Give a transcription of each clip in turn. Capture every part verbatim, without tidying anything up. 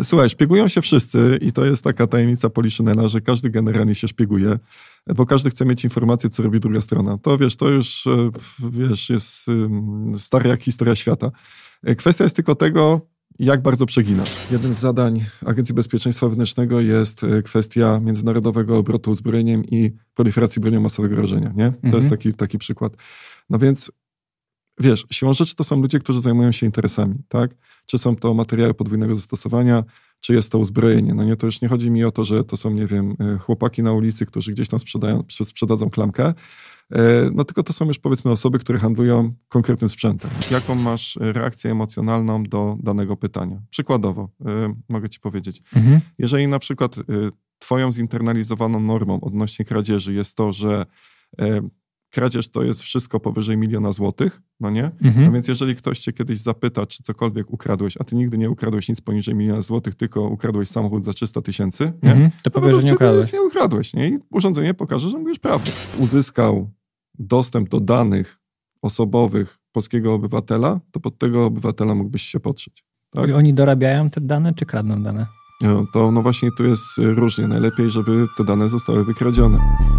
Słuchaj, szpiegują się wszyscy i to jest taka tajemnica Poliszynela, że każdy generalnie się szpieguje, bo każdy chce mieć informację, co robi druga strona. To wiesz, to już wiesz, jest stara jak historia świata. Kwestia jest tylko tego, jak bardzo przegina. Jednym z zadań Agencji Bezpieczeństwa Wewnętrznego jest kwestia międzynarodowego obrotu uzbrojeniem i proliferacji bronią masowego rażenia. Nie? To mhm. jest taki, taki przykład. No więc wiesz, siłą rzeczy to są ludzie, którzy zajmują się interesami, tak? Czy są to materiały podwójnego zastosowania, czy jest to uzbrojenie. No nie, to już nie chodzi mi o to, że to są, nie wiem, chłopaki na ulicy, którzy gdzieś tam sprzedają, sprzedadzą klamkę, no tylko to są już powiedzmy osoby, które handlują konkretnym sprzętem. Jaką masz reakcję emocjonalną do danego pytania? Przykładowo, mogę ci powiedzieć, mhm. jeżeli na przykład twoją zinternalizowaną normą odnośnie kradzieży jest to, że kradzież to jest wszystko powyżej miliona złotych, no nie? Mhm. No więc jeżeli ktoś cię kiedyś zapyta, czy cokolwiek ukradłeś, a ty nigdy nie ukradłeś nic poniżej miliona złotych, tylko ukradłeś samochód za trzysta tysięcy, nie? Mhm. To no powiesz, że nie ukradłeś. Nie ukradłeś, nie? I urządzenie pokaże, że mówisz prawdę. Uzyskał dostęp do danych osobowych polskiego obywatela, to pod tego obywatela mógłbyś się podszyć. Tak? I oni dorabiają te dane, czy kradną dane? No, to no właśnie tu jest różnie. Najlepiej, żeby te dane zostały wykradzione.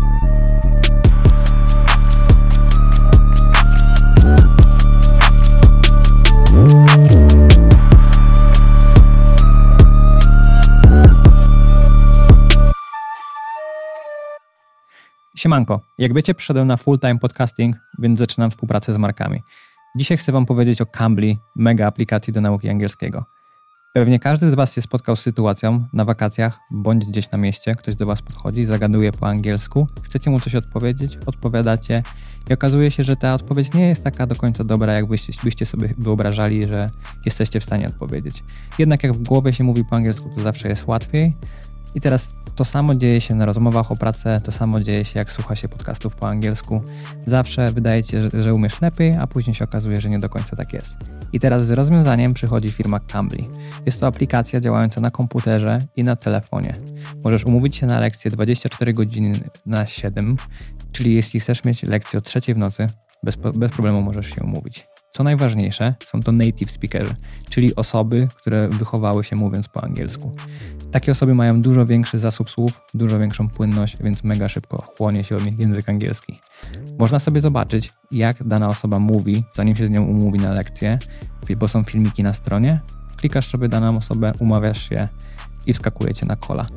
Siemanko, jak wiecie, przyszedłem na full-time podcasting, więc zaczynam współpracę z markami. Dzisiaj chcę wam powiedzieć o Cambly, mega aplikacji do nauki angielskiego. Pewnie każdy z was się spotkał z sytuacją na wakacjach bądź gdzieś na mieście, ktoś do was podchodzi, zagaduje po angielsku, chcecie mu coś odpowiedzieć, odpowiadacie i okazuje się, że ta odpowiedź nie jest taka do końca dobra, jak byście, byście sobie wyobrażali, że jesteście w stanie odpowiedzieć. Jednak jak w głowie się mówi po angielsku, to zawsze jest łatwiej. I teraz to samo dzieje się na rozmowach o pracę, to samo dzieje się, jak słucha się podcastów po angielsku. Zawsze wydaje ci się, że, że umiesz lepiej, a później się okazuje, że nie do końca tak jest. I teraz z rozwiązaniem przychodzi firma Cambly. Jest to aplikacja działająca na komputerze i na telefonie. Możesz umówić się na lekcję dwadzieścia cztery godziny na siedem, czyli jeśli chcesz mieć lekcję o trzeciej w nocy, bez, bez problemu możesz się umówić. Co najważniejsze, są to native speakerzy, czyli osoby, które wychowały się mówiąc po angielsku. Takie osoby mają dużo większy zasób słów, dużo większą płynność, więc mega szybko chłonie się od nich język angielski. Można sobie zobaczyć, jak dana osoba mówi, zanim się z nią umówi na lekcję, bo są filmiki na stronie. Klikasz sobie daną osobę, umawiasz się i wskakujecie na calla.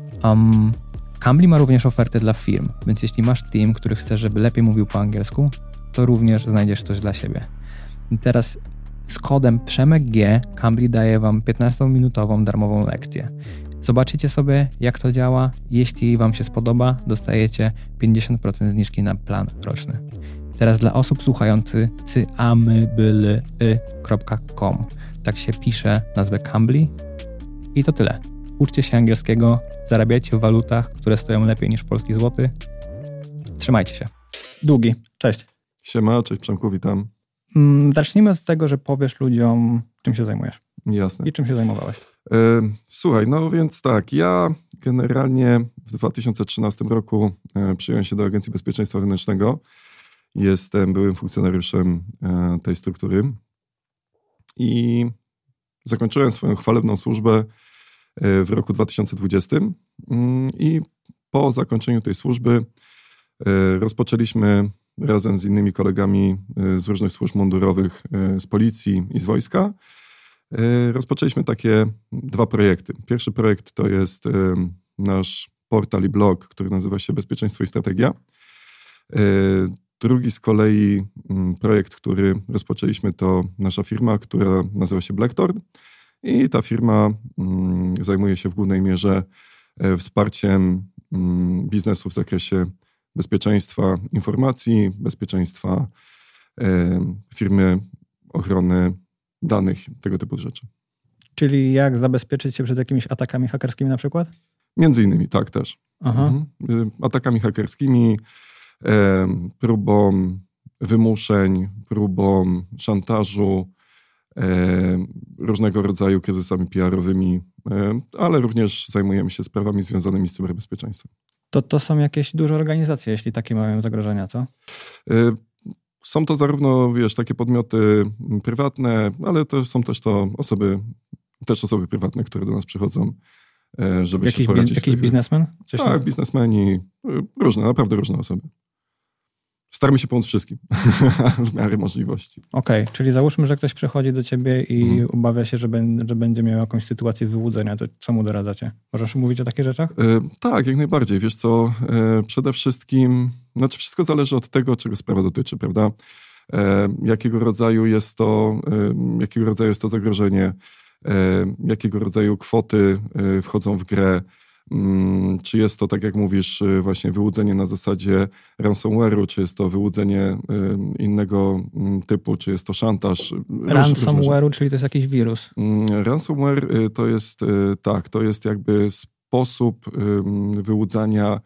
Um, Cambly ma również oferty dla firm, więc jeśli masz team, który chce, żeby lepiej mówił po angielsku, to również znajdziesz coś dla siebie. I teraz z kodem Przemek G Cambly daje wam piętnastominutową darmową lekcję. Zobaczycie sobie, jak to działa. Jeśli wam się spodoba, dostajecie pięćdziesiąt procent zniżki na plan roczny. Teraz dla osób słuchających cyamybyly kropka com. Tak się pisze nazwę Cambly. I to tyle. Uczcie się angielskiego, zarabiajcie w walutach, które stoją lepiej niż polski złoty. Trzymajcie się. Długi. Cześć. Siema, cześć Przemku, witam. Zacznijmy od tego, że powiesz ludziom, czym się zajmujesz. Jasne. I czym się zajmowałeś. Słuchaj, no więc tak, ja generalnie w dwa tysiące trzynastym roku przyjąłem się do Agencji Bezpieczeństwa Wewnętrznego. Jestem byłym funkcjonariuszem tej struktury i zakończyłem swoją chwalebną służbę w roku dwa tysiące dwudziestym i po zakończeniu tej służby rozpoczęliśmy razem z innymi kolegami z różnych służb mundurowych, z policji i z wojska, rozpoczęliśmy takie dwa projekty. Pierwszy projekt to jest nasz portal i blog, który nazywa się Bezpieczeństwo i Strategia. Drugi z kolei projekt, który rozpoczęliśmy, to nasza firma, która nazywa się Blackthorn. I ta firma zajmuje się w głównej mierze wsparciem biznesu w zakresie bezpieczeństwa informacji, bezpieczeństwa firmy, ochrony danych, tego typu rzeczy. Czyli jak zabezpieczyć się przed jakimiś atakami hakerskimi na przykład? Między innymi, tak też. Aha. Mhm. Atakami hakerskimi, próbą wymuszeń, próbą szantażu, różnego rodzaju kryzysami P R-owymi, ale również zajmujemy się sprawami związanymi z cyberbezpieczeństwem. To, to są jakieś duże organizacje, jeśli takie mają zagrożenia, co? Są to zarówno, wiesz, takie podmioty prywatne, ale to są też to osoby też osoby prywatne, które do nas przychodzą, żeby jakiś się poradzić. Biz, jakiś biznesmen? Coś tak, biznesmeni, różne, naprawdę różne osoby. Staramy się pomóc wszystkim w miarę możliwości. Okej, okay, czyli załóżmy, że ktoś przychodzi do ciebie i mhm. obawia się, że, ben, że będzie miał jakąś sytuację wyłudzenia, to co mu doradzacie? Możesz mówić o takich rzeczach? E, tak, jak najbardziej. Wiesz co, e, przede wszystkim, znaczy wszystko zależy od tego, czego sprawa dotyczy, prawda? E, jakiego rodzaju jest to, e, jakiego rodzaju jest to zagrożenie, e, jakiego rodzaju kwoty e, wchodzą w grę. Czy jest to, tak jak mówisz, właśnie wyłudzenie na zasadzie ransomware'u, czy jest to wyłudzenie innego typu, czy jest to szantaż? Ransomware'u, czyli to jest jakiś wirus? Ransomware to jest, tak, to jest jakby sposób wyłudzania,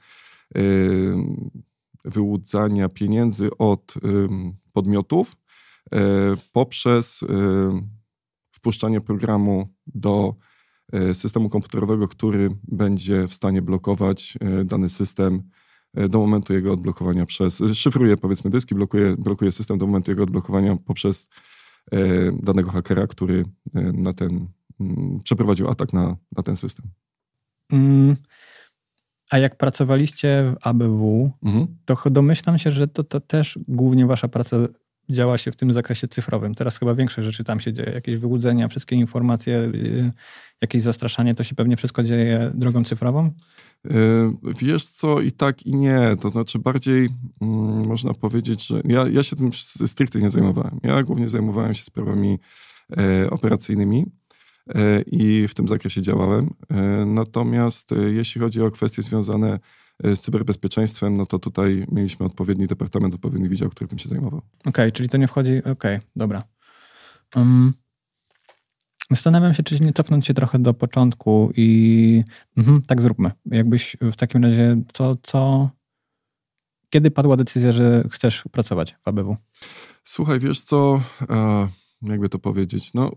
wyłudzania pieniędzy od podmiotów poprzez wpuszczanie programu do systemu komputerowego, który będzie w stanie blokować dany system do momentu jego odblokowania przez... Szyfruje, powiedzmy, dyski, blokuje, blokuje system do momentu jego odblokowania poprzez danego hakera, który na ten, przeprowadził atak na, na ten system. Mm. A jak pracowaliście w A B W, mhm. to domyślam się, że to, to też głównie wasza praca działa się w tym zakresie cyfrowym. Teraz chyba większość rzeczy tam się dzieje. Jakieś wyłudzenia, wszystkie informacje, jakieś zastraszanie, to się pewnie wszystko dzieje drogą cyfrową? Wiesz co, i tak i nie. To znaczy bardziej mm, można powiedzieć, że ja, ja się tym stricte nie zajmowałem. Ja głównie zajmowałem się sprawami e, operacyjnymi e, i w tym zakresie działałem. E, natomiast e, jeśli chodzi o kwestie związane z cyberbezpieczeństwem, no to tutaj mieliśmy odpowiedni departament, odpowiedni wydział, który tym się zajmował. Okej, okay, czyli to nie wchodzi... Okej, okay, dobra. Um, zastanawiam się, czy nie cofnąć się trochę do początku i mhm, tak zróbmy. Jakbyś w takim razie, co, co... Kiedy padła decyzja, że chcesz pracować w A B W? Słuchaj, wiesz co, jakby to powiedzieć, no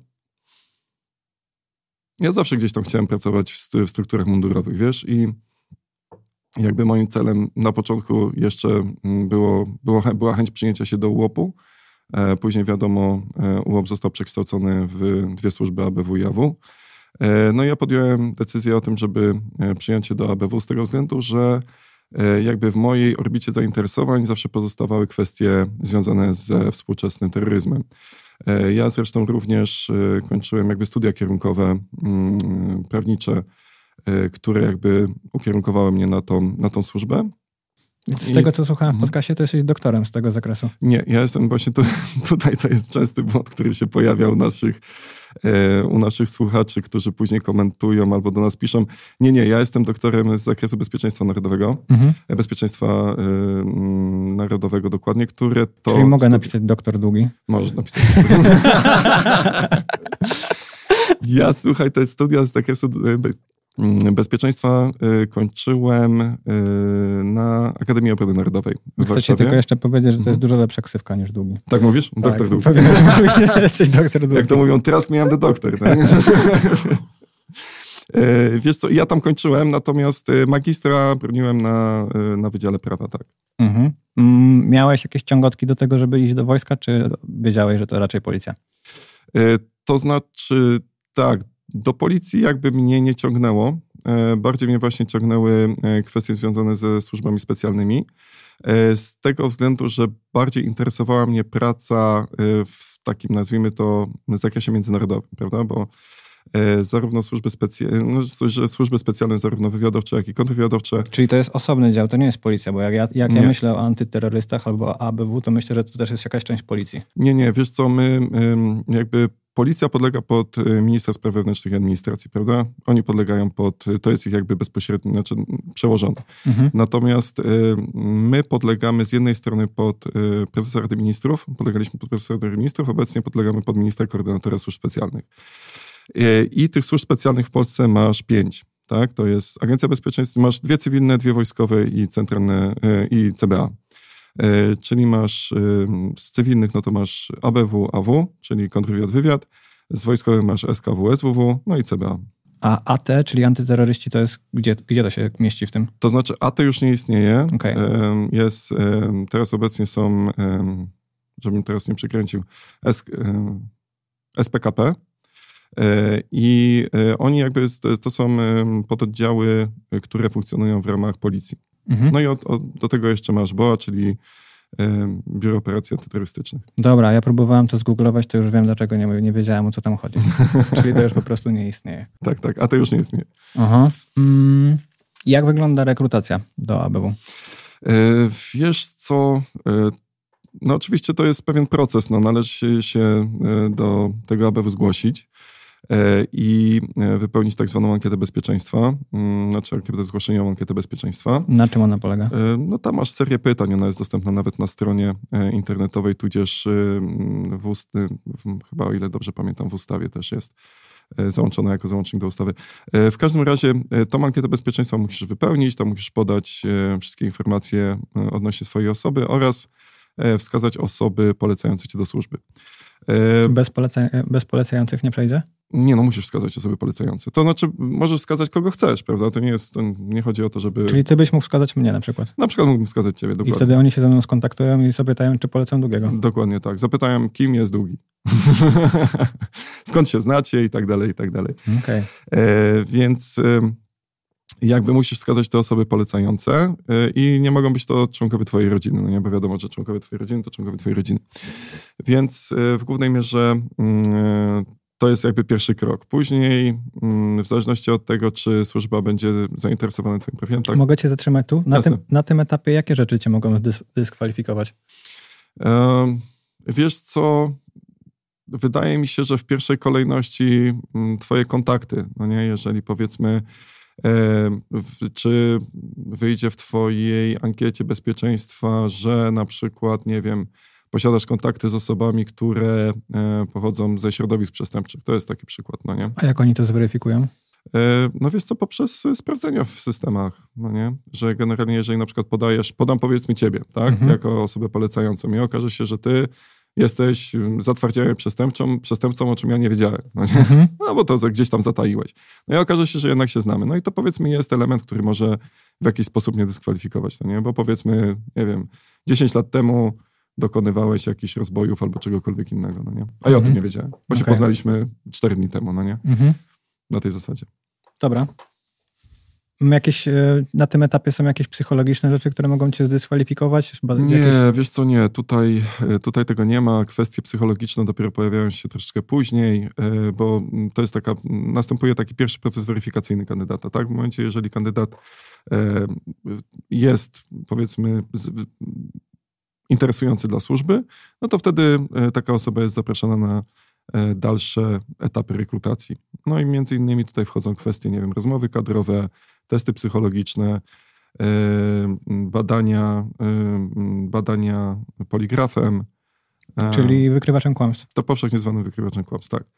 ja zawsze gdzieś tam chciałem pracować w, st- w strukturach mundurowych, wiesz, i jakby moim celem na początku jeszcze było, było, była chęć przyjęcia się do U O P-u. Później wiadomo, U O P został przekształcony w dwie służby A B W i A W. No i ja podjąłem decyzję o tym, żeby przyjąć się do A B W z tego względu, że jakby w mojej orbicie zainteresowań zawsze pozostawały kwestie związane ze współczesnym terroryzmem. Ja zresztą również kończyłem jakby studia kierunkowe prawnicze, które jakby ukierunkowały mnie na tą, na tą służbę. Z tego, co słuchałem w podcastie, to jesteś doktorem z tego zakresu. Nie, ja jestem właśnie, tu, tutaj to jest częsty błąd, który się pojawiał u naszych, e, u naszych słuchaczy, którzy później komentują albo do nas piszą. Nie, nie, ja jestem doktorem z zakresu bezpieczeństwa narodowego, mhm. bezpieczeństwa e, narodowego dokładnie, które to... Czyli mogę napisać doktor długi? Możesz napisać. Ja, słuchaj, to jest studia z zakresu bezpieczeństwa kończyłem na Akademii Obrony Narodowej w Chcę Warszawie. ci tylko jeszcze powiedzieć, że to jest dużo lepsza ksywka niż długi. Tak mówisz? Tak, doktor Długi. Powiem, że jesteś doktor Długi. Jak to mówią, teraz miałem do doktor. Tak? Wiesz co, ja tam kończyłem, natomiast magistra broniłem na, na Wydziale Prawa, tak. Mhm. Miałeś jakieś ciągotki do tego, żeby iść do wojska, czy wiedziałeś, że to raczej policja? To znaczy, tak, do policji jakby mnie nie ciągnęło. Bardziej mnie właśnie ciągnęły kwestie związane ze służbami specjalnymi. Z tego względu, że bardziej interesowała mnie praca w takim, nazwijmy to, zakresie międzynarodowym, prawda? Bo zarówno służby, specy- no, służby specjalne, zarówno wywiadowcze, jak i kontrwywiadowcze. Czyli to jest osobny dział, to nie jest policja, bo jak ja, jak ja myślę o antyterrorystach albo o A B W, to myślę, że to też jest jakaś część policji. Nie, nie, wiesz co, my jakby policja podlega pod ministra spraw wewnętrznych i administracji, prawda? Oni podlegają pod, to jest ich jakby bezpośrednio, znaczy przełożony. Mhm. Natomiast my podlegamy z jednej strony pod prezesa Rady Ministrów, podlegaliśmy pod prezesa Rady Ministrów, obecnie podlegamy pod ministra koordynatora służb specjalnych. I tych służb specjalnych w Polsce masz pięć, tak? To jest Agencja Bezpieczeństwa, masz dwie cywilne, dwie wojskowe i centralne, i C B A. Czyli masz z cywilnych, no to masz A B W, A W, czyli kontrwywiad, wywiad, z wojskowym masz S K W, S W W, no i C B A. A A T, czyli antyterroryści, to jest, gdzie, gdzie to się mieści w tym? To znaczy A T już nie istnieje. Okay. Jest, teraz obecnie są, żebym teraz nie przekręcił, S, S P K P. I oni jakby, to są pododdziały, które funkcjonują w ramach policji. Mhm. No i od, od, do tego jeszcze masz B O A, czyli Biuro Operacji Antyterrorystycznych. Dobra, ja próbowałem to zgooglować, to już wiem, dlaczego nie, nie wiedziałem, o co tam chodzi. Czyli to już po prostu nie istnieje. Tak, tak, a to już nie istnieje. Aha. Mm, jak wygląda rekrutacja do A B W? Wiesz co, no oczywiście to jest pewien proces, no należy się do tego A B W zgłosić i wypełnić tak zwaną ankietę bezpieczeństwa, znaczy ankietę zgłoszeniową, ankietę bezpieczeństwa. Na czym ona polega? No tam masz serię pytań, ona jest dostępna nawet na stronie internetowej, tudzież w ust, chyba o ile dobrze pamiętam, w ustawie też jest załączona jako załącznik do ustawy. W każdym razie tą ankietę bezpieczeństwa musisz wypełnić, tam musisz podać wszystkie informacje odnośnie swojej osoby oraz wskazać osoby polecające cię do służby. Bez, poleca- bez polecających nie przejdzie? Nie, no musisz wskazać osoby polecające. To znaczy, możesz wskazać kogo chcesz, prawda? To nie jest, to nie chodzi o to, żeby... Czyli ty byś mógł wskazać mnie na przykład? Na przykład mógłbym wskazać ciebie, dokładnie. I wtedy oni się ze mną skontaktują i zapytają, czy polecam Długiego. Dokładnie tak. Zapytają, kim jest Długi. Skąd się znacie i tak dalej, i tak dalej. Okay. E, więc e, jakby musisz wskazać te osoby polecające e, i nie mogą być to członkowie twojej rodziny. No nie, bo wiadomo, że członkowie twojej rodziny to członkowie twojej rodziny. Więc e, w głównej mierze e, to jest jakby pierwszy krok. Później w zależności od tego, czy służba będzie zainteresowana twoim profilem. Tak? Mogę cię zatrzymać tu? Na tym, na tym etapie jakie rzeczy cię mogą dys- dyskwalifikować? E, wiesz co... Wydaje mi się, że w pierwszej kolejności twoje kontakty, no nie, jeżeli powiedzmy, e, w, czy wyjdzie w twojej ankiecie bezpieczeństwa, że na przykład, nie wiem, posiadasz kontakty z osobami, które e, pochodzą ze środowisk przestępczych. To jest taki przykład, no nie? A jak oni to zweryfikują? E, no wiesz co, poprzez sprawdzenia w systemach, no nie? Że generalnie jeżeli na przykład podajesz, podam powiedzmy ciebie, tak, mhm. jako osobę polecającą i okaże się, że ty jesteś zatwardziałym przestępcą, przestępcą, o czym ja nie wiedziałem. No, nie? Mhm. No bo to gdzieś tam zataiłeś. No i okaże się, że jednak się znamy. No i to powiedzmy jest element, który może w jakiś sposób mnie dyskwalifikować. No nie? Bo powiedzmy, nie wiem, dziesięć lat temu dokonywałeś jakichś rozbojów albo czegokolwiek innego. No nie? A ja mhm. o tym nie wiedziałem, bo okay. się poznaliśmy cztery dni temu. No nie? Mhm. Na tej zasadzie. Dobra. Jakieś, na tym etapie są jakieś psychologiczne rzeczy, które mogą cię zdyskwalifikować? Nie, jakieś... wiesz co, nie. Tutaj, tutaj tego nie ma. Kwestie psychologiczne dopiero pojawiają się troszeczkę później, bo to jest taka, następuje taki pierwszy proces weryfikacyjny kandydata. Tak? W momencie, jeżeli kandydat jest, powiedzmy, interesujący dla służby, no to wtedy taka osoba jest zapraszana na dalsze etapy rekrutacji. No i między innymi tutaj wchodzą kwestie, nie wiem, rozmowy kadrowe, testy psychologiczne, badania, badania poligrafem. Czyli wykrywaczem kłamstw. To powszechnie zwanym wykrywaczem kłamstw, tak.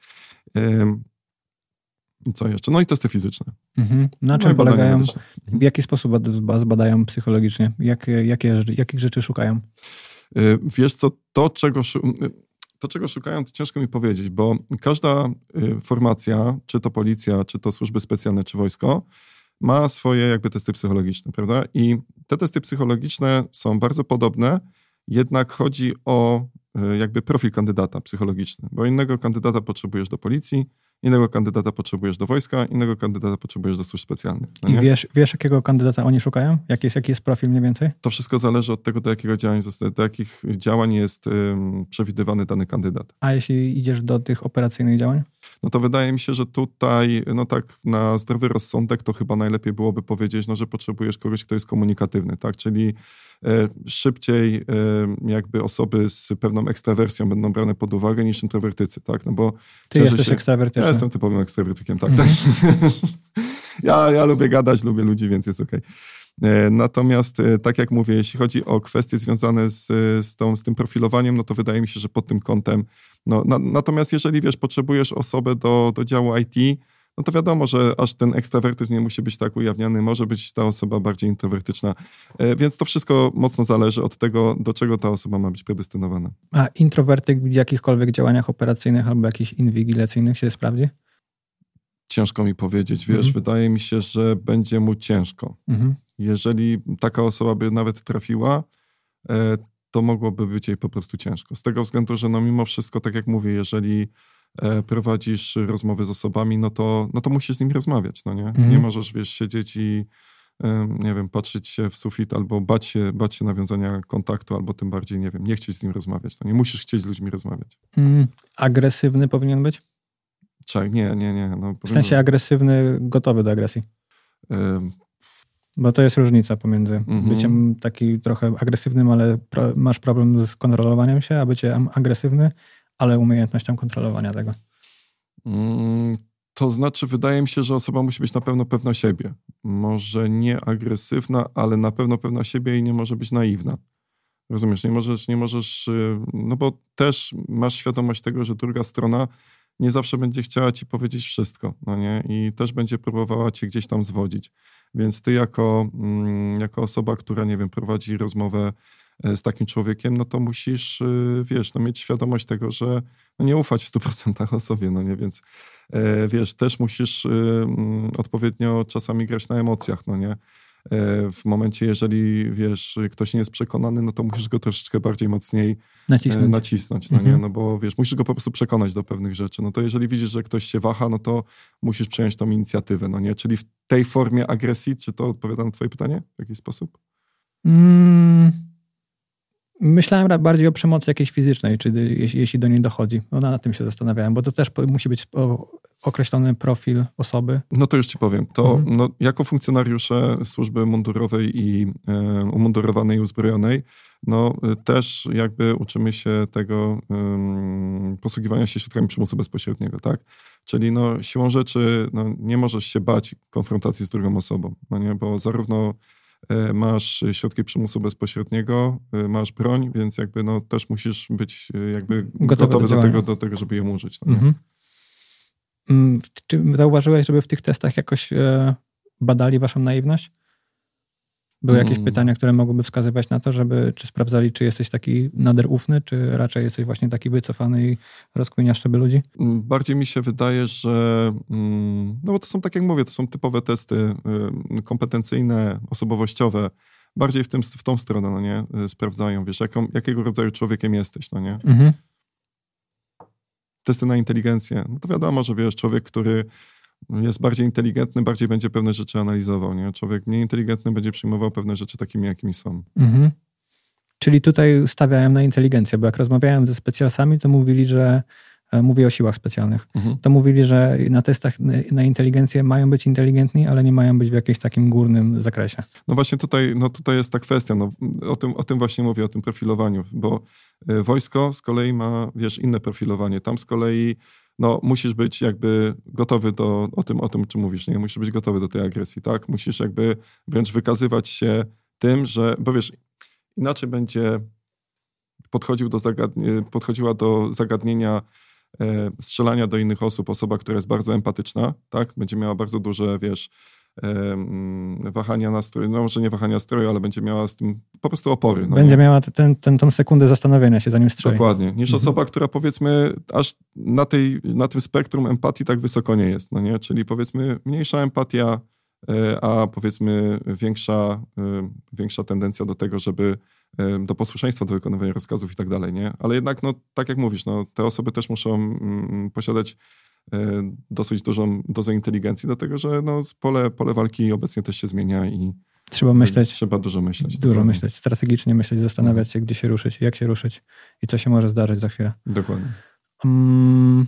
Co jeszcze? No i testy fizyczne. Mhm. Na czym no polegają? Medyczne. W jaki sposób zbadają psychologicznie? Jak, jakie, jakich rzeczy szukają? Wiesz co, to czego... To, czego szukają, to ciężko mi powiedzieć, bo każda formacja, czy to policja, czy to służby specjalne, czy wojsko, ma swoje jakby testy psychologiczne, prawda? I te testy psychologiczne są bardzo podobne, jednak chodzi o jakby profil kandydata psychologiczny, bo innego kandydata potrzebujesz do policji, innego kandydata potrzebujesz do wojska, innego kandydata potrzebujesz do służb specjalnych. No I wiesz, wiesz, jakiego kandydata oni szukają? Jaki jest, jaki jest profil mniej więcej? To wszystko zależy od tego, do jakiego działań, do jakich działań jest um, przewidywany dany kandydat. A jeśli idziesz do tych operacyjnych działań? No to wydaje mi się, że tutaj, no tak na zdrowy rozsądek, to chyba najlepiej byłoby powiedzieć, no, że potrzebujesz kogoś, kto jest komunikatywny, tak? Czyli e, szybciej e, jakby osoby z pewną ekstrawersją będą brane pod uwagę niż introwertycy, tak? No bo ty jesteś się... ekstrawertyczny. Ja jestem typowym ekstrawertykiem, tak, tak. ja, ja lubię gadać, lubię ludzi, więc jest okej. Okay. Natomiast, tak jak mówię, jeśli chodzi o kwestie związane z, z, tą, z tym profilowaniem, no to wydaje mi się, że pod tym kątem, no, na, natomiast jeżeli, wiesz, potrzebujesz osobę do, do działu I T, no to wiadomo, że aż ten ekstrawertyzm nie musi być tak ujawniany, może być ta osoba bardziej introwertyczna, więc to wszystko mocno zależy od tego, do czego ta osoba ma być predestynowana. A introwertyk w jakichkolwiek działaniach operacyjnych albo jakichś inwigilacyjnych się sprawdzi? Ciężko mi powiedzieć, wiesz, mhm. wydaje mi się, że będzie mu ciężko. Mhm. Jeżeli taka osoba by nawet trafiła, to mogłoby być jej po prostu ciężko. Z tego względu, że no mimo wszystko, tak jak mówię, jeżeli prowadzisz rozmowy z osobami, no to, no to musisz z nimi rozmawiać, no nie? Mhm. Nie możesz, wiesz, siedzieć i nie wiem, patrzeć się w sufit albo bać się, bać się nawiązania kontaktu, albo tym bardziej, nie wiem, nie chcieć z nim rozmawiać. No nie musisz chcieć z ludźmi rozmawiać. Mm, agresywny powinien być? Czek, nie, nie, nie. No, w sensie agresywny, gotowy do agresji. Um, Bo to jest różnica pomiędzy mhm. byciem taki trochę agresywnym, ale pro, masz problem z kontrolowaniem się, a byciem agresywny, ale umiejętnością kontrolowania tego. Mm, to znaczy, wydaje mi się, że osoba musi być na pewno pewna siebie. Może nie agresywna, ale na pewno pewna siebie i nie może być naiwna. Rozumiesz? Nie możesz, nie możesz, no bo też masz świadomość tego, że druga strona nie zawsze będzie chciała ci powiedzieć wszystko, no nie? I też będzie próbowała cię gdzieś tam zwodzić. Więc ty jako, jako osoba, która, nie wiem, prowadzi rozmowę z takim człowiekiem, no to musisz, wiesz, no mieć świadomość tego, że no nie ufać w stu procentach osobie, no nie? Więc wiesz, też musisz odpowiednio czasami grać na emocjach, no nie? W momencie, jeżeli, wiesz, ktoś nie jest przekonany, no to musisz go troszeczkę bardziej mocniej nacisnąć, nacisnąć no mhm. nie? No bo wiesz, musisz go po prostu przekonać do pewnych rzeczy. No to jeżeli widzisz, że ktoś się waha, no to musisz przejąć tą inicjatywę, no nie? Czyli w tej formie agresji, czy to odpowiada na twoje pytanie w jakiś sposób? Mm, myślałem bardziej o przemocy jakiejś fizycznej, czy jeśli, jeśli do niej dochodzi. No na tym się zastanawiałem, bo to też musi być określony profil osoby. No to już ci powiem. To mhm. no, jako funkcjonariusze służby mundurowej i e, umundurowanej i uzbrojonej, no też jakby uczymy się tego um, posługiwania się środkami przymusu bezpośredniego, tak? Czyli no siłą rzeczy no, nie możesz się bać konfrontacji z drugą osobą, no nie? Bo zarówno e, masz środki przymusu bezpośredniego, e, masz broń, więc jakby no też musisz być jakby gotowy, gotowy do, do, tego, do tego, żeby ją użyć. No mhm. Czy zauważyłeś, żeby w tych testach jakoś e, badali waszą naiwność? Były jakieś hmm. pytania, które mogłyby wskazywać na to, żeby czy sprawdzali, czy jesteś taki nader ufny, czy raczej jesteś właśnie taki wycofany i rozkłania szczeby ludzi? Bardziej mi się wydaje, że no bo to są, tak jak mówię, to są typowe testy kompetencyjne, osobowościowe. Bardziej w, tym, w tą stronę, no nie? Sprawdzają, wiesz, jaką, jakiego rodzaju człowiekiem jesteś, no nie? Mhm. Testy na inteligencję. No to wiadomo, że wiesz, człowiek, który jest bardziej inteligentny, bardziej będzie pewne rzeczy analizował, nie? Człowiek mniej inteligentny będzie przyjmował pewne rzeczy takimi, jakimi są. Mhm. Czyli tutaj stawiałem na inteligencję, bo jak rozmawiałem ze specjalsami, to mówili, że mówię o siłach specjalnych, mhm. to mówili, że na testach na inteligencję mają być inteligentni, ale nie mają być w jakimś takim górnym zakresie. No właśnie tutaj, no tutaj jest ta kwestia, no, o, tym, o tym właśnie mówię, o tym profilowaniu, bo wojsko z kolei ma, wiesz, inne profilowanie. Tam z kolei no, musisz być jakby gotowy do, o tym, o tym, czym mówisz, nie? Musisz być gotowy do tej agresji, tak? Musisz jakby wręcz wykazywać się tym, że, bo wiesz, inaczej będzie podchodził do zagadnie, podchodziła do zagadnienia e, strzelania do innych osób osoba, która jest bardzo empatyczna, tak? Będzie miała bardzo duże, wiesz, e, wahania nastroju, no może nie wahania nastroju, ale będzie miała z tym po prostu opory. No będzie nie? miała ten, ten, tą sekundę zastanowienia się, zanim strzeli. Dokładnie. Niż mhm. osoba, która powiedzmy aż na, tej, na tym spektrum empatii tak wysoko nie jest, no nie? Czyli powiedzmy mniejsza empatia, a powiedzmy większa, większa tendencja do tego, żeby do posłuszeństwa, do wykonywania rozkazów i tak dalej, nie? Ale jednak, no tak jak mówisz, no, te osoby też muszą mm, posiadać e, dosyć dużą dozę inteligencji, dlatego że no, pole, pole walki obecnie też się zmienia i trzeba myśleć. Trzeba dużo myśleć. Dużo dokładnie. myśleć, strategicznie myśleć, zastanawiać się, gdzie się ruszyć, jak się ruszyć i co się może zdarzyć za chwilę. Dokładnie. Um,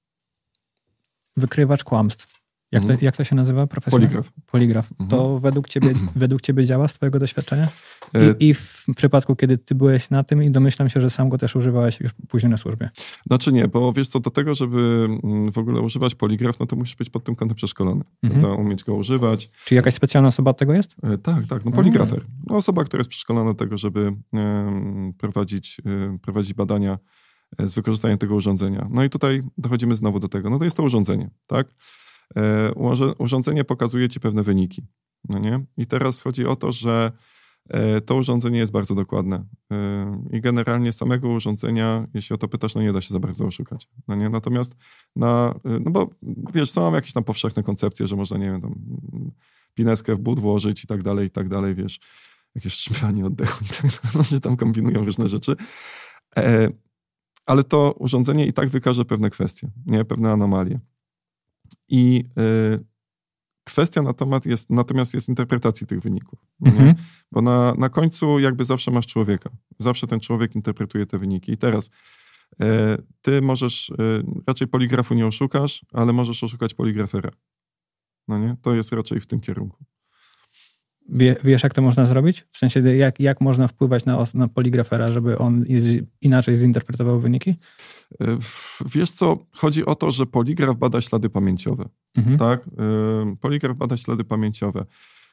wykrywacz kłamstw. Jak, mhm. to, jak to się nazywa profesjonalnie? Poligraf. Poligraf. Mhm. To według ciebie, według ciebie działa z twojego doświadczenia? I, e... I w przypadku, kiedy ty byłeś na tym i domyślam się, że sam go też używałeś już później na służbie. Znaczy nie, bo wiesz co, do tego, żeby w ogóle używać poligraf, no to musisz być pod tym kątem przeszkolony. Mhm. To umieć go używać. Czy jakaś specjalna osoba od tego jest? E, tak, tak, no poligrafer. No, osoba, która jest przeszkolona do tego, żeby e, prowadzić, e, prowadzić badania z wykorzystaniem tego urządzenia. No i tutaj dochodzimy znowu do tego. No to jest to urządzenie, tak? Urządzenie pokazuje ci pewne wyniki. No nie? I teraz chodzi o to, że to urządzenie jest bardzo dokładne. I generalnie samego urządzenia, jeśli o to pytasz, no nie da się za bardzo oszukać. No nie? Natomiast na, no bo wiesz, są jakieś tam powszechne koncepcje, że można, nie wiem, tam pineskę w but włożyć i tak dalej, i tak dalej, wiesz, jakieś wstrzymanie oddechu i tak dalej, że tam kombinują różne rzeczy. ale to urządzenie i tak wykaże pewne kwestie, nie? Pewne anomalie. I y, kwestia natomiast jest, natomiast jest interpretacji tych wyników. Mhm. Nie? Bo na, na końcu jakby zawsze masz człowieka. Zawsze ten człowiek interpretuje te wyniki. I teraz y, ty możesz, y, raczej poligrafu nie oszukasz, ale możesz oszukać poligrafera. No nie? To jest raczej w tym kierunku. Wie, wiesz, jak to można zrobić? W sensie, jak, jak można wpływać na, na poligrafera, żeby on inaczej zinterpretował wyniki? Wiesz co, chodzi o to, że poligraf bada ślady pamięciowe. Mhm. Tak? Poligraf bada ślady pamięciowe.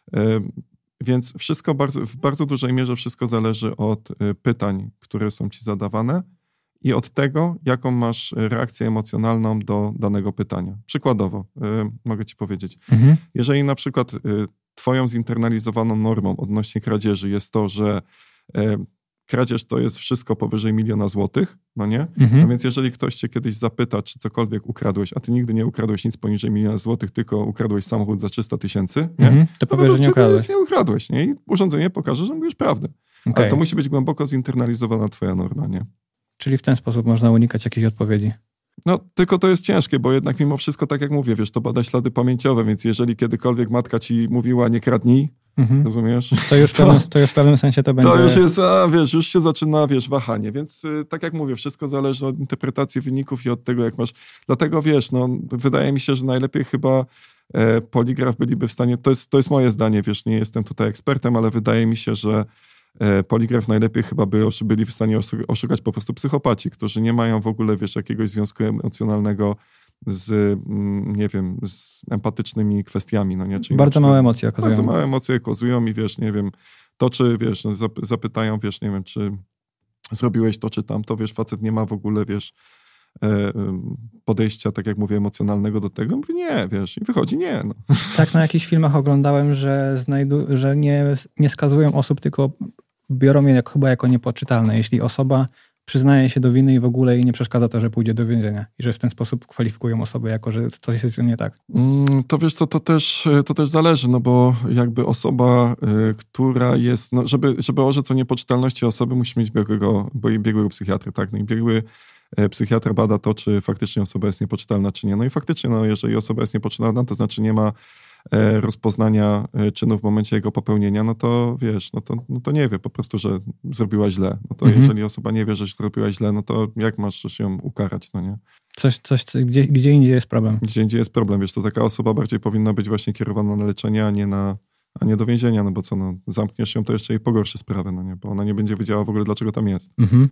Więc wszystko bardzo, w bardzo dużej mierze wszystko zależy od pytań, które są ci zadawane i od tego, jaką masz reakcję emocjonalną do danego pytania. Przykładowo, mogę ci powiedzieć. Mhm. Jeżeli na przykład twoją zinternalizowaną normą odnośnie kradzieży jest to, że e, kradzież to jest wszystko powyżej miliona złotych, no nie? Mhm. No więc jeżeli ktoś cię kiedyś zapyta, czy cokolwiek ukradłeś, a ty nigdy nie ukradłeś nic poniżej miliona złotych, tylko ukradłeś samochód za trzysta tysięcy, nie? Mhm. To powiesz, no, że nie ukradłeś. Nie ukradłeś, nie? I urządzenie pokaże, że mówisz prawdę. Okay. Ale to musi być głęboko zinternalizowana twoja norma, nie? Czyli w ten sposób można unikać jakichś odpowiedzi. No, tylko to jest ciężkie, bo jednak mimo wszystko, tak jak mówię, wiesz, to bada ślady pamięciowe, więc jeżeli kiedykolwiek matka ci mówiła nie kradnij, mhm. rozumiesz? To już, to, pewnym, to już w pewnym sensie to będzie... To już jest, a wiesz, już się zaczyna, wiesz, wahanie, więc y, tak jak mówię, wszystko zależy od interpretacji wyników i od tego, jak masz... Dlatego, wiesz, no, wydaje mi się, że najlepiej chyba e, poligraf byliby w stanie, to jest, to jest moje zdanie, wiesz, nie jestem tutaj ekspertem, ale wydaje mi się, że poligraf najlepiej chyba by byli w stanie oszukać po prostu psychopaci, którzy nie mają w ogóle, wiesz, jakiegoś związku emocjonalnego z, nie wiem, z empatycznymi kwestiami. No nie? Czyli bardzo małe emocje okazują. Bardzo małe emocje okazują i wiesz, nie wiem, to czy, wiesz, zapytają, wiesz, nie wiem, czy zrobiłeś to, czy tamto, wiesz, facet nie ma w ogóle, wiesz, podejścia, tak jak mówię, emocjonalnego do tego. Mówi nie, wiesz, i wychodzi nie. No. Tak, na jakichś filmach oglądałem, że, znajdu, że nie, nie skazują osób, tylko biorą je jak, chyba jako niepoczytalne. Jeśli osoba przyznaje się do winy i w ogóle jej nie przeszkadza to, że pójdzie do więzienia. I że w ten sposób kwalifikują osobę jako, że coś jest nie tak. To wiesz co, to też, to też zależy, no bo jakby osoba, y, która jest, no żeby, żeby orzec o niepoczytalności osoby, musi mieć biegłego, biegłego psychiatry, tak? No i biegły psychiatra bada to, czy faktycznie osoba jest niepoczytalna, czy nie. No i faktycznie, no, jeżeli osoba jest niepoczytalna, to znaczy nie ma e, rozpoznania czynu w momencie jego popełnienia, no to wiesz, no to, no to nie wie po prostu, że zrobiła źle. No to mhm. jeżeli osoba nie wie, że zrobiła źle, no to jak masz ją ukarać, no nie? Coś, coś gdzie, gdzie indziej jest problem. Gdzie indziej jest problem, wiesz, to taka osoba bardziej powinna być właśnie kierowana na leczenie, a nie na a nie do więzienia, no bo co, no zamkniesz ją, to jeszcze jej pogorszy sprawę, no nie? Bo ona nie będzie wiedziała w ogóle, dlaczego tam jest. Mhm.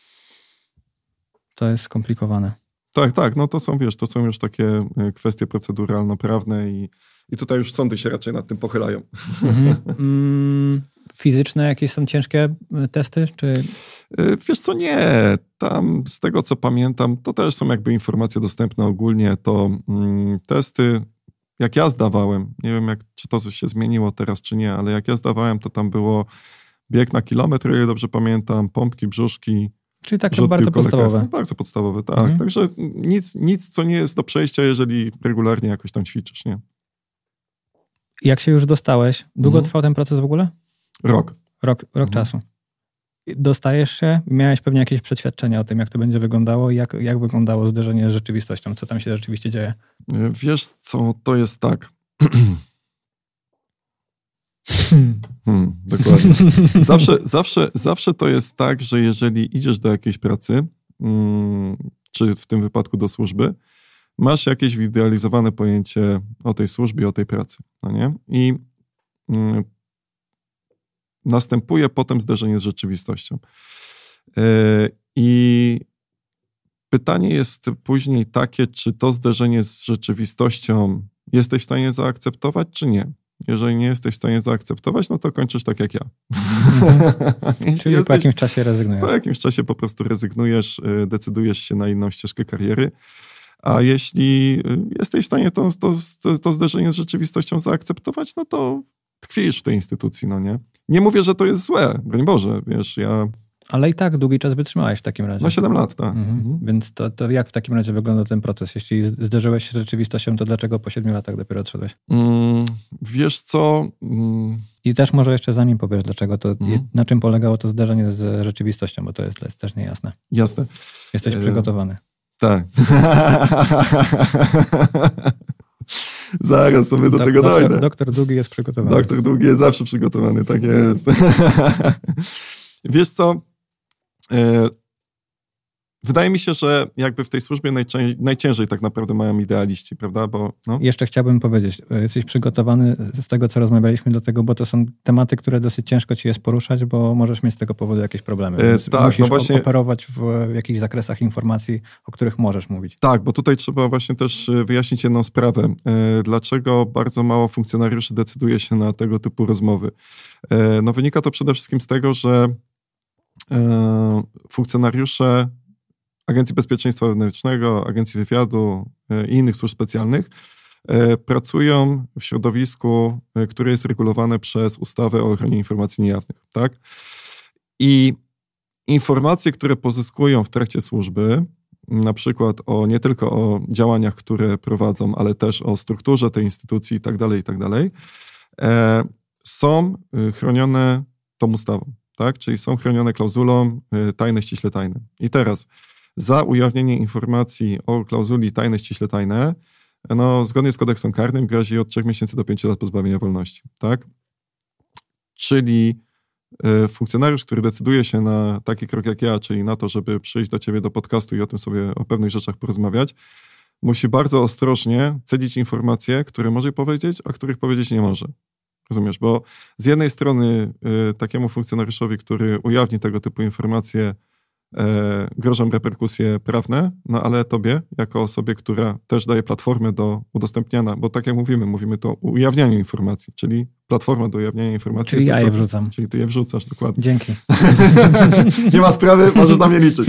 To jest skomplikowane. Tak, tak, no to są, wiesz, to są już takie kwestie proceduralno-prawne i, i tutaj już sądy się raczej nad tym pochylają. Mhm. Mm, fizyczne jakieś są ciężkie testy, czy... Wiesz co, nie. Tam z tego, co pamiętam, to też są jakby informacje dostępne ogólnie, to mm, testy, jak ja zdawałem, nie wiem, jak, czy to się zmieniło teraz, czy nie, ale jak ja zdawałem, to tam było bieg na kilometr, ile dobrze pamiętam, pompki, brzuszki. Czyli takie bardzo podstawowe. Lekarstw. Bardzo podstawowe, tak. Mhm. Także nic, nic, co nie jest do przejścia, jeżeli regularnie jakoś tam ćwiczysz, nie? Jak się już dostałeś, długo mhm. trwał ten proces w ogóle? Rok. Rok, rok mhm. czasu. Dostajesz się, miałeś pewnie jakieś przeświadczenie o tym, jak to będzie wyglądało i jak, jak wyglądało zderzenie z rzeczywistością, co tam się rzeczywiście dzieje. Wiesz co, to jest tak... Hmm, dokładnie. Zawsze, zawsze, zawsze to jest tak, że jeżeli idziesz do jakiejś pracy, hmm, czy w tym wypadku do służby, masz jakieś wyidealizowane pojęcie o tej służbie, o tej pracy, no nie? I hmm, następuje potem zderzenie z rzeczywistością. Yy, I pytanie jest później takie, czy to zderzenie z rzeczywistością jesteś w stanie zaakceptować, czy nie? Jeżeli nie jesteś w stanie zaakceptować, no to kończysz tak jak ja. Mhm. Czyli jesteś, po jakimś czasie rezygnujesz. Po jakimś czasie po prostu rezygnujesz, decydujesz się na inną ścieżkę kariery, a jeśli jesteś w stanie to, to, to, to zderzenie z rzeczywistością zaakceptować, no to tkwisz w tej instytucji, no nie? Nie mówię, że to jest złe, broń Boże, wiesz, ja... Ale i tak długi czas wytrzymałeś w takim razie. No siedem lat, tak. Mhm. Mhm. Więc to, to jak w takim razie wygląda ten proces? Jeśli zderzyłeś się z rzeczywistością, to dlaczego po siedmiu latach dopiero odszedłeś? Mm, wiesz co... Mm... I też może jeszcze zanim powiesz, dlaczego to, Mhm. na czym polegało to zderzenie z rzeczywistością, bo to jest, to jest też niejasne. Jasne. Jesteś E... przygotowany. Tak. Zaraz sobie do Do, tego doktor, dojdę. Doktor Długi jest przygotowany. Doktor Długi jest zawsze przygotowany, tak jest. Wiesz co? E... Wydaje mi się, że jakby w tej służbie najciężej, najciężej tak naprawdę mają idealiści, prawda? Bo, no. Jeszcze chciałbym powiedzieć, jesteś przygotowany z tego, co rozmawialiśmy do tego, bo to są tematy, które dosyć ciężko ci jest poruszać, bo możesz mieć z tego powodu jakieś problemy. E, Więc tak, musisz no właśnie, operować w jakichś zakresach informacji, o których możesz mówić. Tak, bo tutaj trzeba właśnie też wyjaśnić jedną sprawę. E, dlaczego bardzo mało funkcjonariuszy decyduje się na tego typu rozmowy? E, no wynika to przede wszystkim z tego, że e, funkcjonariusze Agencji Bezpieczeństwa Wewnętrznego, Agencji Wywiadu i innych służb specjalnych pracują w środowisku, które jest regulowane przez ustawę o ochronie informacji niejawnych. Tak? I informacje, które pozyskują w trakcie służby, na przykład o, nie tylko o działaniach, które prowadzą, ale też o strukturze tej instytucji i tak dalej, i tak dalej, są chronione tą ustawą. Tak? Czyli są chronione klauzulą tajne, ściśle tajne. I teraz za ujawnienie informacji o klauzuli tajne, ściśle tajne, no, zgodnie z kodeksem karnym grozi od trzech miesięcy do pięciu lat pozbawienia wolności. Tak? Czyli y, funkcjonariusz, który decyduje się na taki krok jak ja, czyli na to, żeby przyjść do ciebie do podcastu i o tym sobie, o pewnych rzeczach porozmawiać, musi bardzo ostrożnie cedzić informacje, które może powiedzieć, a których powiedzieć nie może. Rozumiesz? Bo z jednej strony y, takiemu funkcjonariuszowi, który ujawni tego typu informacje, E, grożą reperkusje prawne, no ale tobie, jako osobie, która też daje platformę do udostępniania, bo tak jak mówimy, mówimy to o ujawnianiu informacji, czyli platforma do ujawniania informacji. Czyli ja je wrzucam. Czyli ty je wrzucasz, dokładnie. Dzięki. Nie ma sprawy, możesz na mnie liczyć.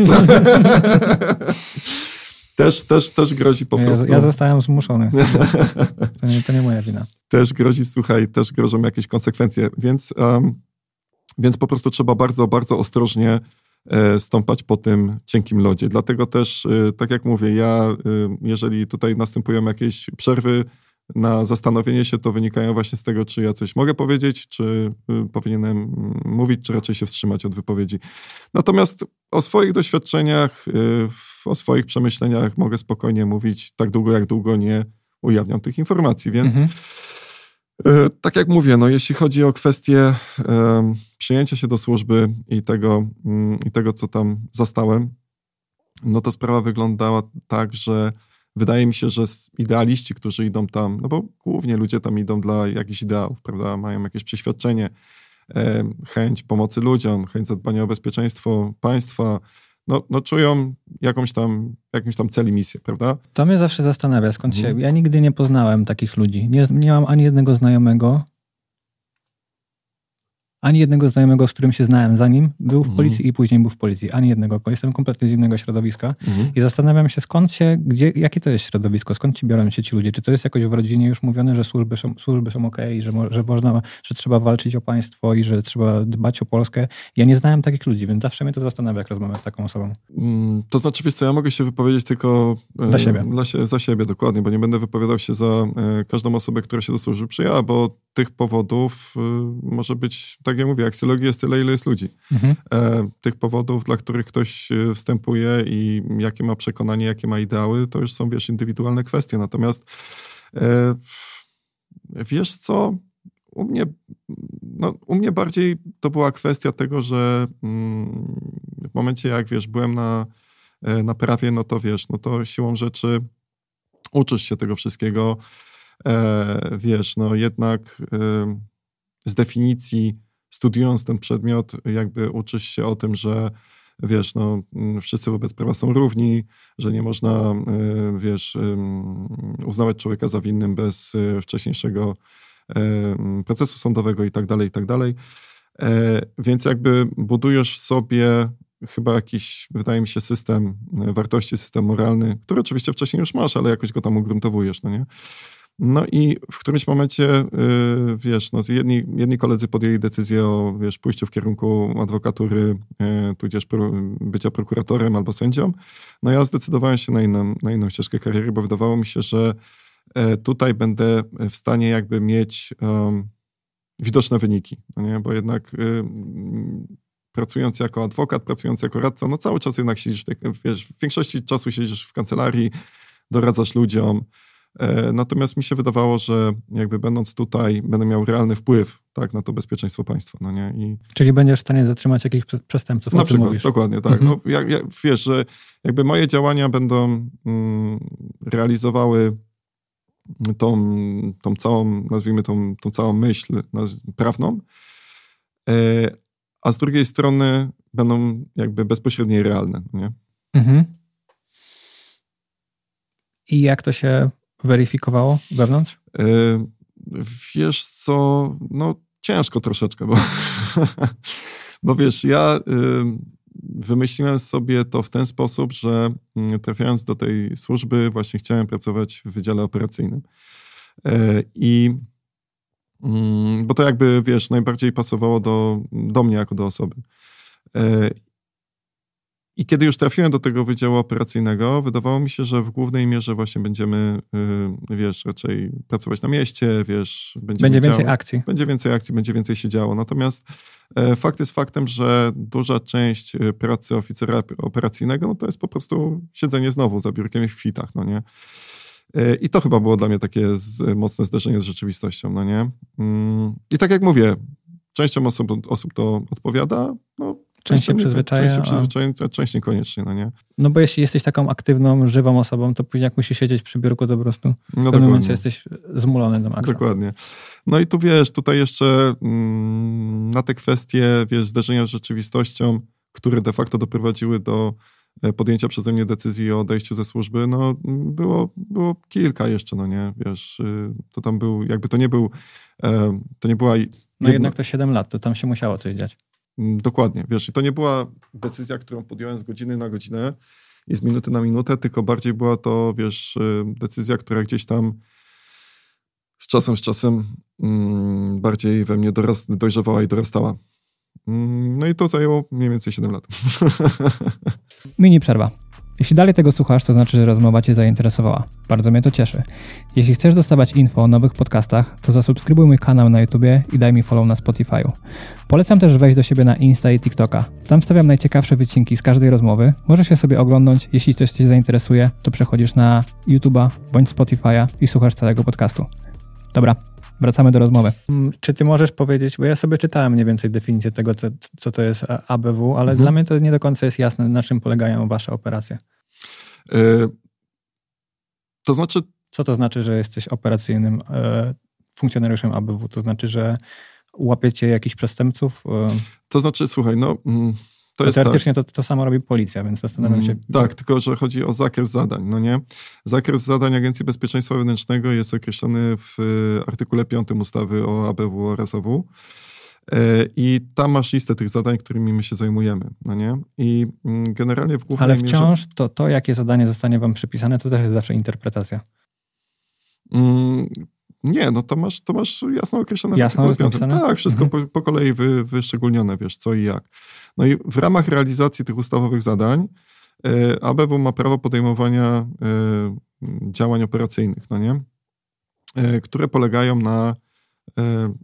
też, też, też grozi po ja, prostu... Ja zostałem zmuszony. To nie, to nie moja wina. Też grozi, słuchaj, też grożą jakieś konsekwencje, więc, um, więc po prostu trzeba bardzo, bardzo ostrożnie stąpać po tym cienkim lodzie. Dlatego też, tak jak mówię, ja, jeżeli tutaj następują jakieś przerwy na zastanowienie się, to wynikają właśnie z tego, czy ja coś mogę powiedzieć, czy powinienem mówić, czy raczej się wstrzymać od wypowiedzi. Natomiast o swoich doświadczeniach, o swoich przemyśleniach mogę spokojnie mówić tak długo, jak długo nie ujawniam tych informacji, więc mhm. Tak jak mówię, no jeśli chodzi o kwestię um, przyjęcia się do służby i tego, um, i tego, co tam zastałem, no to sprawa wyglądała tak, że wydaje mi się, że idealiści, którzy idą tam, no bo głównie ludzie tam idą dla jakichś ideałów, prawda, mają jakieś przeświadczenie, um, chęć pomocy ludziom, chęć zadbania o bezpieczeństwo państwa, no, no czują jakąś tam, jakąś tam cel i misję, prawda? To mnie zawsze zastanawia, skąd mhm. się... Ja nigdy nie poznałem takich ludzi. Nie, nie mam ani jednego znajomego, ani jednego znajomego, z którym się znałem zanim był w policji mhm. i później był w policji. Ani jednego. Jestem kompletnie z innego środowiska mhm. i zastanawiam się, skąd się, gdzie, jakie to jest środowisko, skąd ci biorą się ci ludzie? Czy to jest jakoś w rodzinie już mówione, że służby są, służby są okej, że, mo, że można, że trzeba walczyć o państwo i że trzeba dbać o Polskę? Ja nie znałem takich ludzi, więc zawsze mnie to zastanawia, jak rozmawiam z taką osobą. Mm, to znaczy, wiesz co, ja mogę się wypowiedzieć tylko dla siebie. Dla się, za siebie, dokładnie, bo nie będę wypowiadał się za e, każdą osobę, która się do służby przyjęła, bo tych powodów e, może być, tak jak mówię, aksjologii jest tyle, ile jest ludzi. Mhm. E, tych powodów, dla których ktoś wstępuje i jakie ma przekonanie, jakie ma ideały, to już są, wiesz, indywidualne kwestie. Natomiast e, wiesz co, u mnie, no, u mnie bardziej to była kwestia tego, że mm, w momencie, jak wiesz, byłem na, na prawie, no to wiesz, no to siłą rzeczy uczysz się tego wszystkiego. E, wiesz, no jednak e, z definicji studiując ten przedmiot, jakby uczysz się o tym, że wiesz, no, wszyscy wobec prawa są równi, że nie można, wiesz, uznawać człowieka za winnym bez wcześniejszego procesu sądowego i tak dalej, i tak dalej. Więc jakby budujesz w sobie chyba jakiś, wydaje mi się, system wartości, system moralny, który oczywiście wcześniej już masz, ale jakoś go tam ugruntowujesz, no nie? No i w którymś momencie, yy, wiesz, no jedni, jedni koledzy podjęli decyzję o, wiesz, pójściu w kierunku adwokatury, yy, tudzież pro, bycia prokuratorem albo sędzią. No ja zdecydowałem się na inną, na inną ścieżkę kariery, bo wydawało mi się, że yy, tutaj będę w stanie jakby mieć, yy, widoczne wyniki, no nie? Bo jednak y, pracując jako adwokat, pracując jako radca, no cały czas jednak siedzisz, w, tej, wiesz, w większości czasu siedzisz w kancelarii, doradzasz ludziom. E, natomiast mi się wydawało, że jakby będąc tutaj, będę miał realny wpływ, tak, na to bezpieczeństwo państwa. No nie? I... Czyli będziesz w stanie zatrzymać jakichś przestępców, na o czym przykład, mówisz. dokładnie, tak. Mhm. No, jak, jak, wiesz, że jakby moje działania będą mm, realizowały tą, tą całą, nazwijmy tą, tą całą myśl prawną, e, a z drugiej strony będą jakby bezpośrednio realne. Nie? Mhm. I jak to się weryfikowało wewnątrz? E, wiesz co, no ciężko troszeczkę, bo, bo wiesz, ja y, wymyśliłem sobie to w ten sposób, że y, trafiając do tej służby właśnie chciałem pracować w wydziale operacyjnym. E, I y, bo to jakby, wiesz, najbardziej pasowało do, do mnie jako do osoby. E, I kiedy już trafiłem do tego wydziału operacyjnego, wydawało mi się, że w głównej mierze właśnie będziemy, wiesz, raczej pracować na mieście, wiesz, będzie więcej działo, akcji. Będzie więcej akcji, będzie więcej się działo. Natomiast e, fakt jest faktem, że duża część pracy oficera operacyjnego, no to jest po prostu siedzenie znowu za biurkiem i w kwitach, no nie? E, I to chyba było dla mnie takie z, mocne zderzenie z rzeczywistością, no nie? Mm, I tak jak mówię, częścią osób, osób to odpowiada, no Część się przyzwyczaja. Część się przyzwyczaja, a część niekoniecznie, no nie? No bo jeśli jesteś taką aktywną, żywą osobą, to później jak musisz siedzieć przy biurku, to po prostu w no pewnym momencie jesteś zmulony do maksa. Dokładnie. No i tu wiesz, tutaj jeszcze mm, na te kwestie, wiesz, zderzenia z rzeczywistością, które de facto doprowadziły do podjęcia przeze mnie decyzji o odejściu ze służby, no było, było kilka jeszcze, no nie? Wiesz, to tam był, jakby to nie był, to nie była... No jedna... jednak to siedem lat, to tam się musiało coś dziać. Dokładnie, wiesz, i to nie była decyzja, którą podjąłem z godziny na godzinę i z minuty na minutę, tylko bardziej była to, wiesz, decyzja, która gdzieś tam z czasem, z czasem mm, bardziej we mnie dorast, dojrzewała i dorastała. Mm, no i to zajęło mniej więcej siedem lat. Mini przerwa. Jeśli dalej tego słuchasz, to znaczy, że rozmowa Cię zainteresowała. Bardzo mnie to cieszy. Jeśli chcesz dostawać info o nowych podcastach, to zasubskrybuj mój kanał na YouTubie i daj mi follow na Spotify'u. Polecam też wejść do siebie na Insta i TikToka. Tam stawiam najciekawsze wycinki z każdej rozmowy. Możesz je sobie oglądnąć. Jeśli coś Cię zainteresuje, to przechodzisz na YouTube'a bądź Spotify'a i słuchasz całego podcastu. Dobra, wracamy do rozmowy. Czy Ty możesz powiedzieć, bo ja sobie czytałem mniej więcej definicję tego, co, co to jest A B W, ale mhm. dla mnie to nie do końca jest jasne, na czym polegają Wasze operacje. Yy, to znaczy... Co to znaczy, że jesteś operacyjnym yy, funkcjonariuszem A B W? To znaczy, że łapiecie jakichś przestępców? Yy... To znaczy, słuchaj, no... Mm... To jest teoretycznie tak. to, to samo robi policja, więc zastanawiam się... Tak, tylko że chodzi o zakres zadań, no nie? Zakres zadań Agencji Bezpieczeństwa Wewnętrznego jest określony w artykule piątym ustawy o A B W oraz A W i tam masz listę tych zadań, którymi my się zajmujemy, no nie? I generalnie w głównej Ale wciąż mierze... to, to, jakie zadanie zostanie wam przypisane, to też jest zawsze interpretacja. Mm, nie, no to masz, to masz jasno określone. Jasno napisane? Tak, wszystko mhm. po, po kolei wy, wyszczególnione, wiesz, co i jak. No i w ramach realizacji tych ustawowych zadań y, A B W ma prawo podejmowania y, działań operacyjnych, no nie? Y, które polegają na y,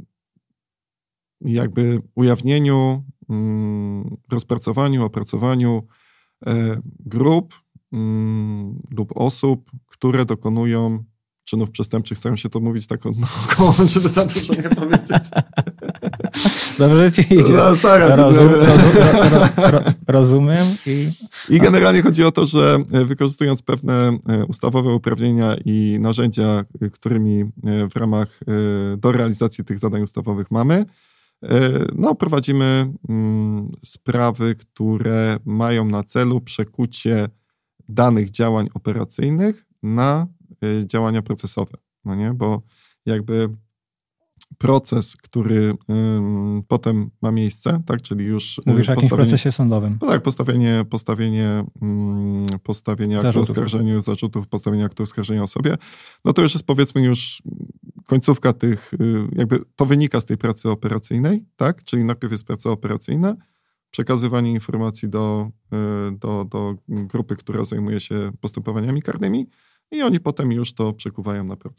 jakby ujawnieniu, y, rozpracowaniu, opracowaniu y, grup y, lub osób, które dokonują czynów przestępczych. Staram się to mówić tak około, żeby za dużo nie powiedzieć. Dobrze ci idzie. No, staram się. Rozum, ro, ro, ro, rozumiem. I... I generalnie chodzi o to, że wykorzystując pewne ustawowe uprawnienia i narzędzia, którymi w ramach do realizacji tych zadań ustawowych mamy, no, prowadzimy sprawy, które mają na celu przekucie danych działań operacyjnych na działania procesowe, no nie? Bo jakby proces, który ym, potem ma miejsce, tak, czyli już... Mówisz o jakimś procesie sądowym. No tak, postawienie, postawienie, ym, postawienie aktu oskarżenia, zarzutów, postawienie aktu oskarżenia o sobie, no to już jest powiedzmy już końcówka tych, y, jakby to wynika z tej pracy operacyjnej, tak, czyli najpierw jest praca operacyjna, przekazywanie informacji do, y, do, do grupy, która zajmuje się postępowaniami karnymi, i oni potem już to przekuwają na proces.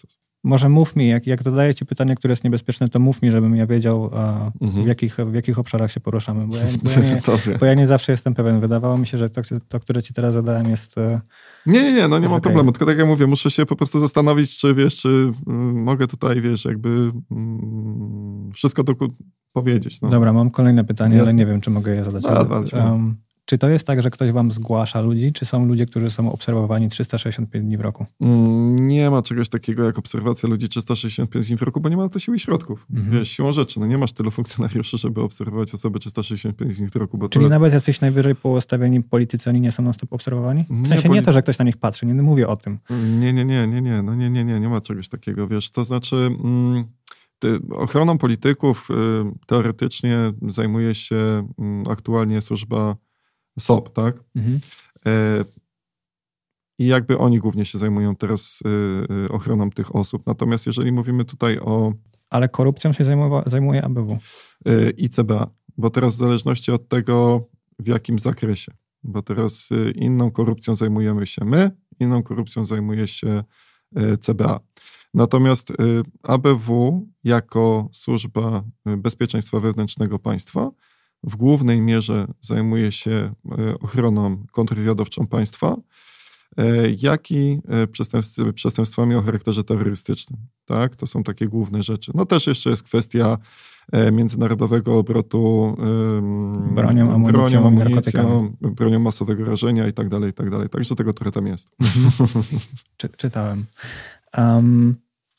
Może mów mi, jak, jak zadaję ci pytanie, które jest niebezpieczne, to mów mi, żebym ja wiedział, mhm. w, jakich, w jakich obszarach się poruszamy, bo ja, bo, ja nie, bo ja nie zawsze jestem pewien. Wydawało mi się, że to, to które ci teraz zadałem jest... Nie, nie, nie, no nie mam okay. problemu, tylko tak jak mówię, muszę się po prostu zastanowić, czy wiesz, czy mm, mogę tutaj, wiesz, jakby mm, wszystko doku powiedzieć. No. Dobra, mam kolejne pytanie, Jasne. ale nie wiem, czy mogę je zadać. A, ale, um, czy to jest tak, że ktoś wam zgłasza ludzi, czy są ludzie, którzy są obserwowani trzysta sześćdziesiąt pięć dni w roku? Mm, nie ma czegoś takiego jak obserwacja ludzi trzysta sześćdziesiąt pięć dni w roku, bo nie ma na to siły i środków. Mhm. Wiesz, siłą rzeczy, no nie masz tylu funkcjonariuszy, żeby obserwować osoby trzysta sześćdziesiąt pięć dni w roku. Bo Czyli to... nawet jacyś najwyżej postawieni politycy, oni nie są non-stop obserwowani? W sensie nie, nie to, że ktoś na nich patrzy, nie mówię o tym. Nie, nie, nie, nie, nie, no nie, nie, nie, nie ma czegoś takiego, wiesz, to znaczy... Mm, ochroną polityków y, teoretycznie zajmuje się y, aktualnie służba S O P, tak? Mhm. E, I jakby oni głównie się zajmują teraz y, y, ochroną tych osób. Natomiast jeżeli mówimy tutaj o... Ale korupcją się zajmuje, zajmuje A B W. Y, I C B A, bo teraz w zależności od tego, w jakim zakresie. Bo teraz y, inną korupcją zajmujemy się my, inną korupcją zajmuje się y, C B A. Natomiast y, A B W jako służba bezpieczeństwa wewnętrznego państwa w głównej mierze zajmuje się ochroną kontrwywiadowczą państwa, jak i przestępstw, przestępstwami o charakterze terrorystycznym. Tak? To są takie główne rzeczy. No też jeszcze jest kwestia międzynarodowego obrotu bronią, amunicją, bronią, amunicją bronią masowego rażenia i tak dalej, i tak dalej. Także tego trochę tam jest. Czy, czytałem. Um,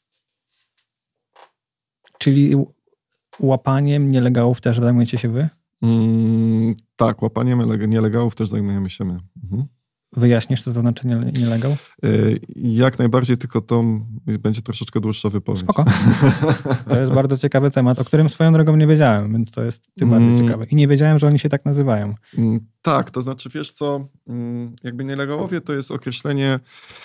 czyli łapaniem nielegalów też zajmujecie się wy? Mm, tak, łapaniem nielegalów też zajmujemy się my. Mhm. Wyjaśnisz, co to znaczy nielegal? Yy, jak najbardziej, tylko to będzie troszeczkę dłuższa wypowiedź. Spoko. To jest bardzo ciekawy temat, o którym swoją drogą nie wiedziałem, więc to jest tym bardziej mm. ciekawe. I nie wiedziałem, że oni się tak nazywają. Mm, tak, to znaczy, wiesz co, mm, jakby nielegałowie to jest określenie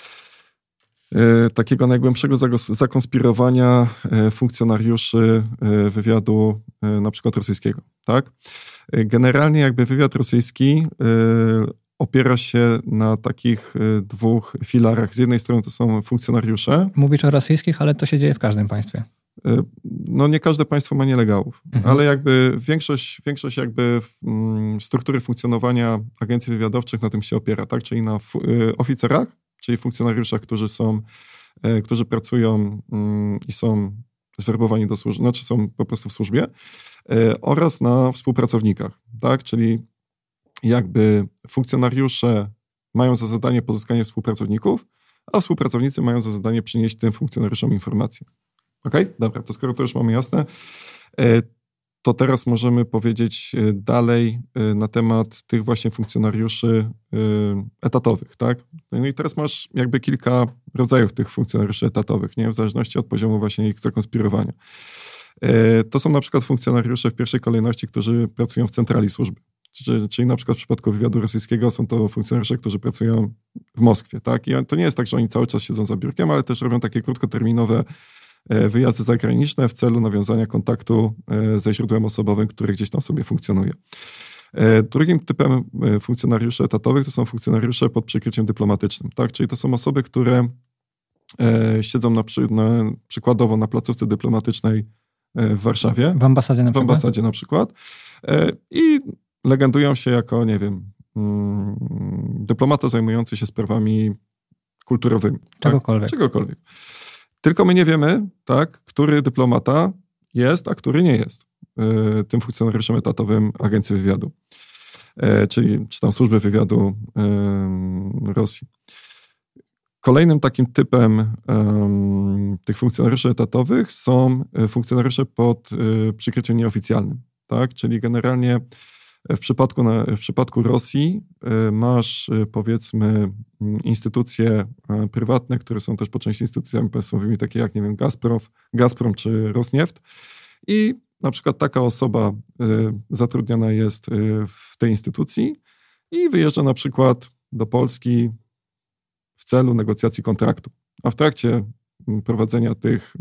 takiego najgłębszego zakonspirowania funkcjonariuszy wywiadu na przykład rosyjskiego. Tak? Generalnie jakby wywiad rosyjski opiera się na takich dwóch filarach. Z jednej strony to są funkcjonariusze. Mówisz o rosyjskich, ale to się dzieje w każdym państwie. No nie każde państwo ma nielegalów, mhm. ale jakby większość, większość jakby struktury funkcjonowania agencji wywiadowczych na tym się opiera, tak? Czyli na oficerach, czyli funkcjonariuszach, którzy są, którzy pracują i są zwerbowani do służby, znaczy są po prostu w służbie, oraz na współpracownikach, tak? Czyli jakby funkcjonariusze mają za zadanie pozyskanie współpracowników, a współpracownicy mają za zadanie przynieść tym funkcjonariuszom informacje. Okej? Okay? Dobra, to skoro to już mamy jasne, to teraz możemy powiedzieć dalej na temat tych właśnie funkcjonariuszy etatowych, tak? No i teraz masz jakby kilka rodzajów tych funkcjonariuszy etatowych, nie? W zależności od poziomu właśnie ich zakonspirowania. To są na przykład funkcjonariusze w pierwszej kolejności, którzy pracują w centrali służby. Czyli, czyli na przykład w przypadku wywiadu rosyjskiego są to funkcjonariusze, którzy pracują w Moskwie, tak? I to nie jest tak, że oni cały czas siedzą za biurkiem, ale też robią takie krótkoterminowe wyjazdy zagraniczne w celu nawiązania kontaktu ze źródłem osobowym, który gdzieś tam sobie funkcjonuje. Drugim typem funkcjonariuszy etatowych to są funkcjonariusze pod przykryciem dyplomatycznym, tak? Czyli to są osoby, które siedzą na, przy, na przykładowo na placówce dyplomatycznej w Warszawie. W ambasadzie na przykład. W ambasadzie na przykład. I legendują się jako, nie wiem, dyplomata zajmujący się sprawami kulturowymi. Czegokolwiek. Tak? Czegokolwiek. Tylko my nie wiemy, tak, który dyplomata jest, a który nie jest y, tym funkcjonariuszem etatowym Agencji Wywiadu, y, czyli czy tam Służby Wywiadu y, Rosji. Kolejnym takim typem y, tych funkcjonariuszy etatowych są funkcjonariusze pod y, przykryciem nieoficjalnym, tak, czyli generalnie w przypadku, na, w przypadku Rosji masz, powiedzmy, instytucje prywatne, które są też po części instytucjami państwowymi, takie jak, nie wiem, Gazprom, Gazprom czy Rosnieft. I na przykład taka osoba zatrudniona jest w tej instytucji i wyjeżdża na przykład do Polski w celu negocjacji kontraktu. A w trakcie prowadzenia tych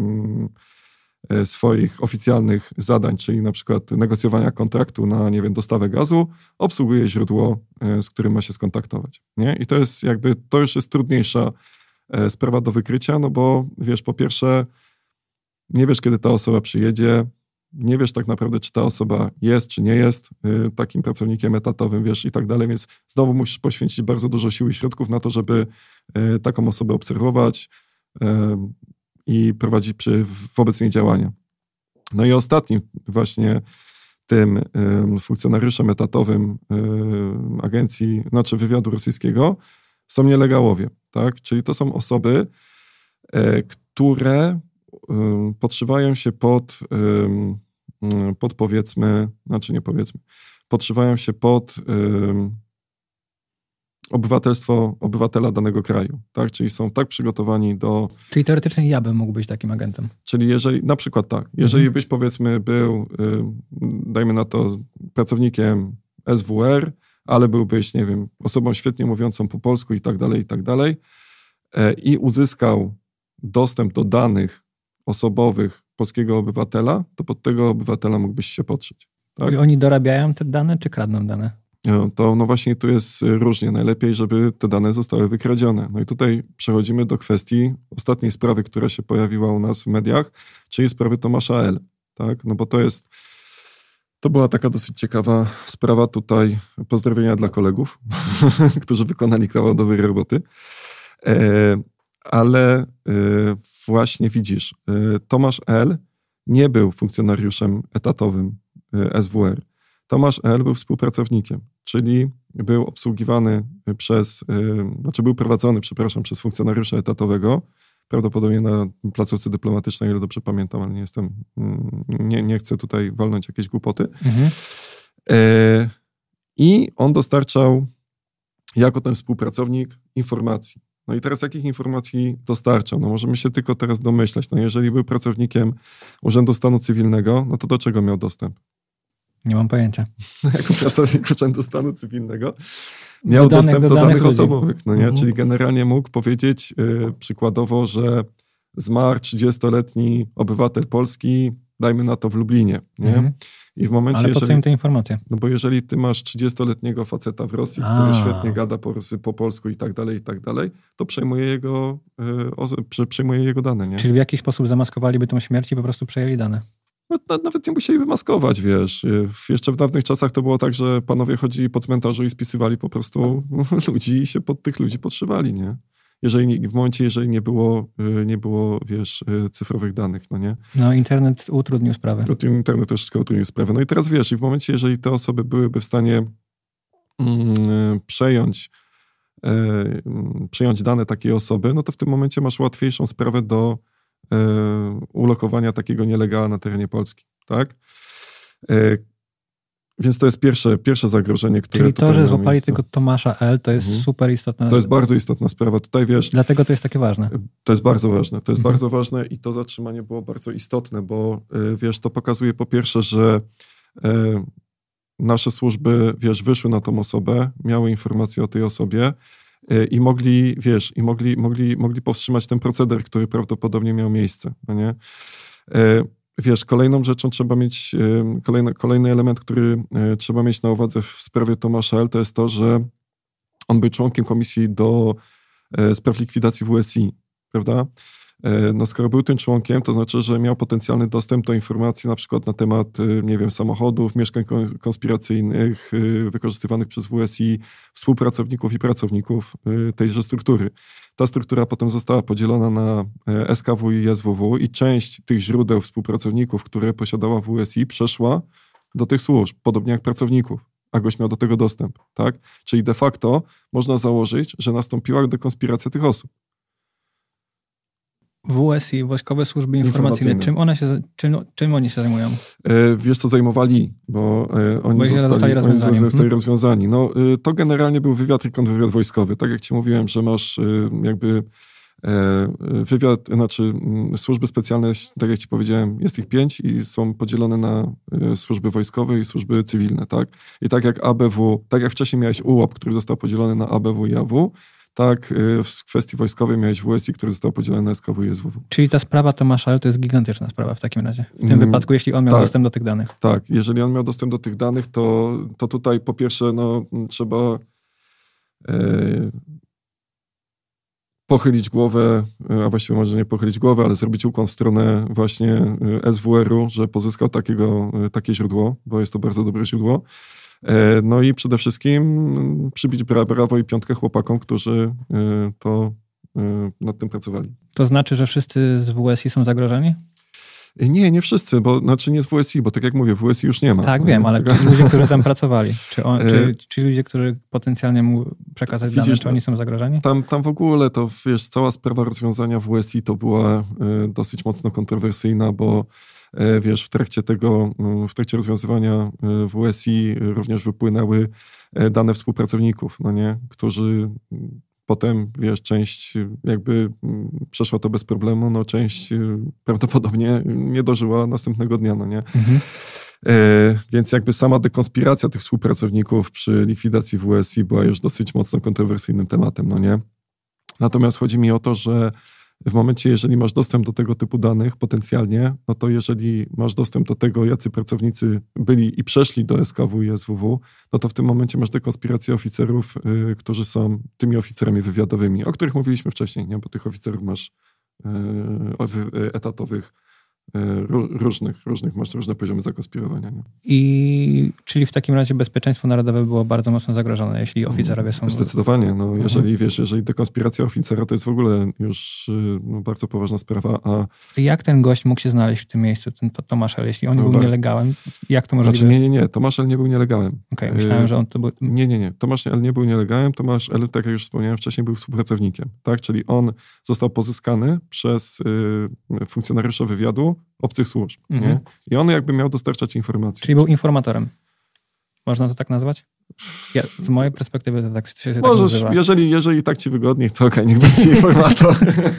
swoich oficjalnych zadań, czyli na przykład negocjowania kontraktu na, nie wiem, dostawę gazu, obsługuje źródło, z którym ma się skontaktować. Nie? I to jest jakby, to już jest trudniejsza sprawa do wykrycia, no bo wiesz, po pierwsze nie wiesz, kiedy ta osoba przyjedzie, nie wiesz tak naprawdę, czy ta osoba jest, czy nie jest y, takim pracownikiem etatowym, wiesz, i tak dalej, więc znowu musisz poświęcić bardzo dużo sił i środków na to, żeby y, taką osobę obserwować y, i prowadzić przy, wobec niej działania. No i ostatnim właśnie tym y, funkcjonariuszem etatowym y, agencji, znaczy wywiadu rosyjskiego są nielegałowie, tak? Czyli to są osoby, y, które podszywają się pod, pod powiedzmy, znaczy nie powiedzmy, podszywają się pod obywatelstwo obywatela danego kraju, tak? Czyli są tak przygotowani do... Czyli teoretycznie ja bym mógł być takim agentem. Czyli jeżeli, na przykład tak, jeżeli mhm. byś powiedzmy był, dajmy na to, pracownikiem S W R, ale byłbyś, nie wiem, osobą świetnie mówiącą po polsku i tak dalej, i tak dalej i uzyskał dostęp do danych osobowych polskiego obywatela, to pod tego obywatela mógłbyś się podszyć. Tak? I oni dorabiają te dane, czy kradną dane? No, to no właśnie tu jest różnie. Najlepiej, żeby te dane zostały wykradzione. No i tutaj przechodzimy do kwestii ostatniej sprawy, która się pojawiła u nas w mediach, czyli sprawy Tomasza L. Tak? No bo to jest, to była taka dosyć ciekawa sprawa tutaj. Pozdrowienia dla kolegów, którzy wykonali kawał dobrej roboty. E, ale właśnie widzisz, Tomasz L. nie był funkcjonariuszem etatowym S W R. Tomasz L. był współpracownikiem, czyli był obsługiwany przez, znaczy był prowadzony, przepraszam, przez funkcjonariusza etatowego, prawdopodobnie na placówce dyplomatycznej, o ile dobrze pamiętam, ale nie jestem, nie, nie chcę tutaj walnąć jakieś głupoty. Mhm. I on dostarczał jako ten współpracownik informacji. No i teraz jakich informacji dostarczał? No możemy się tylko teraz domyślać. No jeżeli był pracownikiem Urzędu Stanu Cywilnego, no to do czego miał dostęp? Nie mam pojęcia. Jako pracownik Urzędu Stanu Cywilnego miał do dostęp danych, do, do danych, danych osobowych. No nie? Mhm. Czyli generalnie mógł powiedzieć yy, przykładowo, że zmarł trzydziestoletni obywatel Polski, dajmy na to w Lublinie. Nie? Mhm. I w momencie, ale po co im te informacje? No bo jeżeli ty masz trzydziestoletniego faceta w Rosji, A. który świetnie gada po, po polsku i tak dalej, i tak dalej, to przejmuje jego, yy, przejmuje jego dane. Nie? Czyli w jakiś sposób zamaskowaliby tą śmierć i po prostu przejęli dane? No, nawet nie musieliby maskować, wiesz. Jeszcze w dawnych czasach to było tak, że panowie chodzili po cmentarzu i spisywali po prostu ludzi i się pod tych ludzi podszywali, nie? Jeżeli, w momencie, jeżeli nie było, nie było, wiesz, cyfrowych danych, no nie? No internet utrudnił sprawę. Internet troszeczkę utrudnił sprawę. No i teraz wiesz, i w momencie, jeżeli te osoby byłyby w stanie mm, przejąć, e, przejąć dane takiej osoby, no to w tym momencie masz łatwiejszą sprawę do e, ulokowania takiego nielegała na terenie Polski, tak? E, Więc to jest pierwsze, pierwsze zagrożenie, które... Czyli to, że złapali miejsce. Tego Tomasza L., to jest mhm. super istotne. To jest bardzo istotna sprawa. Tutaj wiesz... Dlatego to jest takie ważne. To jest bardzo ważne. To jest mhm. bardzo ważne i to zatrzymanie było bardzo istotne, bo wiesz, to pokazuje po pierwsze, że e, nasze służby, wiesz, wyszły na tą osobę, miały informacje o tej osobie e, i mogli, wiesz, i mogli, mogli, mogli powstrzymać ten proceder, który prawdopodobnie miał miejsce. No nie? E, Wiesz, kolejną rzeczą trzeba mieć, kolejny, kolejny element, który trzeba mieć na uwadze w sprawie Tomasza L., to jest to, że on był członkiem komisji do spraw likwidacji W S I, prawda? No skoro był tym członkiem, to znaczy, że miał potencjalny dostęp do informacji na przykład na temat, nie wiem, samochodów, mieszkań konspiracyjnych wykorzystywanych przez W S I, współpracowników i pracowników tejże struktury. Ta struktura potem została podzielona na S K W i S W W i część tych źródeł współpracowników, które posiadała W S I, przeszła do tych służb, podobnie jak pracowników, a gość miał do tego dostęp, tak? Czyli de facto można założyć, że nastąpiła dekonspiracja tych osób. W S I, Wojskowe Służby Informacyjne, czym, one się, czym, czym oni się zajmują? E, wiesz co, zajmowali, bo e, oni, bo zostali, zostali rozwiązani. Oni zostali rozwiązani. No, e, to generalnie był wywiad i kontrwywiad wojskowy. Tak jak ci mówiłem, że masz e, jakby e, wywiad, znaczy m, służby specjalne, tak jak ci powiedziałem, jest ich pięć i są podzielone na e, służby wojskowe i służby cywilne, tak? I tak jak A B W, tak jak wcześniej miałeś U L O P, który został podzielony na A B W i A W, tak, w kwestii wojskowej miałeś W S I, który został podzielony na S K W i S W W. Czyli ta sprawa Tomasza L. to jest gigantyczna sprawa w takim razie. W tym mm, wypadku, jeśli on miał tak, dostęp do tych danych. Tak, jeżeli on miał dostęp do tych danych, to, to tutaj po pierwsze no, trzeba e, pochylić głowę, a właściwie może nie pochylić głowę, ale zrobić ukłon w stronę właśnie S W R-u, że pozyskał takiego, takie źródło, bo jest to bardzo dobre źródło. No i przede wszystkim przybić brawo i piątkę chłopakom, którzy to nad tym pracowali. To znaczy, że wszyscy z W S I są zagrożeni? Nie, nie wszyscy, bo znaczy nie z W S I, bo tak jak mówię, W S I już nie ma. Tak, wiem, ale ci ludzie, którzy tam pracowali, czy, on, czy, czy ludzie, którzy potencjalnie mógł przekazać Widzisz, dane, czy oni są zagrożeni? Tam, tam w ogóle to, wiesz, cała sprawa rozwiązania W S I to była dosyć mocno kontrowersyjna, bo wiesz, w trakcie tego, w trakcie rozwiązywania W S I również wypłynęły dane współpracowników, no nie, którzy potem, wiesz, część jakby przeszła to bez problemu, no część prawdopodobnie nie dożyła następnego dnia, no nie. Mhm. E, więc jakby sama dekonspiracja tych współpracowników przy likwidacji W S I była już dosyć mocno kontrowersyjnym tematem, no nie. Natomiast chodzi mi o to, że w momencie, jeżeli masz dostęp do tego typu danych potencjalnie, no to jeżeli masz dostęp do tego, jacy pracownicy byli i przeszli do S K W i S W W, no to w tym momencie masz dekonspirację oficerów, y, którzy są tymi oficerami wywiadowymi, o których mówiliśmy wcześniej, nie? Bo tych oficerów masz y, y, etatowych, różnych, różnych, masz różne poziomy zakonspirowania. Nie? I czyli w takim razie bezpieczeństwo narodowe było bardzo mocno zagrożone, jeśli oficerowie są... Zdecydowanie. No, jeżeli, mhm. wiesz, jeżeli dekonspiracja oficera to jest w ogóle już no, bardzo poważna sprawa, a... Jak ten gość mógł się znaleźć w tym miejscu, ten Tomasz L., jeśli on no, był bar... nielegalem? Jak to możliwe? Znaczy nie, nie, nie. Tomasz L. nie był nielegalem. Okej, okay, myślałem, że on to był... Nie, nie, nie. Tomasz L. nie był nielegalem. Tomasz L., tak jak już wspomniałem wcześniej, był współpracownikiem. Tak? Czyli on został pozyskany przez y, funkcjonariusza wywiadu obcych służb. Mhm. Nie? I on jakby miał dostarczać informacji. Czyli był informatorem. Można to tak nazwać? Ja, z mojej perspektywy to tak się tak Możesz, nazywa. Jeżeli, jeżeli tak ci wygodniej, to okej, niech będzie informator.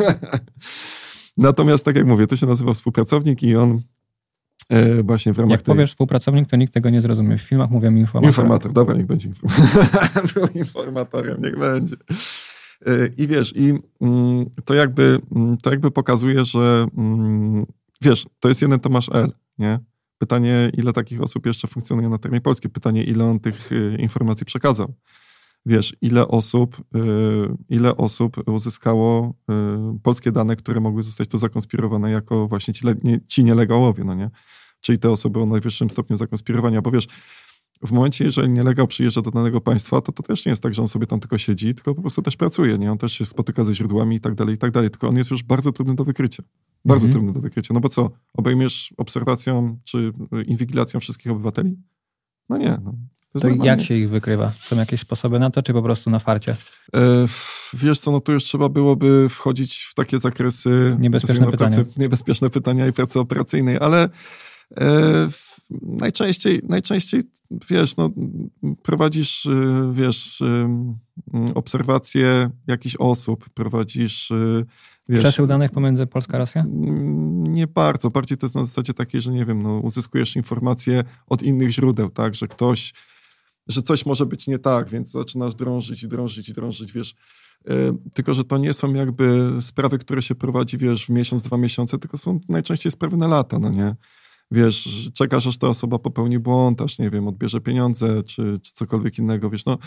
Natomiast tak jak mówię, to się nazywa współpracownik i on e, właśnie w ramach Jak tej... powiesz współpracownik, to nikt tego nie zrozumie. W filmach mówią informator. Informator, dobra, niech będzie informatorem. Był informatorem, niech będzie. E, I wiesz, i mm, to, jakby, to jakby pokazuje, że mm, wiesz, to jest jeden Tomasz L., nie? Pytanie, ile takich osób jeszcze funkcjonuje na terenie polskim. Pytanie, ile on tych y, informacji przekazał. Wiesz, ile osób, y, ile osób uzyskało y, polskie dane, które mogły zostać tu zakonspirowane jako właśnie ci, le, nie, ci nielegałowie, no nie? Czyli te osoby o najwyższym stopniu zakonspirowania. Bo wiesz, w momencie, jeżeli nielegal przyjeżdża do danego państwa, to to też nie jest tak, że on sobie tam tylko siedzi, tylko po prostu też pracuje, nie? On też się spotyka ze źródłami i tak dalej, i tak dalej. Tylko on jest już bardzo trudny do wykrycia. Bardzo mhm. trudny do wykrycia. No bo co? Obejmiesz obserwacją czy inwigilacją wszystkich obywateli? No nie. No. To, to jak się ich wykrywa? Są jakieś sposoby na to, czy po prostu na farcie? E, wiesz co, no tu już trzeba byłoby wchodzić w takie zakresy... Niebezpieczne no, pytania. Pracy, niebezpieczne pytania i pracy operacyjnej, ale e, najczęściej, najczęściej, wiesz, no prowadzisz, wiesz, obserwacje jakichś osób, prowadzisz... Wiesz, przesył danych pomiędzy Polska a Rosja? Nie bardzo. Bardziej to jest na zasadzie takiej, że nie wiem, no, uzyskujesz informacje od innych źródeł, tak, że ktoś, że coś może być nie tak, więc zaczynasz drążyć i drążyć i drążyć, wiesz. Yy, tylko, że to nie są jakby sprawy, które się prowadzi, wiesz, w miesiąc, dwa miesiące, tylko są najczęściej sprawy na lata, no nie? Wiesz, czekasz, aż ta osoba popełni błąd, aż, nie wiem, odbierze pieniądze, czy, czy cokolwiek innego, wiesz, no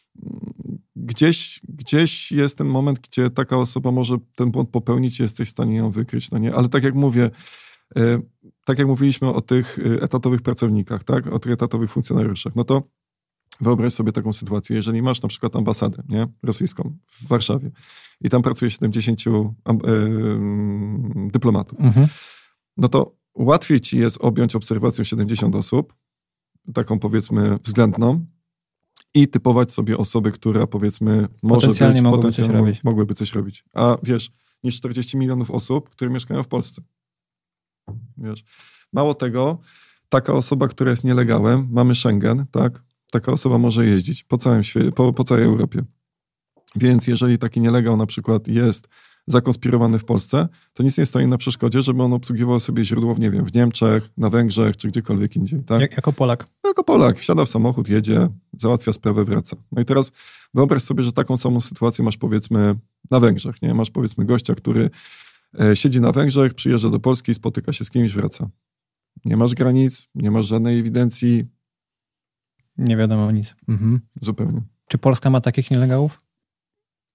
Gdzieś, gdzieś jest ten moment, gdzie taka osoba może ten błąd popełnić i jesteś w stanie ją wykryć, no nie? Ale tak jak mówię, tak jak mówiliśmy o tych etatowych pracownikach, tak? O tych etatowych funkcjonariuszach, no to wyobraź sobie taką sytuację, jeżeli masz na przykład ambasadę, nie? Rosyjską w Warszawie i tam pracuje siedemdziesięciu yy, dyplomatów, mhm. no to łatwiej ci jest objąć obserwacją siedemdziesiąt osób, taką powiedzmy względną, i typować sobie osoby, która powiedzmy może potencjalnie być, mogłyby potencjalnie coś robić. mogłyby coś robić. A wiesz, niż czterdzieści milionów osób, które mieszkają w Polsce. Wiesz. Mało tego, taka osoba, która jest nielegalem, mamy Schengen, tak? Taka osoba może jeździć po całym świecie, po, po całej Europie. Więc jeżeli taki nielegal na przykład jest zakonspirowany w Polsce, to nic nie stoi na przeszkodzie, żeby on obsługiwał sobie źródło, nie wiem, w Niemczech, na Węgrzech, czy gdziekolwiek indziej. Tak? Jak, jako Polak? Jako Polak. Wsiada w samochód, jedzie, załatwia sprawę, wraca. No i teraz wyobraź sobie, że taką samą sytuację masz powiedzmy na Węgrzech, nie? Masz powiedzmy gościa, który e, siedzi na Węgrzech, przyjeżdża do Polski, spotyka się z kimś, wraca. Nie masz granic, nie masz żadnej ewidencji. Nie wiadomo nic. Mhm. Zupełnie. Czy Polska ma takich nielegalów?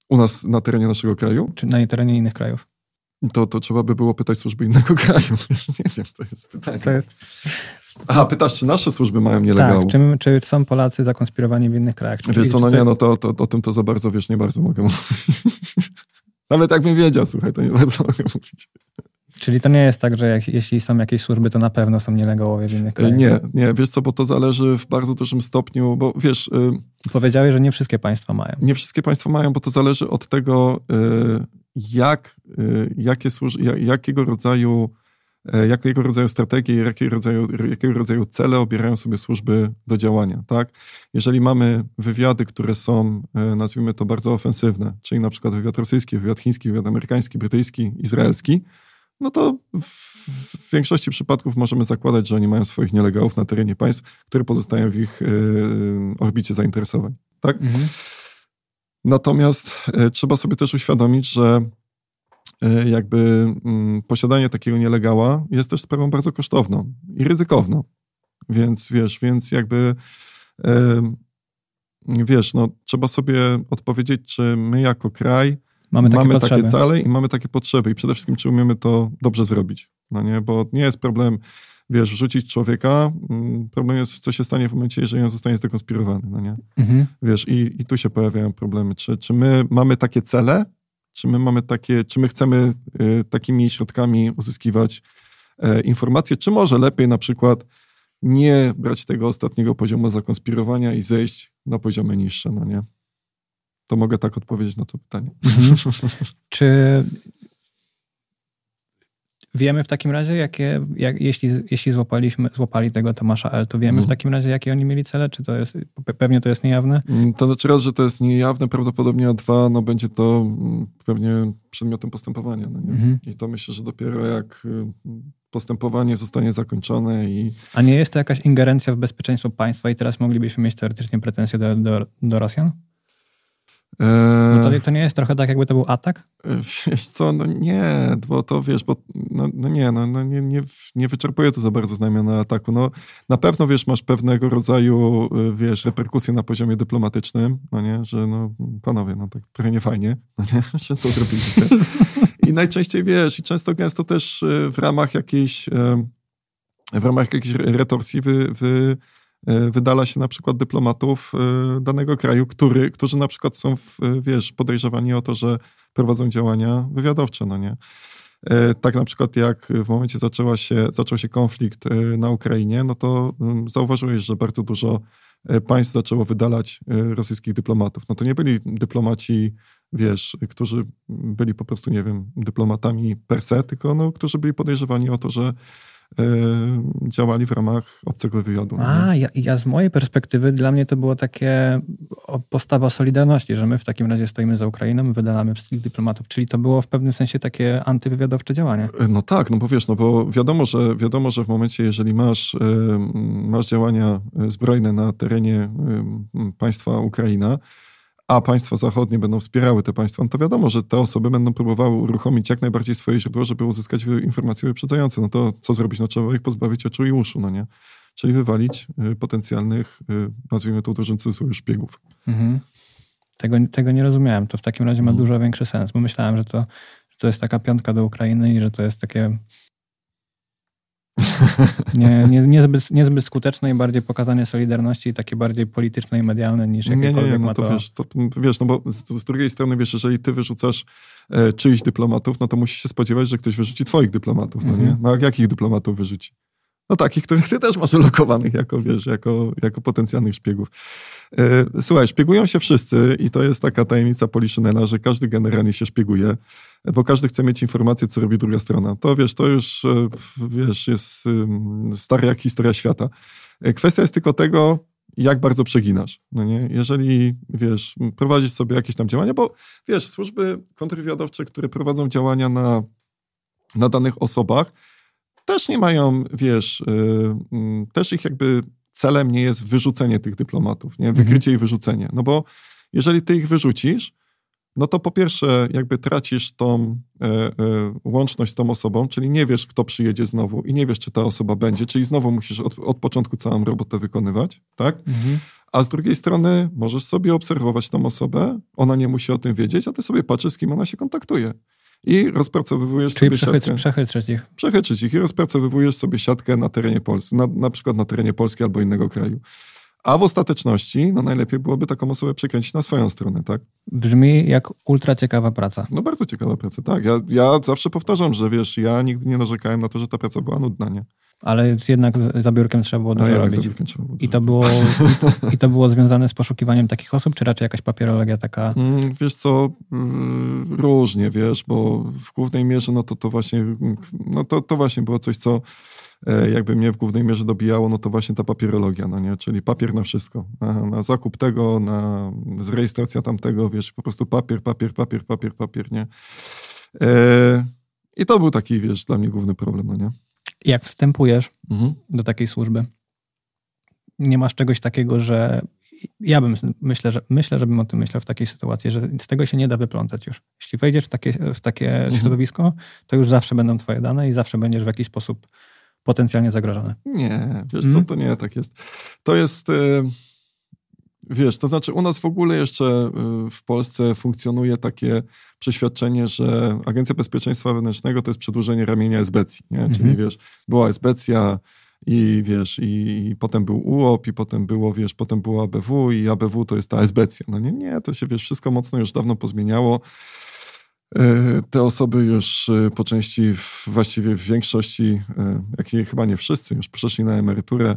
U nas na terenie naszego kraju? Czy na terenie innych krajów? To, to trzeba by było pytać służby innego kraju. Wiesz, nie wiem, to jest pytanie. To jest... Aha, pytasz, czy nasze służby mają nielegalów? Tak, czy, czy są Polacy zakonspirowani w innych krajach? Czy, Wiesz co, no czy nie, no to, to o tym to za bardzo, wiesz, nie bardzo mogę mówić. Nawet jakbym wiedział, słuchaj, to nie bardzo mogę mówić. Czyli to nie jest tak, że jak, jeśli są jakieś służby, to na pewno są nielegałowie w innych krajach? Nie, nie, wiesz co, bo to zależy w bardzo dużym stopniu, bo wiesz... Powiedziałeś, że nie wszystkie państwa mają. Nie wszystkie państwa mają, bo to zależy od tego, jak, jakie służ- jakiego rodzaju jakiego rodzaju strategie, jakiego rodzaju, jakiego rodzaju cele obierają sobie służby do działania, tak? Jeżeli mamy wywiady, które są, nazwijmy to, bardzo ofensywne, czyli na przykład wywiad rosyjski, wywiad chiński, wywiad amerykański, brytyjski, izraelski, no to w większości przypadków możemy zakładać, że oni mają swoich nielegałów na terenie państw, które pozostają w ich orbicie zainteresowań, tak? Mhm. Natomiast trzeba sobie też uświadomić, że jakby posiadanie takiego nielegała jest też sprawą bardzo kosztowną i ryzykowną. Więc wiesz, więc jakby wiesz, no trzeba sobie odpowiedzieć, czy my jako kraj mamy takie, mamy takie cele i mamy takie potrzeby i przede wszystkim, czy umiemy to dobrze zrobić. No nie, bo nie jest problem, wiesz, wrzucić człowieka, problem jest, co się stanie w momencie, jeżeli on zostanie zdekonspirowany, no nie? Mhm. Wiesz, i, i tu się pojawiają problemy. Czy, czy my mamy takie cele, czy my mamy takie, czy my chcemy y, takimi środkami uzyskiwać y, informacje, czy może lepiej na przykład nie brać tego ostatniego poziomu zakonspirowania i zejść na poziomy niższe, no nie? To mogę tak odpowiedzieć na to pytanie. Mhm. Czy wiemy w takim razie, jakie, jak, jeśli, jeśli złapaliśmy, złapali tego Tomasza L., to wiemy mhm. w takim razie, jakie oni mieli cele? Czy to jest, pewnie to jest niejawne? To znaczy raz, że to jest niejawne prawdopodobnie, a dwa, no będzie to pewnie przedmiotem postępowania. No nie? Mhm. I to myślę, że dopiero jak postępowanie zostanie zakończone i... A nie jest to jakaś ingerencja w bezpieczeństwo państwa i teraz moglibyśmy mieć teoretycznie pretensje do, do, do Rosjan? No to, to nie jest trochę tak, jakby to był atak? Wiesz co, no nie, bo to wiesz, bo no, no nie, no, no nie, nie, nie wyczerpuje to za bardzo znamiona ataku. No na pewno, wiesz, masz pewnego rodzaju, wiesz, reperkusje na poziomie dyplomatycznym, no nie, że no panowie, no tak trochę nie fajnie, no nie, że co zrobiliście. I najczęściej, wiesz, i często gęsto też w ramach jakiejś, w ramach jakiejś retorsji wy, wy wydala się na przykład dyplomatów danego kraju, który, którzy na przykład są, wiesz, podejrzewani o to, że prowadzą działania wywiadowcze, no nie? Tak na przykład jak w momencie zaczęła się, zaczął się konflikt na Ukrainie, no to zauważyłeś, że bardzo dużo państw zaczęło wydalać rosyjskich dyplomatów. No to nie byli dyplomaci, wiesz, którzy byli po prostu, nie wiem, dyplomatami per se, tylko no, którzy byli podejrzewani o to, że działali w ramach obcego wywiadu. A, ja, ja z mojej perspektywy, dla mnie to było takie postawa solidarności, że my w takim razie stoimy za Ukrainą, wydalamy wszystkich dyplomatów, czyli to było w pewnym sensie takie antywywiadowcze działanie. No tak, no bo wiesz, no bo wiadomo, że wiadomo, że w momencie, jeżeli masz, masz działania zbrojne na terenie państwa Ukraina, a państwa zachodnie będą wspierały te państwa, no to wiadomo, że te osoby będą próbowały uruchomić jak najbardziej swoje źródło, żeby uzyskać informacje wyprzedzające. No to co zrobić? No trzeba ich pozbawić oczu i uszu, no nie? Czyli wywalić potencjalnych, nazwijmy to w dużym cudzysłowie, szpiegów. Mhm. Tego, tego nie rozumiałem. To w takim razie ma mhm. dużo większy sens, bo myślałem, że to, że to jest taka piątka do Ukrainy i że to jest takie nie, nie, niezbyt, niezbyt skuteczne i bardziej pokazanie solidarności, takie bardziej polityczne i medialne niż jakiekolwiek nie, nie, no to, to... Wiesz, to wiesz, no bo z, z drugiej strony, wiesz, jeżeli ty wyrzucasz e, czyichś dyplomatów, no to musisz się spodziewać, że ktoś wyrzuci twoich dyplomatów, no mhm. nie? No a jakich dyplomatów wyrzuci? No takich, których ty też masz ulokowanych jako, wiesz, jako, jako potencjalnych szpiegów. E, słuchaj, szpiegują się wszyscy i to jest taka tajemnica Poliszynela, że każdy generalnie się szpieguje, bo każdy chce mieć informację, co robi druga strona. To wiesz, to już, wiesz, jest stare jak historia świata. Kwestia jest tylko tego, jak bardzo przeginasz. No nie? Jeżeli, wiesz, prowadzisz sobie jakieś tam działania, bo wiesz, służby kontrwywiadowcze, które prowadzą działania na, na danych osobach, też nie mają, wiesz, yy, też ich jakby celem nie jest wyrzucenie tych dyplomatów, nie? Wykrycie mhm. i wyrzucenie. No bo jeżeli ty ich wyrzucisz, no to po pierwsze jakby tracisz tą e, e, łączność z tą osobą, czyli nie wiesz, kto przyjedzie znowu i nie wiesz, czy ta osoba będzie, czyli znowu musisz od, od początku całą robotę wykonywać, tak? Mhm. A z drugiej strony możesz sobie obserwować tą osobę, ona nie musi o tym wiedzieć, a ty sobie patrzysz, z kim ona się kontaktuje. I rozpracowywujesz Czyli sobie siatkę. przechytrzyć ich. Przechytrzyć ich i rozpracowywujesz sobie siatkę na terenie Polski, na, na przykład na terenie Polski albo innego kraju. A w ostateczności, no najlepiej byłoby taką osobę przekręcić na swoją stronę, tak? Brzmi jak ultra ciekawa praca. No bardzo ciekawa praca, tak. Ja, ja zawsze powtarzam, że wiesz, ja nigdy nie narzekałem na to, że ta praca była nudna, nie? Ale jednak za biurkiem trzeba było dużo ja robić. Za biurkiem trzeba było I to było, i, to, I to było związane z poszukiwaniem takich osób, czy raczej jakaś papierologia taka? Mm, wiesz co, yy, różnie, wiesz, bo w głównej mierze, no to to właśnie, no to, to właśnie było coś, co e, jakby mnie w głównej mierze dobijało, no to właśnie ta papierologia, no nie? Czyli papier na wszystko. Na, na zakup tego, na rejestracja tamtego, wiesz, po prostu papier, papier, papier, papier, papier, nie? E, I to był taki, wiesz, dla mnie główny problem, no nie? Jak wstępujesz mhm. do takiej służby, nie masz czegoś takiego, że ja bym, myślę, że myślę, że bym o tym myślał w takiej sytuacji, że z tego się nie da wyplątać już. Jeśli wejdziesz w takie, w takie mhm. środowisko, to już zawsze będą twoje dane i zawsze będziesz w jakiś sposób potencjalnie zagrożony. Nie, wiesz co, to nie tak jest. To jest, wiesz, to znaczy u nas w ogóle jeszcze w Polsce funkcjonuje takie przeświadczenie, że Agencja Bezpieczeństwa Wewnętrznego to jest przedłużenie ramienia esbecji, nie? Mhm. Czyli wiesz, była esbecja i wiesz, i, i potem był U O P i potem było, wiesz, potem było A B W i A B W to jest ta esbecja. No nie, nie, to się, wiesz, wszystko mocno już dawno pozmieniało. Te osoby już po części, właściwie w większości, jak i chyba nie wszyscy, już przeszli na emeryturę,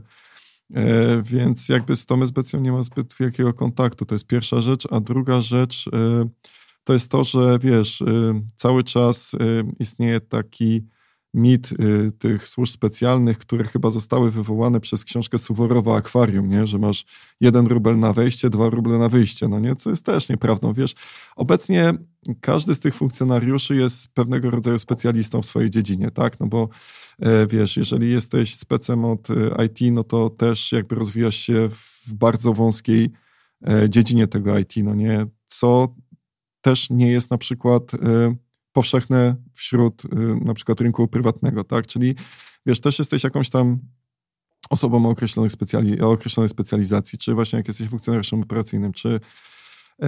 więc jakby z tą esbecją nie ma zbyt wielkiego kontaktu. To jest pierwsza rzecz, a druga rzecz to jest to, że wiesz, cały czas istnieje taki mit tych służb specjalnych, które chyba zostały wywołane przez książkę Suworowa Akwarium, nie? Że masz jeden rubel na wejście, dwa ruble na wyjście, no nie? Co jest też nieprawdą, wiesz. Obecnie każdy z tych funkcjonariuszy jest pewnego rodzaju specjalistą w swojej dziedzinie, tak? No bo wiesz, jeżeli jesteś specem od I T, no to też jakby rozwijasz się w bardzo wąskiej dziedzinie tego I T, no nie? Co też nie jest na przykład powszechne wśród na przykład rynku prywatnego, tak? Czyli wiesz, też jesteś jakąś tam osobą o, określonych specjali- o określonej specjalizacji, czy właśnie jak jesteś funkcjonariuszem operacyjnym, czy yy,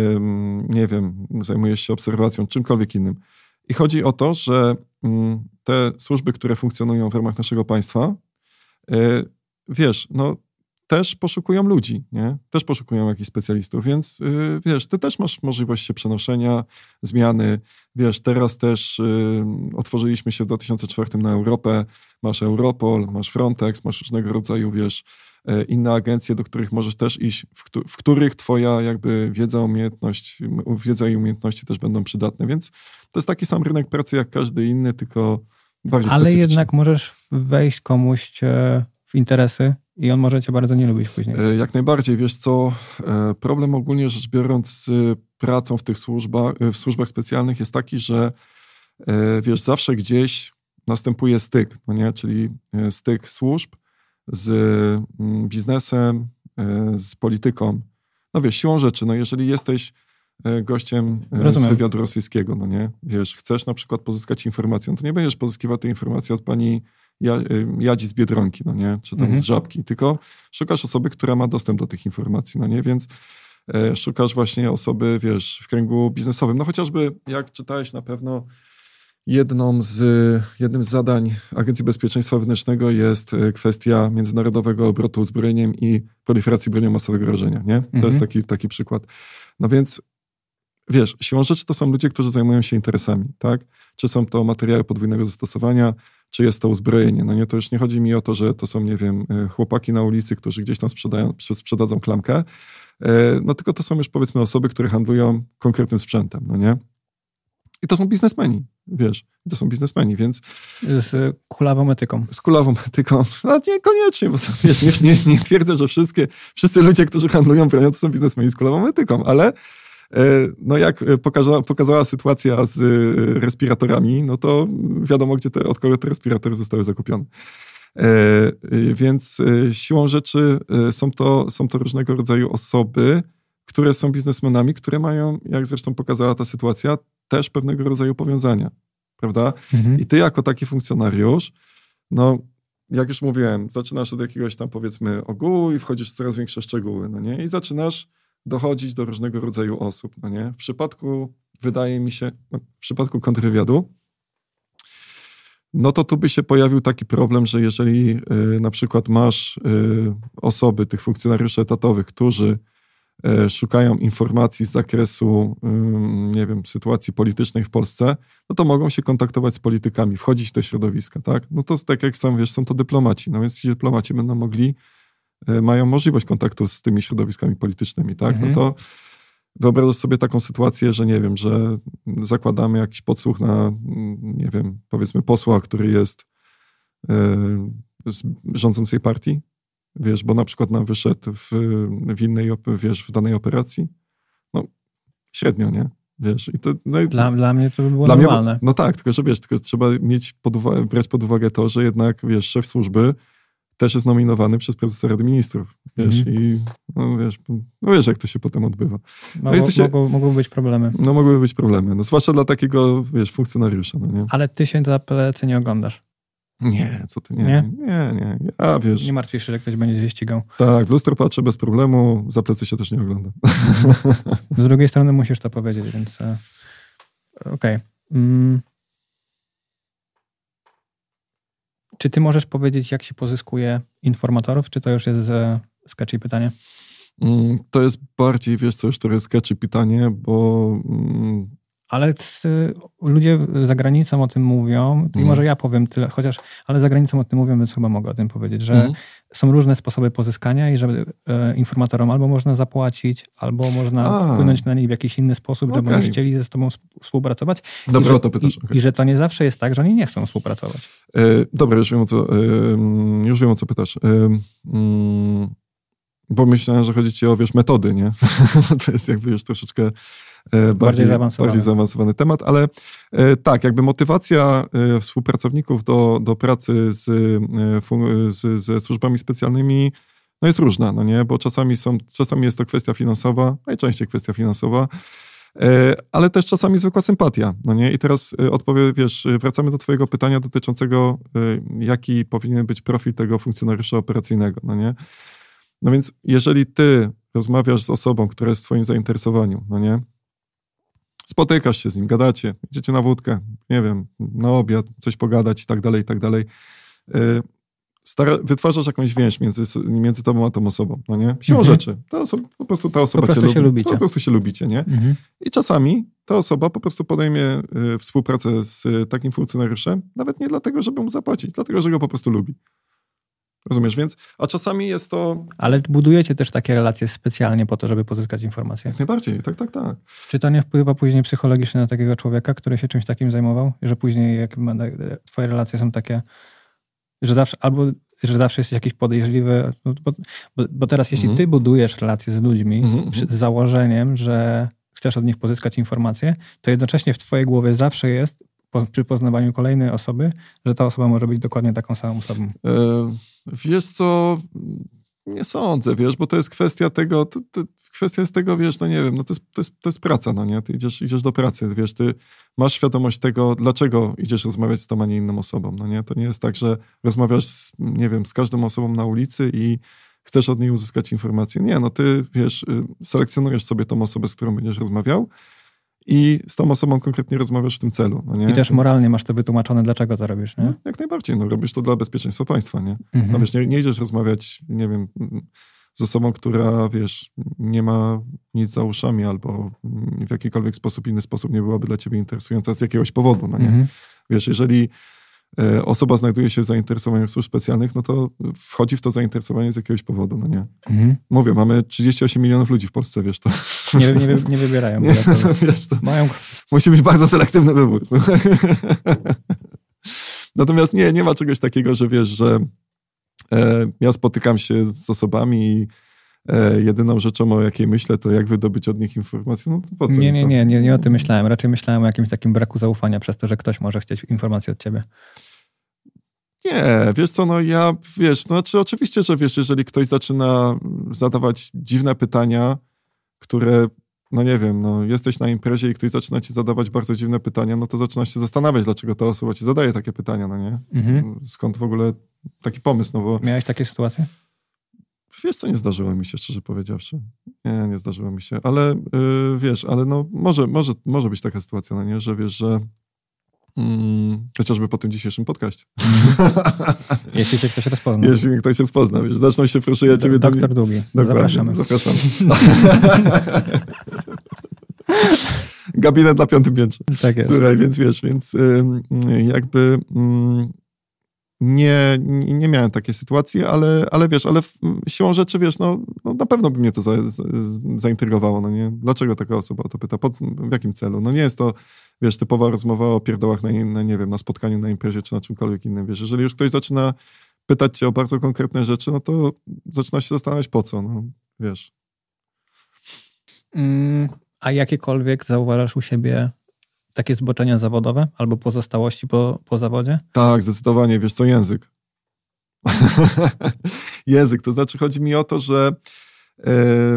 nie wiem, zajmujesz się obserwacją, czymkolwiek innym. I chodzi o to, że yy, te służby, które funkcjonują w ramach naszego państwa, yy, wiesz, no też poszukują ludzi, nie? Też poszukują jakichś specjalistów, więc yy, wiesz, ty też masz możliwość się przenoszenia, zmiany. Wiesz, teraz też yy, otworzyliśmy się w dwa tysiące czwartym na Europę, masz Europol, masz Frontex, masz różnego rodzaju, wiesz, yy, inne agencje, do których możesz też iść, w, w których twoja jakby wiedza, umiejętność, wiedza i umiejętności też będą przydatne, więc to jest taki sam rynek pracy jak każdy inny, tylko bardziej Ale specyficzny. jednak możesz wejść komuś w interesy i on może cię bardzo nie lubić później. Jak najbardziej. Wiesz co, problem ogólnie rzecz biorąc z pracą w tych służbach, w służbach specjalnych jest taki, że wiesz, zawsze gdzieś następuje styk, no nie? Czyli styk służb z biznesem, z polityką. No wiesz, siłą rzeczy, no jeżeli jesteś gościem Rozumiem. z wywiadu rosyjskiego, no nie? Wiesz, chcesz na przykład pozyskać informację, no to nie będziesz pozyskiwał tej informacji od pani Jadzi z Biedronki, no nie? Czy tam mhm. z Żabki, tylko szukasz osoby, która ma dostęp do tych informacji, no nie? Więc e, szukasz właśnie osoby, wiesz, w kręgu biznesowym. No chociażby, jak czytałeś na pewno, jedną z, jednym z zadań Agencji Bezpieczeństwa Wewnętrznego jest kwestia międzynarodowego obrotu uzbrojeniem i proliferacji bronią masowego rażenia, nie? To mhm. jest taki, taki przykład. No więc wiesz, siłą rzeczy to są ludzie, którzy zajmują się interesami, tak? Czy są to materiały podwójnego zastosowania, czy jest to uzbrojenie. No nie, to już nie chodzi mi o to, że to są, nie wiem, chłopaki na ulicy, którzy gdzieś tam sprzedają, sprzedadzą klamkę, no tylko to są już powiedzmy osoby, które handlują konkretnym sprzętem, no nie? I to są biznesmeni, wiesz, to są biznesmeni, więc... Z kulawą etyką. Z kulawą etyką, no niekoniecznie, bo to, wiesz, nie, nie, nie twierdzę, że wszystkie, wszyscy ludzie, którzy handlują bronią, to są biznesmeni z kulawą etyką, ale no jak pokazała, pokazała sytuacja z respiratorami, no to wiadomo, gdzie te, od kogo te respiratory zostały zakupione. Więc siłą rzeczy są to, są to różnego rodzaju osoby, które są biznesmenami, które mają, jak zresztą pokazała ta sytuacja, też pewnego rodzaju powiązania, prawda? Mhm. I ty jako taki funkcjonariusz, no jak już mówiłem, zaczynasz od jakiegoś tam powiedzmy ogółu i wchodzisz w coraz większe szczegóły, no nie? I zaczynasz dochodzić do różnego rodzaju osób, no nie? W przypadku, wydaje mi się, no, w przypadku kontrwywiadu, no to tu by się pojawił taki problem, że jeżeli y, na przykład masz y, osoby, tych funkcjonariuszy etatowych, którzy y, szukają informacji z zakresu, y, nie wiem, sytuacji politycznej w Polsce, no to mogą się kontaktować z politykami, wchodzić w te środowiska, tak? No to tak jak sam wiesz, są to dyplomaci, no więc ci dyplomaci będą mogli, y, mają możliwość kontaktu z tymi środowiskami politycznymi, tak? Mhm. No to wyobrażasz sobie taką sytuację, że nie wiem, że zakładamy jakiś podsłuch na, nie wiem, powiedzmy posła, który jest yy, z rządzącej partii, wiesz, bo na przykład nam wyszedł w, w innej, wiesz, w danej operacji. No, średnio, nie? Wiesz, i to, no i Dla, dla mnie to by było dla normalne. Mnie, no tak, tylko że wiesz, tylko trzeba mieć pod uwagę, brać pod uwagę to, że jednak, wiesz, szef służby też jest nominowany przez prezesa Rady Ministrów, wiesz, mm. i no wiesz, no wiesz, jak to się potem odbywa. No Mogło, się, mogło, mogły być problemy. No mogłyby być problemy, no zwłaszcza dla takiego, wiesz, funkcjonariusza, no nie? Ale ty się za plecy nie oglądasz. Nie, co ty, nie, nie, nie, nie, ja wiesz. Nie martwisz się, że ktoś będzie się ścigał. Tak, w lustro patrzę bez problemu, za plecy się też nie ogląda. Z drugiej strony musisz to powiedzieć, więc okej. Okay. Mm. Czy ty możesz powiedzieć, jak się pozyskuje informatorów, czy to już jest sketchy pytanie? Mm, to jest bardziej, wiesz co, już to jest sketchy pytanie, bo... Mm, ale y, ludzie za granicą o tym mówią, i mm. może ja powiem tyle, chociaż, ale za granicą o tym mówią, więc chyba mogę o tym powiedzieć, że mm. są różne sposoby pozyskania i żeby y, informatorom albo można zapłacić, albo można A. wpłynąć na nich w jakiś inny sposób, okay. żeby oni chcieli ze sobą współpracować. Dobra, I że, o to pytasz. I, okay. I że to nie zawsze jest tak, że oni nie chcą współpracować. E, dobra, już wiem o co, e, już wiem o co pytasz. E, mm, bo myślałem, że chodzi ci o, wiesz, metody, nie? To jest jakby już troszeczkę Bardziej, bardziej, zaawansowany. bardziej zaawansowany temat, ale e, tak, jakby motywacja e, współpracowników do, do pracy z, e, z, ze służbami specjalnymi no jest różna, no nie? Bo czasami, są, czasami jest to kwestia finansowa, najczęściej kwestia finansowa, e, ale też czasami zwykła sympatia, no nie? I teraz e, odpowiem, wiesz, wracamy do twojego pytania dotyczącego, e, jaki powinien być profil tego funkcjonariusza operacyjnego, no nie? No więc jeżeli ty rozmawiasz z osobą, która jest w twoim zainteresowaniu, no nie? Spotykasz się z nim, gadacie, idziecie na wódkę, nie wiem, na obiad, coś pogadać i tak dalej, i tak dalej. Stara, wytwarzasz jakąś więź między, między tobą a tą osobą, no nie? Siłą mhm. rzeczy. Ta osoba, po prostu ta osoba po prostu cię się lubi. lubicie. Po prostu się lubicie, nie? Mhm. I czasami ta osoba po prostu podejmie y, współpracę z y, takim funkcjonariuszem, nawet nie dlatego, żeby mu zapłacić, dlatego, że go po prostu lubi. Rozumiesz? Więc, a czasami jest to... Ale budujecie też takie relacje specjalnie po to, żeby pozyskać informacje. Jak najbardziej, tak, tak, tak. Czy to nie wpływa później psychologicznie na takiego człowieka, który się czymś takim zajmował? Że później jak ma, twoje relacje są takie, że zawsze, albo że zawsze jesteś jakiś podejrzliwy, bo, bo, bo teraz jeśli mm. ty budujesz relacje z ludźmi mm. z założeniem, że chcesz od nich pozyskać informacje, to jednocześnie w twojej głowie zawsze jest po, przy poznawaniu kolejnej osoby, że ta osoba może być dokładnie taką samą osobą. E, wiesz co, nie sądzę, wiesz, bo to jest kwestia tego, to, to kwestia jest tego, wiesz, no nie wiem, no to jest, to jest, to jest praca, no nie? Ty idziesz, idziesz do pracy, wiesz, ty masz świadomość tego, dlaczego idziesz rozmawiać z tą, a nie inną osobą, no nie? To nie jest tak, że rozmawiasz z, nie wiem, z każdą osobą na ulicy i chcesz od niej uzyskać informacje. Nie, no ty, wiesz, selekcjonujesz sobie tą osobę, z którą będziesz rozmawiał i z tą osobą konkretnie rozmawiasz w tym celu. No nie? I też moralnie masz to wytłumaczone, dlaczego to robisz, nie? No, jak najbardziej. No, robisz to dla bezpieczeństwa państwa, nie? Mhm. No wiesz, nie, nie idziesz rozmawiać, nie wiem, z osobą, która, wiesz, nie ma nic za uszami albo w jakikolwiek sposób, inny sposób nie byłaby dla ciebie interesująca z jakiegoś powodu, no nie? Mhm. Wiesz, jeżeli osoba znajduje się w zainteresowaniu służb specjalnych, no to wchodzi w to zainteresowanie z jakiegoś powodu, no nie? Mhm. Mówię, mamy trzydzieści osiem milionów ludzi w Polsce, wiesz to. Nie, nie, nie wybierają. Nie, to, wiesz, to mają... Musi być bardzo selektywny wybór. Natomiast nie, nie ma czegoś takiego, że wiesz, że e, ja spotykam się z osobami i e, jedyną rzeczą, o jakiej myślę, to jak wydobyć od nich informacje. No to po co nie, mi nie, to? nie, nie, nie o tym myślałem. Raczej myślałem o jakimś takim braku zaufania przez to, że ktoś może chcieć informacji od ciebie. Nie, wiesz co, no ja, wiesz, no znaczy oczywiście, że wiesz, jeżeli ktoś zaczyna zadawać dziwne pytania, które no nie wiem, no jesteś na imprezie i ktoś zaczyna ci zadawać bardzo dziwne pytania, no to zaczynasz się zastanawiać, dlaczego ta osoba ci zadaje takie pytania, no nie? Mhm. Skąd w ogóle taki pomysł, no bo... Miałeś takie sytuacje? Wiesz co, nie zdarzyło mi się, szczerze powiedziawszy. Nie, nie zdarzyło mi się, ale yy, wiesz, ale no może, może, może być taka sytuacja, no nie, że wiesz, że mm, chociażby po tym dzisiejszym podcaście. Jeśli się ktoś rozpozna. Jeśli mnie ktoś się rozpozna, wiesz, zaczną się, proszę, ja ciebie... Doktor do... Długi, Dokładnie, zapraszamy. Zapraszamy. Gabinet na piątym piętrze. Tak jest. Słuchaj, więc wiesz, więc yy, jakby... Yy, Nie, nie miałem takiej sytuacji, ale, ale wiesz, ale siłą rzeczy, wiesz, no, no na pewno by mnie to za, za, zaintrygowało, no nie? Dlaczego taka osoba o to pyta? Pod, w jakim celu? No nie jest to, wiesz, typowa rozmowa o pierdołach na, na, nie wiem, na spotkaniu, na imprezie, czy na czymkolwiek innym, wiesz. Jeżeli już ktoś zaczyna pytać cię o bardzo konkretne rzeczy, no to zaczyna się zastanawiać po co, no, wiesz. Mm, a jakiekolwiek zauważasz u siebie takie zboczenia zawodowe albo pozostałości po, po zawodzie? Tak, zdecydowanie. Wiesz co, język. Język, to znaczy chodzi mi o to, że y,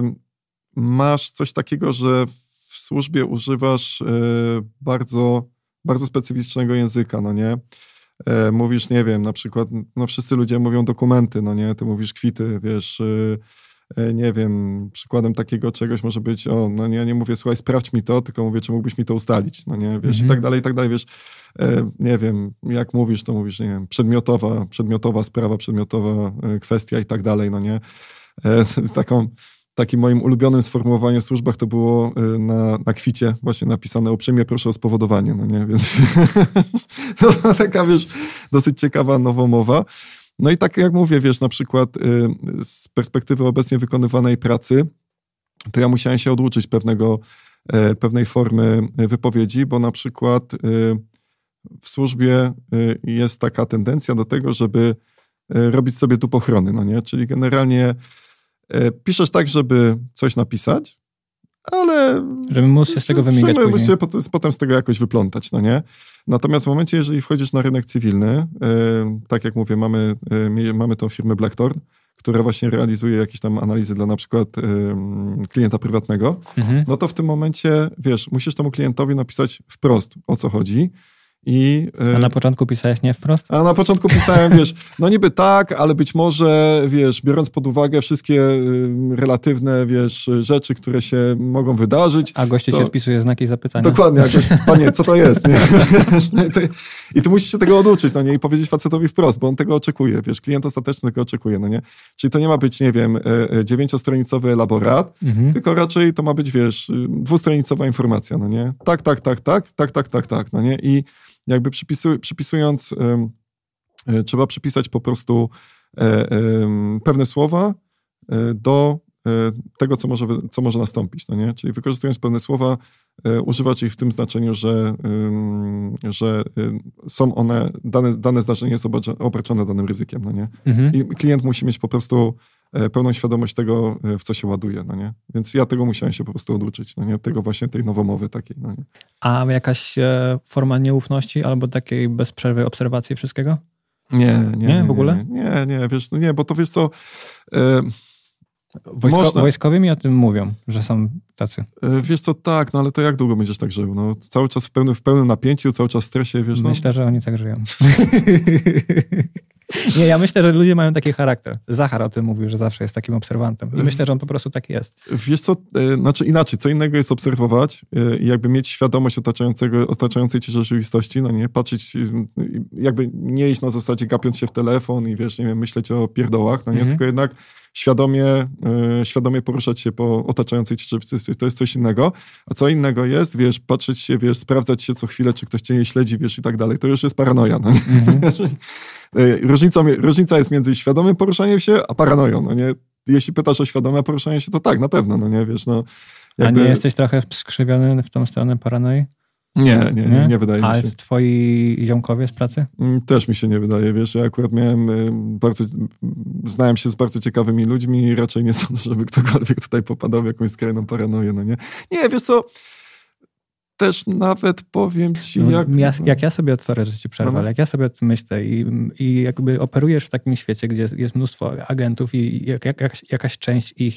masz coś takiego, że w służbie używasz y, bardzo, bardzo specyficznego języka, no nie? Y, mówisz, nie wiem, na przykład, no wszyscy ludzie mówią dokumenty, no nie? Ty mówisz kwity, wiesz... Y, nie wiem, przykładem takiego czegoś może być, o, no nie, ja nie mówię, słuchaj, sprawdź mi to, tylko mówię, czy mógłbyś mi to ustalić, no nie, wiesz, mm-hmm. i tak dalej, i tak dalej, wiesz, e, nie wiem, jak mówisz, to mówisz, nie wiem, przedmiotowa, przedmiotowa sprawa, przedmiotowa e, kwestia i tak dalej, no nie. E, taką, takim moim ulubionym sformułowaniem w służbach to było e, na, na kwicie właśnie napisane, uprzejmie proszę o spowodowanie, no nie, więc no, taka, wiesz, dosyć ciekawa nowomowa. No i tak jak mówię, wiesz, na przykład y, z perspektywy obecnie wykonywanej pracy, to ja musiałem się oduczyć pewnego, y, pewnej formy wypowiedzi, bo na przykład y, w służbie y, jest taka tendencja do tego, żeby y, robić sobie tupochrony, no nie? Czyli generalnie y, piszesz tak, żeby coś napisać, ale... Żeby móc się z tego wymigać żeby później. się potem, potem z tego jakoś wyplątać, no nie? Natomiast w momencie, jeżeli wchodzisz na rynek cywilny, yy, tak jak mówię, mamy, yy, mamy tą firmę Blackthorn, która właśnie realizuje jakieś tam analizy dla na przykład yy, klienta prywatnego, mhm. no to w tym momencie, wiesz, musisz temu klientowi napisać wprost, o co chodzi. I, a na początku pisałeś nie wprost? A na początku pisałem, wiesz, no niby tak, ale być może, wiesz, biorąc pod uwagę wszystkie relatywne, wiesz, rzeczy, które się mogą wydarzyć. A goście to... ci odpisuje znaki zapytania. Dokładnie, jak gość, panie, co to jest? Nie? I ty musisz się tego oduczyć, no nie? I powiedzieć facetowi wprost, bo on tego oczekuje, wiesz, klient ostateczny tego oczekuje, no nie? Czyli to nie ma być, nie wiem, dziewięciostronicowy elaborat, mhm. tylko raczej to ma być, wiesz, dwustronicowa informacja, no nie? Tak, tak, tak, tak, tak, tak, tak, tak, no nie? I jakby przypisu, przypisując, y, y, trzeba przypisać po prostu y, y, pewne słowa y, do y, tego, co może, co może nastąpić, no nie? Czyli wykorzystując pewne słowa, y, używać ich w tym znaczeniu, że, y, że y, są one, dane, dane zdarzenie jest obarczone danym ryzykiem, no nie? Mhm. I klient musi mieć po prostu pełną świadomość tego, w co się ładuje, no nie? Więc ja tego musiałem się po prostu oduczyć, no nie? Tego właśnie, tej nowomowy takiej, no nie? A jakaś e, forma nieufności albo takiej bez przerwy obserwacji wszystkiego? Nie, nie. Nie, nie w ogóle? Nie, nie, nie, wiesz, no nie, bo to wiesz co... E, Wojsko, można... Wojskowi mi o tym mówią, że są tacy. E, wiesz co, tak, no ale to jak długo będziesz tak żył? No, cały czas w pełnym, w pełnym napięciu, cały czas w stresie, wiesz, no... Myślę, że oni tak żyją. Nie, ja myślę, że ludzie mają taki charakter. Zachar o tym mówił, że zawsze jest takim obserwantem. I myślę, że on po prostu taki jest. Wiesz co, znaczy inaczej, co innego jest obserwować i jakby mieć świadomość otaczającego, otaczającej cię rzeczywistości, no nie, patrzeć, jakby nie iść na zasadzie gapiąc się w telefon i wiesz, nie wiem, myśleć o pierdołach, no nie, mhm. tylko jednak świadomie, świadomie poruszać się po otaczającej cię rzeczywistości. To jest coś innego. A co innego jest, wiesz, patrzeć się, wiesz, sprawdzać się co chwilę, czy ktoś cię nie śledzi, wiesz, i tak dalej. To już jest paranoja, no nie? Mhm. Różnica, różnica jest między świadomym poruszaniem się, a paranoją, no nie? Jeśli pytasz o świadome poruszanie się, to tak, na pewno, no nie, wiesz, no. Jakby... A nie jesteś trochę skrzywiony w tą stronę paranoi? Nie, nie, nie, nie, nie wydaje A mi się. A twoi ziomkowie z pracy? Też mi się nie wydaje, wiesz, ja akurat miałem bardzo, znałem się z bardzo ciekawymi ludźmi i raczej nie sądzę, żeby ktokolwiek tutaj popadał w jakąś skrajną paranoję, no nie? Nie, wiesz co, też nawet powiem ci, no, jak... Ja, jak ja sobie, sorry, że ci przerwę, no. ale jak ja sobie o tym myślę i, i jakby operujesz w takim świecie, gdzie jest mnóstwo agentów i jak, jak, jakaś część ich jest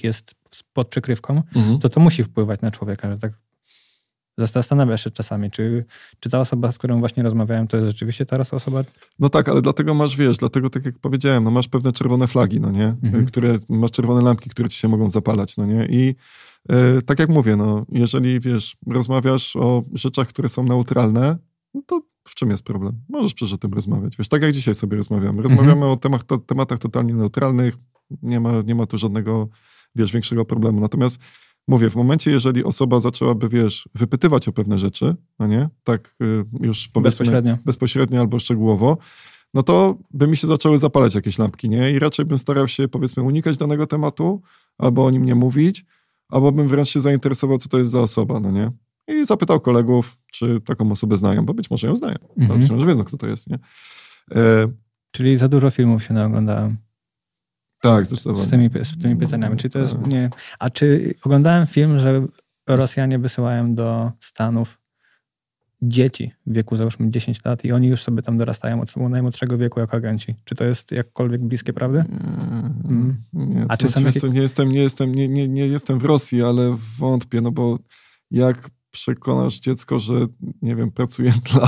pod przykrywką, Mhm. to to musi wpływać na człowieka, że tak zastanawiasz się czasami, czy, czy ta osoba, z którą właśnie rozmawiałem, to jest rzeczywiście ta osoba? No tak, ale dlatego masz, wiesz, dlatego tak jak powiedziałem, no masz pewne czerwone flagi, no nie? Mhm. Które, masz czerwone lampki, które ci się mogą zapalać, no nie? I e, tak jak mówię, no, jeżeli, wiesz, rozmawiasz o rzeczach, które są neutralne, no to w czym jest problem? Możesz przecież o tym rozmawiać. Wiesz, tak jak dzisiaj sobie rozmawiamy. Rozmawiamy mhm. o temach, to, tematach totalnie neutralnych, nie ma, nie ma tu żadnego, wiesz, większego problemu. Natomiast mówię, w momencie, jeżeli osoba zaczęłaby, wiesz, wypytywać o pewne rzeczy, no nie? Tak y, już powiedzmy bezpośrednio. bezpośrednio albo szczegółowo, no to by mi się zaczęły zapalać jakieś lampki, nie? I raczej bym starał się, powiedzmy, unikać danego tematu, albo o nim nie mówić, albo bym wręcz się zainteresował, co to jest za osoba, no nie? I zapytał kolegów, czy taką osobę znają, bo być może ją znają. Mhm. Być może wiedzą, kto to jest, nie? E... Czyli za dużo filmów się naoglądałem. Tak, zdecydowanie. Z tymi, z tymi pytaniami. Czy to jest, nie. A czy oglądałem film, że Rosjanie wysyłają do Stanów dzieci w wieku załóżmy dziesięć lat i oni już sobie tam dorastają od najmłodszego wieku jako agenci. Czy to jest jakkolwiek bliskie prawdy? Mm. Nie, A czy znaczy, jakieś... nie, jestem, nie, jestem, nie, nie, nie jestem w Rosji, ale wątpię, no bo jak przekonasz dziecko, że nie wiem, pracuje dla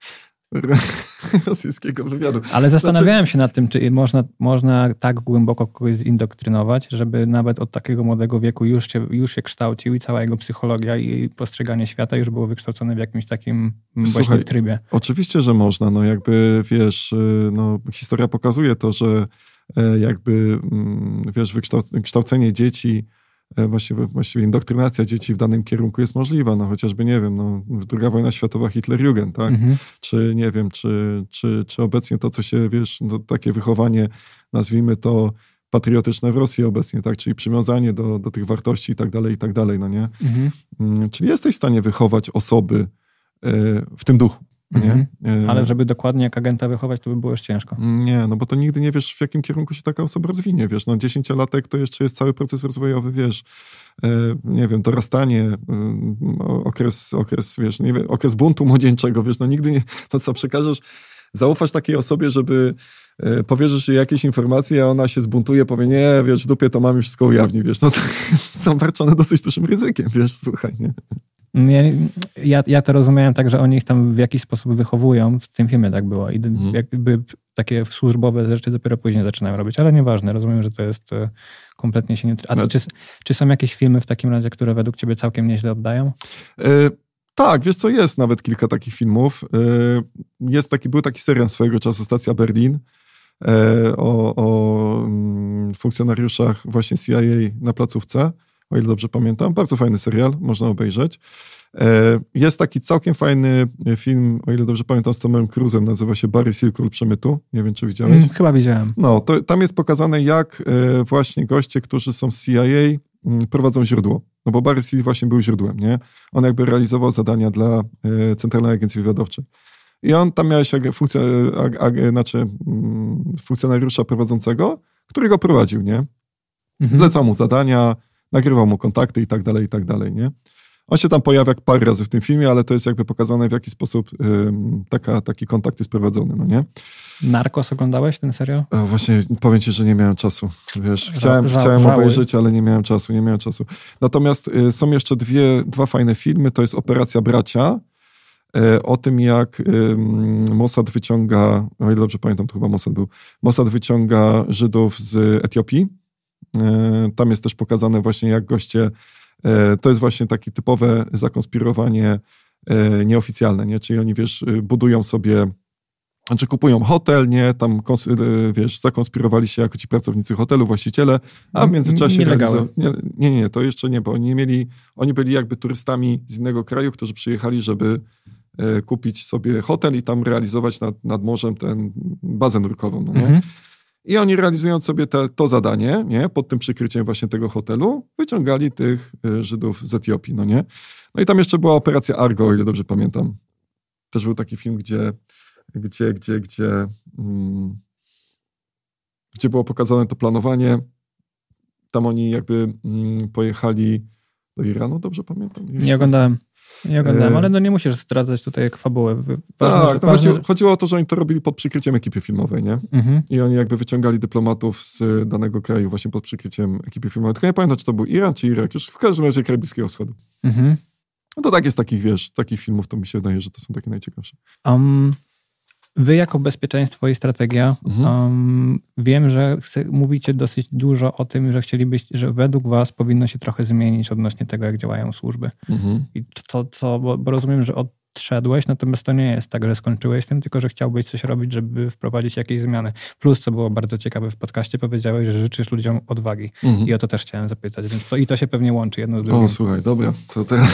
rosyjskiego wywiadu. Ale zastanawiałem znaczy... się nad tym, czy można, można tak głęboko kogoś zindoktrynować, żeby nawet od takiego młodego wieku już się, już się kształcił i cała jego psychologia i postrzeganie świata już było wykształcone w jakimś takim Słuchaj, właśnie trybie. Oczywiście, że można. No jakby, wiesz, no, historia pokazuje to, że jakby, wiesz, wykształcenie dzieci, Właściwie, właściwie indoktrynacja dzieci w danym kierunku jest możliwa, no chociażby, nie wiem, no, druga wojna światowa, Hitlerjugend, tak? Mhm. Czy, nie wiem, czy, czy, czy obecnie to, co się, wiesz, no, takie wychowanie, nazwijmy to patriotyczne w Rosji obecnie, tak? Czyli przywiązanie do, do tych wartości i tak dalej, i tak dalej, no nie? Mhm. Czyli jesteś w stanie wychować osoby y, w tym duchu. Nie? Mhm. Ale żeby dokładnie jak agenta wychować, to by było już ciężko. Nie, no bo to nigdy nie wiesz, w jakim kierunku się taka osoba rozwinie, wiesz, no dziesięciolatek to jeszcze jest cały proces rozwojowy, wiesz, e, nie wiem, dorastanie, e, okres, okres, wiesz, nie wiem, okres buntu młodzieńczego, wiesz, no nigdy nie, to co przekażesz, zaufasz takiej osobie, żeby e, powierzysz jej jakieś informacje, a ona się zbuntuje, powie, nie, wiesz, w dupie to mam, już wszystko ujawni, wiesz, no to jest obarczone dosyć dużym ryzykiem, wiesz, słuchaj, nie? Ja, ja to rozumiałem tak, że oni ich tam w jakiś sposób wychowują. W tym filmie tak było. I hmm. jakby takie służbowe rzeczy dopiero później zaczynają robić. Ale nieważne. Rozumiem, że to jest kompletnie się nie... A no. czy, czy są jakieś filmy w takim razie, które według ciebie całkiem nieźle oddają? Yy, tak, wiesz co, jest nawet kilka takich filmów. Yy, jest taki, był taki serial swojego czasu, Stacja Berlin, yy, o, o yy, funkcjonariuszach właśnie C I A na placówce. O ile dobrze pamiętam. Bardzo fajny serial, można obejrzeć. Jest taki całkiem fajny film, o ile dobrze pamiętam, z Tomem Cruise'em, nazywa się Barry Seal, Król Przemytu. Nie wiem, czy widziałeś? Hmm, chyba widziałem. No, to tam jest pokazane, jak właśnie goście, którzy są z C I A, prowadzą źródło. No bo Barry Seal właśnie był źródłem, nie? On jakby realizował zadania dla Centralnej Agencji Wywiadowczej. I on tam miałeś funkcjon- ag- ag- znaczy, funkcjonariusza prowadzącego, który go prowadził, nie? Mhm. Zlecał mu zadania, nagrywał mu kontakty i tak dalej, i tak dalej, nie? On się tam pojawia parę razy w tym filmie, ale to jest jakby pokazane, w jaki sposób ym, taka, taki kontakt jest prowadzony, no nie? Narcos oglądałeś ten serial? O, właśnie powiem ci, że nie miałem czasu, wiesz, chciałem, Ża- chciałem obejrzeć, ale nie miałem czasu, nie miałem czasu. Natomiast y, są jeszcze dwie, dwa fajne filmy, to jest Operacja Bracia, y, o tym jak y, Mossad wyciąga, o ile dobrze pamiętam, to chyba Mossad był, Mossad wyciąga Żydów z Etiopii. Tam jest też pokazane właśnie, jak goście, to jest właśnie takie typowe zakonspirowanie nieoficjalne, nie? Czyli oni, wiesz, budują sobie, znaczy kupują hotel, nie? Tam, wiesz, zakonspirowali się jako ci pracownicy hotelu, właściciele, a w międzyczasie... Nielegalne. Nie, nie, nie, to jeszcze nie, bo oni nie mieli, oni byli jakby turystami z innego kraju, którzy przyjechali, żeby kupić sobie hotel i tam realizować nad, nad morzem tę bazę nurkową, no nie? Mhm. I oni realizując sobie te, to zadanie, nie, pod tym przykryciem właśnie tego hotelu, wyciągali tych Żydów z Etiopii, no nie? No i tam jeszcze była operacja Argo, o ile dobrze pamiętam. Też był taki film, gdzie, gdzie, gdzie, gdzie, hmm, gdzie było pokazane to planowanie. Tam oni jakby hmm, pojechali do Iranu, dobrze pamiętam? Nie, nie oglądałem. Nie oglądałem, ale no nie musisz zdradzać tutaj jak fabułę. Ważne, tak, że, no ważne, chodziło, chodziło o to, że oni to robili pod przykryciem ekipy filmowej, nie? Mhm. I oni jakby wyciągali dyplomatów z danego kraju właśnie pod przykryciem ekipy filmowej. Tylko nie pamiętam, czy to był Iran, czy Irak, już w każdym razie kraj Bliskiego Wschodu. Mhm. No to tak jest takich, wiesz, takich filmów, to mi się wydaje, że to są takie najciekawsze. Um, wy jako bezpieczeństwo i strategia, mhm. um, wiem, że chce, mówicie dosyć dużo o tym, że chcielibyście, że według was powinno się trochę zmienić odnośnie tego, jak działają służby. Mhm. I co, co bo, bo rozumiem, że odszedłeś, natomiast to nie jest tak, że skończyłeś z tym, tylko że chciałbyś coś robić, żeby wprowadzić jakieś zmiany. Plus, co było bardzo ciekawe w podcaście, powiedziałeś, że życzysz ludziom odwagi. Mhm. I o to też chciałem zapytać. Więc to, i to się pewnie łączy jedno z drugim. O, słuchaj, dobra. To teraz,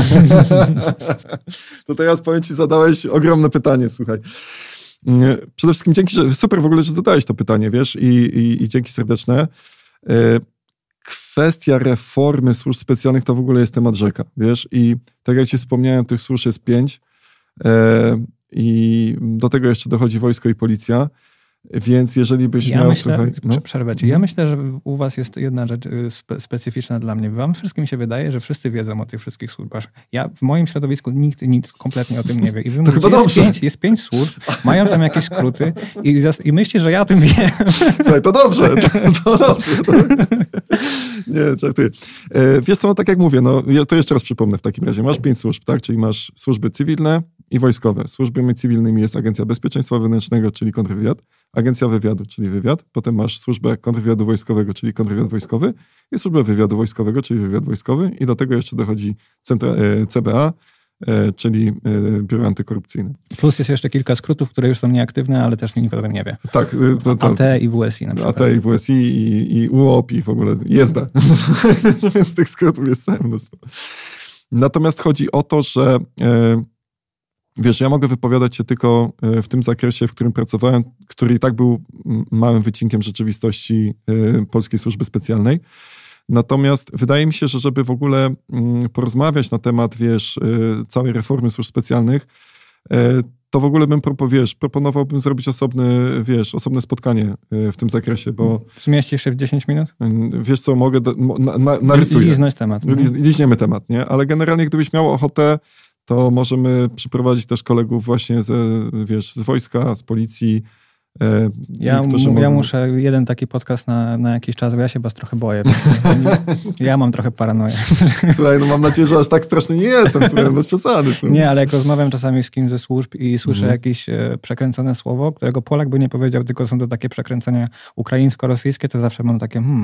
to teraz powiem ci, zadałeś ogromne pytanie, słuchaj. Przede wszystkim dzięki, że super w ogóle, że zadałeś to pytanie, wiesz, i, i, i dzięki serdeczne. Kwestia reformy służb specjalnych to w ogóle jest temat rzeka, wiesz, i tak jak ci wspomniałem, tych służb jest pięć i do tego jeszcze dochodzi wojsko i policja. Więc jeżeli byś ja miał... Myślę, słuchaj, no. Przerwę ci. Ja myślę, że u was jest jedna rzecz spe, specyficzna dla mnie. Wam wszystkim się wydaje, że wszyscy wiedzą o tych wszystkich służbach. Ja w moim środowisku nikt nic kompletnie o tym nie wie. I wy to mówicie, chyba jest, dobrze. Pięć, jest pięć służb, mają tam jakieś skróty i, i myślicie, że ja o tym wiem. Słuchaj, to dobrze. To, to dobrze. To... Nie, żartuję. E, wiesz co, no tak jak mówię, no ja to jeszcze raz przypomnę w takim razie. Masz pięć służb, tak? Czyli masz służby cywilne i wojskowe. Służbami cywilnymi jest Agencja Bezpieczeństwa Wewnętrznego, czyli kontrwywiad. Agencja Wywiadu, czyli wywiad. Potem masz służbę kontrwywiadu wojskowego, czyli kontrwywiad wojskowy. I służbę wywiadu wojskowego, czyli wywiad wojskowy. I do tego jeszcze dochodzi centra, e, C B A, e, czyli e, Biuro Antykorupcyjne. Plus jest jeszcze kilka skrótów, które już są nieaktywne, ale też nikt o tym nie wie. Tak. To, to, A T i W S I na przykład. A T i W S I i, i U O P i w ogóle I S B. Więc tych skrótów jest całe mnóstwo. Natomiast chodzi o to, że e, wiesz, ja mogę wypowiadać się tylko w tym zakresie, w którym pracowałem, który i tak był małym wycinkiem rzeczywistości Polskiej Służby Specjalnej. Natomiast wydaje mi się, że żeby w ogóle porozmawiać na temat, wiesz, całej reformy służb specjalnych, to w ogóle bym wiesz, proponowałbym zrobić osobne, wiesz, osobne spotkanie w tym zakresie, bo... Zmieścisz się w dziesięć minut? Wiesz co, mogę, na, na, narysuję. Liznąć temat. Liz, liźniemy temat, nie? Ale generalnie gdybyś miał ochotę, to możemy przyprowadzić też kolegów właśnie ze, wiesz, z wojska, z policji. E, ja, którzy m- mogą... ja muszę jeden taki podcast na, na jakiś czas, bo ja się was trochę boję. Ja mam trochę paranoję. Słuchaj, no mam nadzieję, że aż tak strasznie nie jestem, słuchaj, bez przesady. Słuchaj. Nie, ale jak rozmawiam czasami z kimś ze służb i słyszę mhm. jakieś e, przekręcone słowo, którego Polak by nie powiedział, tylko są to takie przekręcenia ukraińsko-rosyjskie, to zawsze mam takie hmm.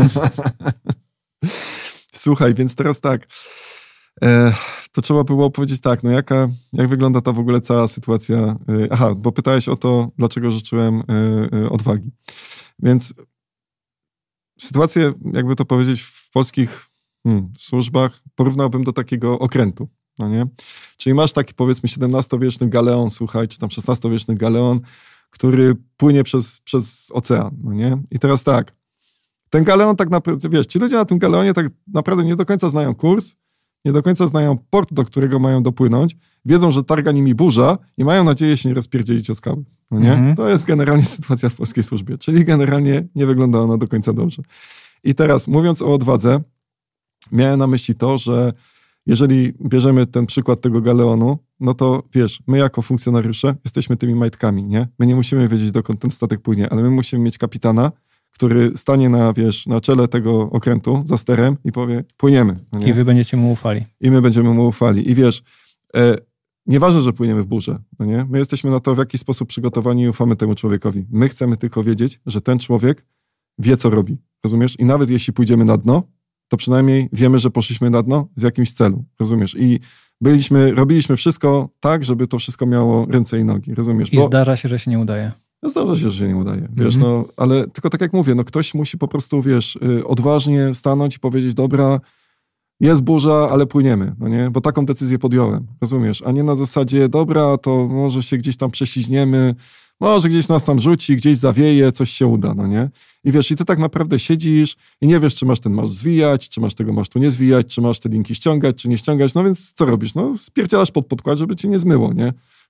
Słuchaj, więc teraz tak... To trzeba było powiedzieć tak, no jaka, jak wygląda ta w ogóle cała sytuacja. Aha, bo pytałeś o to, dlaczego życzyłem odwagi. Więc sytuację, jakby to powiedzieć, w polskich hmm, służbach porównałbym do takiego okrętu, no nie? Czyli masz taki, powiedzmy, siedemnastowieczny galeon, słuchaj, czy tam szesnastowieczny galeon, który płynie przez, przez ocean, no nie? I teraz tak, ten galeon tak naprawdę, wiesz, ci ludzie na tym galeonie tak naprawdę nie do końca znają kurs, nie do końca znają port, do którego mają dopłynąć, wiedzą, że targa nimi burza i mają nadzieję się nie rozpierdzielić o skały. No nie? Mhm. To jest generalnie sytuacja w polskiej służbie, czyli generalnie nie wygląda ona do końca dobrze. I teraz, mówiąc o odwadze, miałem na myśli to, że jeżeli bierzemy ten przykład tego galeonu, no to wiesz, my jako funkcjonariusze jesteśmy tymi majtkami, nie? My nie musimy wiedzieć, dokąd ten statek płynie, ale my musimy mieć kapitana, który stanie na, wiesz, na czele tego okrętu za sterem i powie, płyniemy. No I wy będziecie mu ufali. I my będziemy mu ufali. I wiesz, e, nieważne, że płyniemy w burzę, no nie? My jesteśmy na to, w jaki sposób przygotowani i ufamy temu człowiekowi. My chcemy tylko wiedzieć, że ten człowiek wie, co robi. Rozumiesz? I nawet jeśli pójdziemy na dno, to przynajmniej wiemy, że poszliśmy na dno w jakimś celu. Rozumiesz? I byliśmy, robiliśmy wszystko tak, żeby to wszystko miało ręce i nogi. Rozumiesz? I Bo... zdarza się, że się nie udaje. No zdarza się, że się nie udaje, wiesz, mm-hmm. no, ale tylko tak jak mówię, no ktoś musi po prostu, wiesz, odważnie stanąć i powiedzieć, dobra, jest burza, ale płyniemy, no nie, bo taką decyzję podjąłem, rozumiesz, a nie na zasadzie, dobra, to może się gdzieś tam prześliźniemy, może gdzieś nas tam rzuci, gdzieś zawieje, coś się uda, no nie, i wiesz, i ty tak naprawdę siedzisz i nie wiesz, czy masz ten masz zwijać, czy masz tego masz tu nie zwijać, czy masz te linki ściągać, czy nie ściągać, no więc co robisz, no spierdzielasz pod podkład, żeby cię nie zmyło, nie.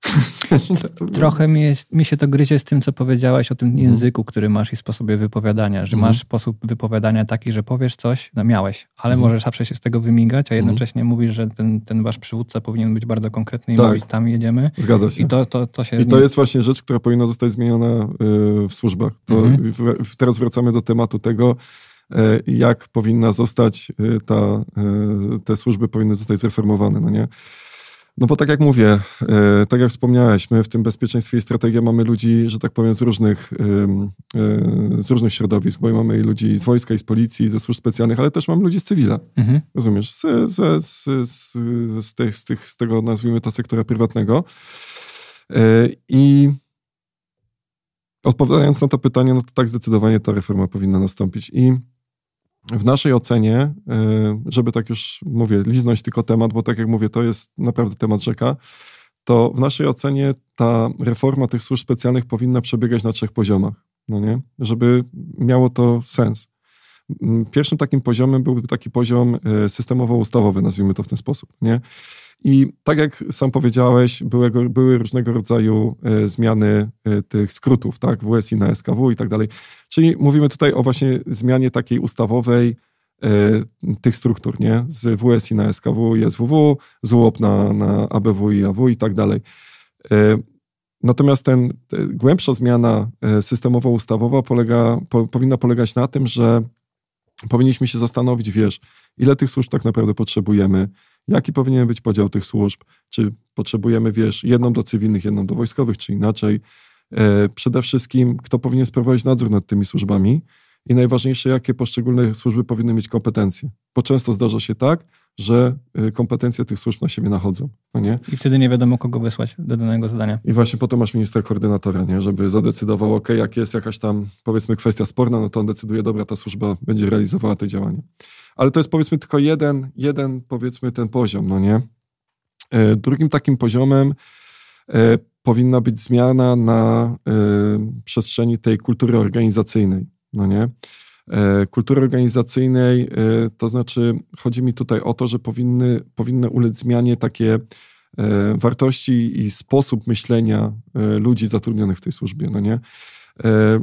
Trochę mi, jest, mi się to gryzie z tym, co powiedziałeś o tym Mhm. języku, który masz i sposobie wypowiadania, że Mhm. masz sposób wypowiadania taki, że powiesz coś, no miałeś, ale Mhm. możesz zawsze się z tego wymigać, a Mhm. jednocześnie mówisz, że ten, ten wasz przywódca powinien być bardzo konkretny i Tak. mówić, tam jedziemy. Zgadza się. I to, to, to się... I to jest właśnie rzecz, która powinna zostać zmieniona y, w służbach. To Mhm. w, teraz wracamy do tematu tego, y, jak powinna zostać y, ta, y, te służby powinny zostać zreformowane, no nie? No bo tak jak mówię, y, tak jak wspomniałeś, my w tym bezpieczeństwie i strategii mamy ludzi, że tak powiem, z różnych, y, y, z różnych środowisk, bo mamy i ludzi z wojska, i z policji, i ze służb specjalnych, ale też mamy ludzi z cywila. Mhm. Rozumiesz? Z, z, z, z, z, tych, z, tych, z tego, nazwijmy to, sektora prywatnego. I odpowiadając na to pytanie, no to tak zdecydowanie ta reforma powinna nastąpić. I w naszej ocenie, żeby tak już mówię, liznąć tylko temat, bo tak jak mówię, to jest naprawdę temat rzeka, to w naszej ocenie ta reforma tych służb specjalnych powinna przebiegać na trzech poziomach, no nie? Żeby miało to sens. Pierwszym takim poziomem byłby taki poziom systemowo-ustawowy, nazwijmy to w ten sposób, nie? I tak jak sam powiedziałeś, były, były różnego rodzaju e, zmiany e, tych skrótów, tak, W S I na S K W i tak dalej. Czyli mówimy tutaj o właśnie zmianie takiej ustawowej e, tych struktur, nie? Z W S I na S K W i S W W, z U O P na, na A B W i A W i tak dalej. E, natomiast ten, te, głębsza zmiana e, systemowo-ustawowa polega, po, powinna polegać na tym, że powinniśmy się zastanowić, wiesz, ile tych służb tak naprawdę potrzebujemy, jaki powinien być podział tych służb, czy potrzebujemy, wiesz, jedną do cywilnych, jedną do wojskowych, czy inaczej. E, przede wszystkim, kto powinien sprawować nadzór nad tymi służbami i najważniejsze, jakie poszczególne służby powinny mieć kompetencje. Bo często zdarza się tak, że kompetencje tych służb na siebie nachodzą. No nie? I wtedy nie wiadomo, kogo wysłać do danego zadania. I właśnie potem masz ministra koordynatora, nie? Żeby zadecydował, ok, jak jest jakaś tam, powiedzmy, kwestia sporna, no to on decyduje, dobra, ta służba będzie realizowała te działania. Ale to jest, powiedzmy, tylko jeden, jeden powiedzmy, ten poziom, no nie? E, drugim takim poziomem e, powinna być zmiana na e, przestrzeni tej kultury organizacyjnej, no nie? E, kultury organizacyjnej, e, to znaczy chodzi mi tutaj o to, że powinny, powinny ulec zmianie takie e, wartości i sposób myślenia e, ludzi zatrudnionych w tej służbie, no nie? E,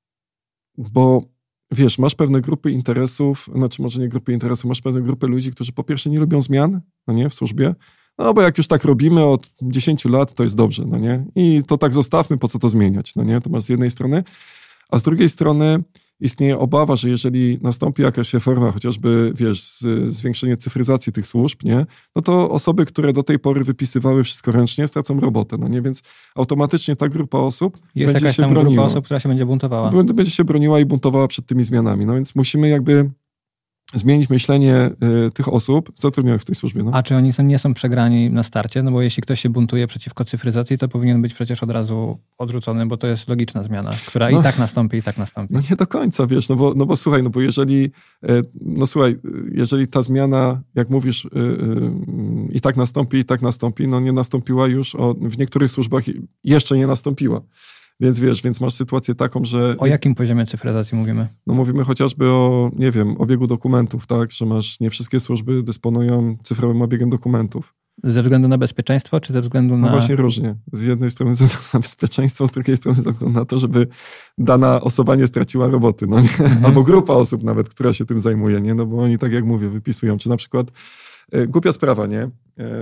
bo wiesz, masz pewne grupy interesów, znaczy może nie grupy interesów, masz pewne grupy ludzi, którzy po pierwsze nie lubią zmian, no nie, w służbie, no bo jak już tak robimy od dziesięciu lat, to jest dobrze, no nie? I to tak zostawmy, po co to zmieniać, no nie? To masz z jednej strony, a z drugiej strony istnieje obawa, że jeżeli nastąpi jakaś reforma, chociażby, wiesz, z, zwiększenie cyfryzacji tych służb, nie? No to osoby, które do tej pory wypisywały wszystko ręcznie, stracą robotę, no nie? Więc automatycznie ta grupa osób jest będzie jakaś się tam broniła. grupa osób, która się będzie buntowała. Będzie się broniła i buntowała przed tymi zmianami. No więc musimy jakby zmienić myślenie y, tych osób zatrudnionych w tej służbie. No. A czy oni są, nie są przegrani na starcie? No bo jeśli ktoś się buntuje przeciwko cyfryzacji, to powinien być przecież od razu odrzucony, bo to jest logiczna zmiana, która no, i tak nastąpi, i tak nastąpi. No nie do końca, wiesz, no bo, no bo słuchaj, no bo jeżeli, no słuchaj, jeżeli ta zmiana, jak mówisz, y, y, i tak nastąpi, i tak nastąpi, no nie nastąpiła już, o, w niektórych służbach jeszcze nie nastąpiła. Więc wiesz, więc masz sytuację taką, że... O jakim poziomie cyfryzacji mówimy? No mówimy chociażby o, nie wiem, obiegu dokumentów, tak? Że masz, nie wszystkie służby dysponują cyfrowym obiegiem dokumentów. Ze względu na bezpieczeństwo, czy ze względu na... No właśnie różnie. Z jednej strony ze względu na bezpieczeństwo, z drugiej strony ze względu na to, żeby dana osoba nie straciła roboty, no nie? Mhm. Albo grupa osób nawet, która się tym zajmuje, nie? No bo oni, tak jak mówię, wypisują. Czy na przykład, e, głupia sprawa, nie? E,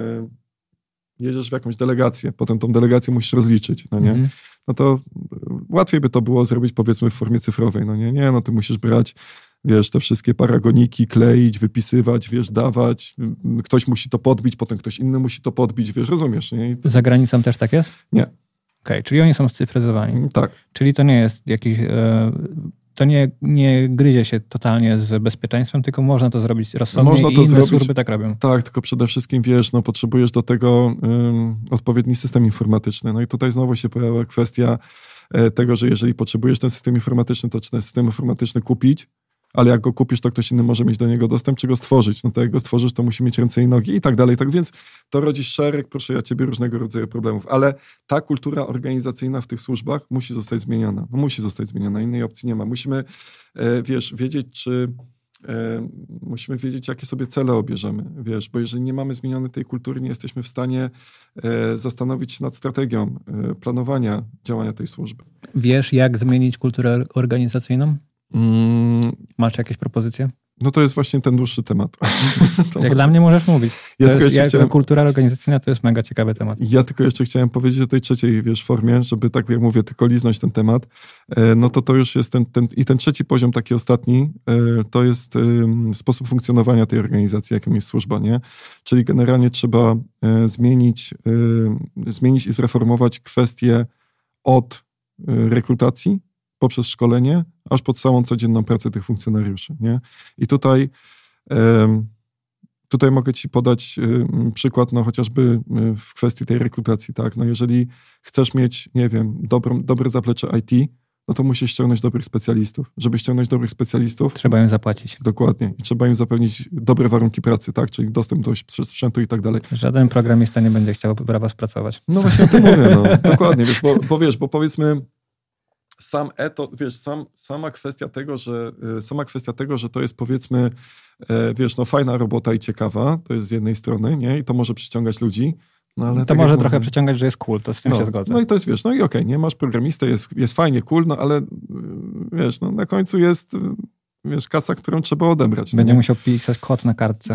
jedziesz w jakąś delegację, potem tą delegację musisz rozliczyć, no nie? Mhm. No to łatwiej by to było zrobić, powiedzmy, w formie cyfrowej, no nie? Nie, no ty musisz brać, wiesz, te wszystkie paragoniki, kleić, wypisywać, wiesz, dawać, ktoś musi to podbić, potem ktoś inny musi to podbić, wiesz, rozumiesz, nie? I... Za granicą też tak jest? Nie. Okej, okay, czyli oni są scyfryzowani. Tak. Czyli to nie jest jakiś... Yy... To nie, nie gryzie się totalnie z bezpieczeństwem, tylko można to zrobić rozsądnie można to i inne zrobić, służby tak robią. Tak, tylko przede wszystkim, wiesz, no potrzebujesz do tego um, odpowiedni system informatyczny. No i tutaj znowu się pojawia kwestia e, tego, że jeżeli potrzebujesz ten system informatyczny, to czy ten system informatyczny kupić, ale jak go kupisz, to ktoś inny może mieć do niego dostęp, czy go stworzyć. No to jak go stworzysz, to musi mieć ręce i nogi i tak dalej. Tak więc to rodzi szereg, proszę ja ciebie, różnego rodzaju problemów. Ale ta kultura organizacyjna w tych służbach musi zostać zmieniona. No musi zostać zmieniona. Innej opcji nie ma. Musimy, wiesz, wiedzieć, czy e, musimy wiedzieć, jakie sobie cele obierzemy, wiesz, bo jeżeli nie mamy zmienionej tej kultury, nie jesteśmy w stanie e, zastanowić się nad strategią e, planowania działania tej służby. Wiesz, jak zmienić kulturę organizacyjną? Mm. Masz jakieś propozycje? No to jest właśnie ten dłuższy temat. Jak może... dla mnie możesz mówić. Ja tylko jest, jeszcze chciałem... Kultura organizacyjna to jest mega ciekawy temat. Ja tylko jeszcze chciałem powiedzieć o tej trzeciej, wiesz, formie, żeby tak jak mówię, tylko liznąć ten temat. No to to już jest ten, ten i ten trzeci poziom, taki ostatni, to jest sposób funkcjonowania tej organizacji, jakim jest służba, nie? Czyli generalnie trzeba zmienić, zmienić i zreformować kwestie od rekrutacji poprzez szkolenie, aż pod całą codzienną pracę tych funkcjonariuszy, nie? I tutaj, tutaj mogę ci podać przykład, no chociażby w kwestii tej rekrutacji, tak? No jeżeli chcesz mieć, nie wiem, dobrą, dobre zaplecze I T, no to musisz ściągnąć dobrych specjalistów. Żeby ściągnąć dobrych specjalistów... Trzeba im zapłacić. Dokładnie. I trzeba im zapewnić dobre warunki pracy, tak? Czyli dostęp do sprzętu i tak dalej. Żaden programista nie będzie chciał dla was pracować. No właśnie o tym mówię, no. Dokładnie, wiesz, bo, bo wiesz, bo powiedzmy sam eto, wiesz, sam, sama kwestia tego, że sama kwestia tego, że to jest powiedzmy, wiesz, no fajna robota i ciekawa, to jest z jednej strony, nie? I to może przyciągać ludzi. No, ale to tak może trochę mówię, przyciągać, że jest cool, to z tym no, się zgodzę. No i to jest, wiesz, no i okej, okay, nie masz programistę, jest, jest fajnie, cool, no ale wiesz, no na końcu jest, wiesz, kasa, którą trzeba odebrać. Będzie no, musiał pisać kod na kartce.